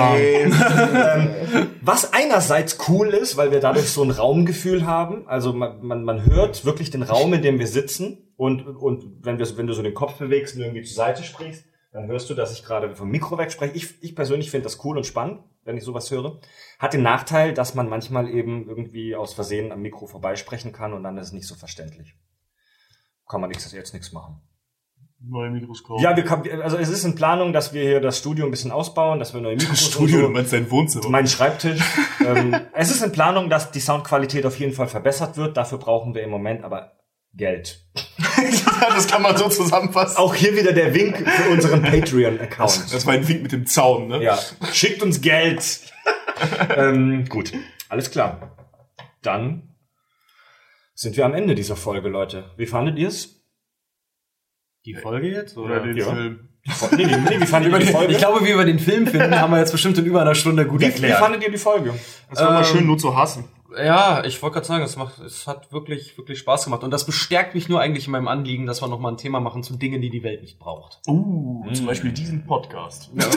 was einerseits cool ist, weil wir dadurch so ein Raumgefühl haben, also man hört wirklich den Raum, in dem wir sitzen und wenn du so den Kopf bewegst und irgendwie zur Seite sprichst, dann hörst du, dass ich gerade vom Mikro weg spreche. Ich persönlich finde das cool und spannend, wenn ich sowas höre. Hat den Nachteil, dass man manchmal eben irgendwie aus Versehen am Mikro vorbeisprechen kann und dann ist es nicht so verständlich. Kann man jetzt nichts machen. Neue Mikros kaufen. Ja, also es ist in Planung, dass wir hier das Studio ein bisschen ausbauen, dass wir neue Mikros Studio, du meinst dein Wohnzimmer. Mein Schreibtisch. Es ist in Planung, dass die Soundqualität auf jeden Fall verbessert wird. Dafür brauchen wir im Moment aber Geld. Das kann man so zusammenfassen. Auch hier wieder der Wink für unseren Patreon-Account. Das war ein Wink mit dem Zaun, ne? Ja. Schickt uns Geld. Gut, alles klar. Dann sind wir am Ende dieser Folge, Leute. Wie fandet ihr es? Die Folge jetzt? Oder den Film? Nee, wie fandet ihr die Folge? Ich glaube, wie wir den Film finden, haben wir jetzt bestimmt in über einer Stunde gut erklärt. Wie fandet ihr die Folge? Es war mal schön, nur zu hassen. Ja, ich wollte gerade sagen, es hat wirklich, wirklich Spaß gemacht. Und das bestärkt mich nur eigentlich in meinem Anliegen, dass wir nochmal ein Thema machen zu Dingen, die die Welt nicht braucht. Zum Beispiel diesen Podcast. Ja.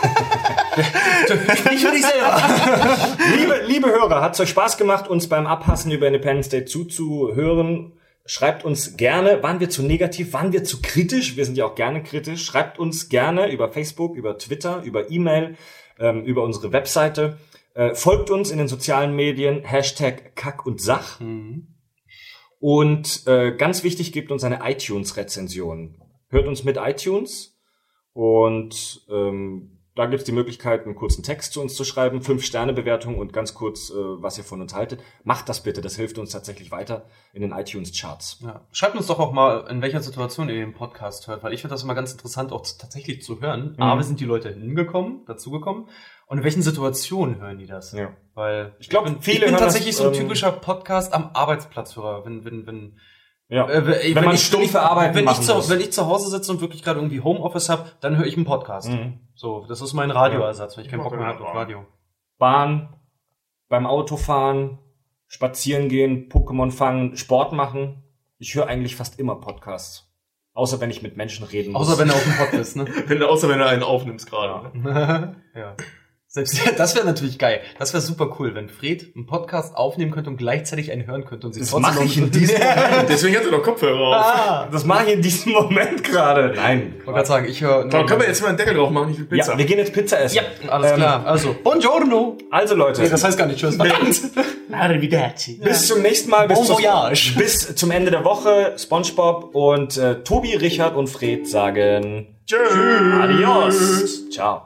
Nicht für dich selber. Liebe Hörer, hat's euch Spaß gemacht, uns beim Abhassen über Independence Day zuzuhören? Schreibt uns gerne, waren wir zu negativ, waren wir zu kritisch? Wir sind ja auch gerne kritisch. Schreibt uns gerne über Facebook, über Twitter, über E-Mail, über unsere Webseite. Folgt uns in den sozialen Medien, #Kack und Sach. Und ganz wichtig, gebt uns eine iTunes-Rezension. Hört uns mit iTunes und da gibt's die Möglichkeit, einen kurzen Text zu uns zu schreiben, 5-Sterne-Bewertung und ganz kurz, was ihr von uns haltet. Macht das bitte, das hilft uns tatsächlich weiter in den iTunes-Charts. Ja. Schreibt uns doch auch mal, in welcher Situation ihr den Podcast hört, weil ich finde das immer ganz interessant, auch tatsächlich zu hören. Aber sind die Leute dazugekommen? Und in welchen Situationen hören die das? Ja. Weil ich glaube, ich bin tatsächlich so ein typischer Podcast am Arbeitsplatzhörer. Wenn man stumpfe Arbeiten machen muss. Wenn ich zu Hause sitze und wirklich gerade irgendwie Homeoffice habe, dann höre ich einen Podcast. So, das ist mein Radioersatz, weil ich keinen Bock mehr habe auf Radio. Bahn, beim Autofahren, spazieren gehen, Pokémon fangen, Sport machen. Ich höre eigentlich fast immer Podcasts. Außer wenn ich mit Menschen reden muss. Außer wenn er auf dem Pod ist, ne? Außer wenn du einen aufnimmst gerade. Ja. Selbst das wäre natürlich geil. Das wäre super cool, wenn Fred einen Podcast aufnehmen könnte und gleichzeitig einen hören könnte und sich das mache ich in diesem Moment. Deswegen hat er doch Kopfhörer auf. Das mache ich in diesem Moment gerade. Nein. Ich wollte gerade sagen, ich höre... Dann können wir jetzt mal einen Deckel drauf machen, ich will Pizza. Ja, wir gehen jetzt Pizza essen. Ja, alles klar. Also, buongiorno. Also Leute. Nee, das heißt gar nicht. Tschüss. Arrivederci. Bis zum nächsten Mal. Bon voyage. Bis zum Ende der Woche. SpongeBob und Tobi, Richard und Fred sagen Tschüss. Adios. Ciao.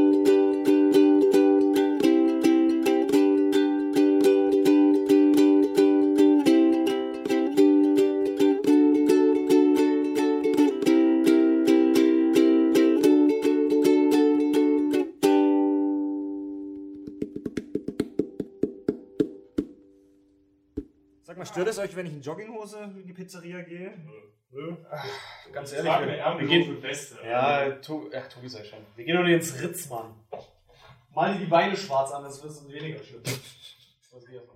Sag mal, stört es euch, wenn ich in Jogginghose in die Pizzeria gehe? Ganz ehrlich, wir gehen für Feste. Ja, Tobi sei schon. Wir gehen doch nicht ins Ritz, Mann. Mal dir die Beine schwarz an, das wird weniger schlimm.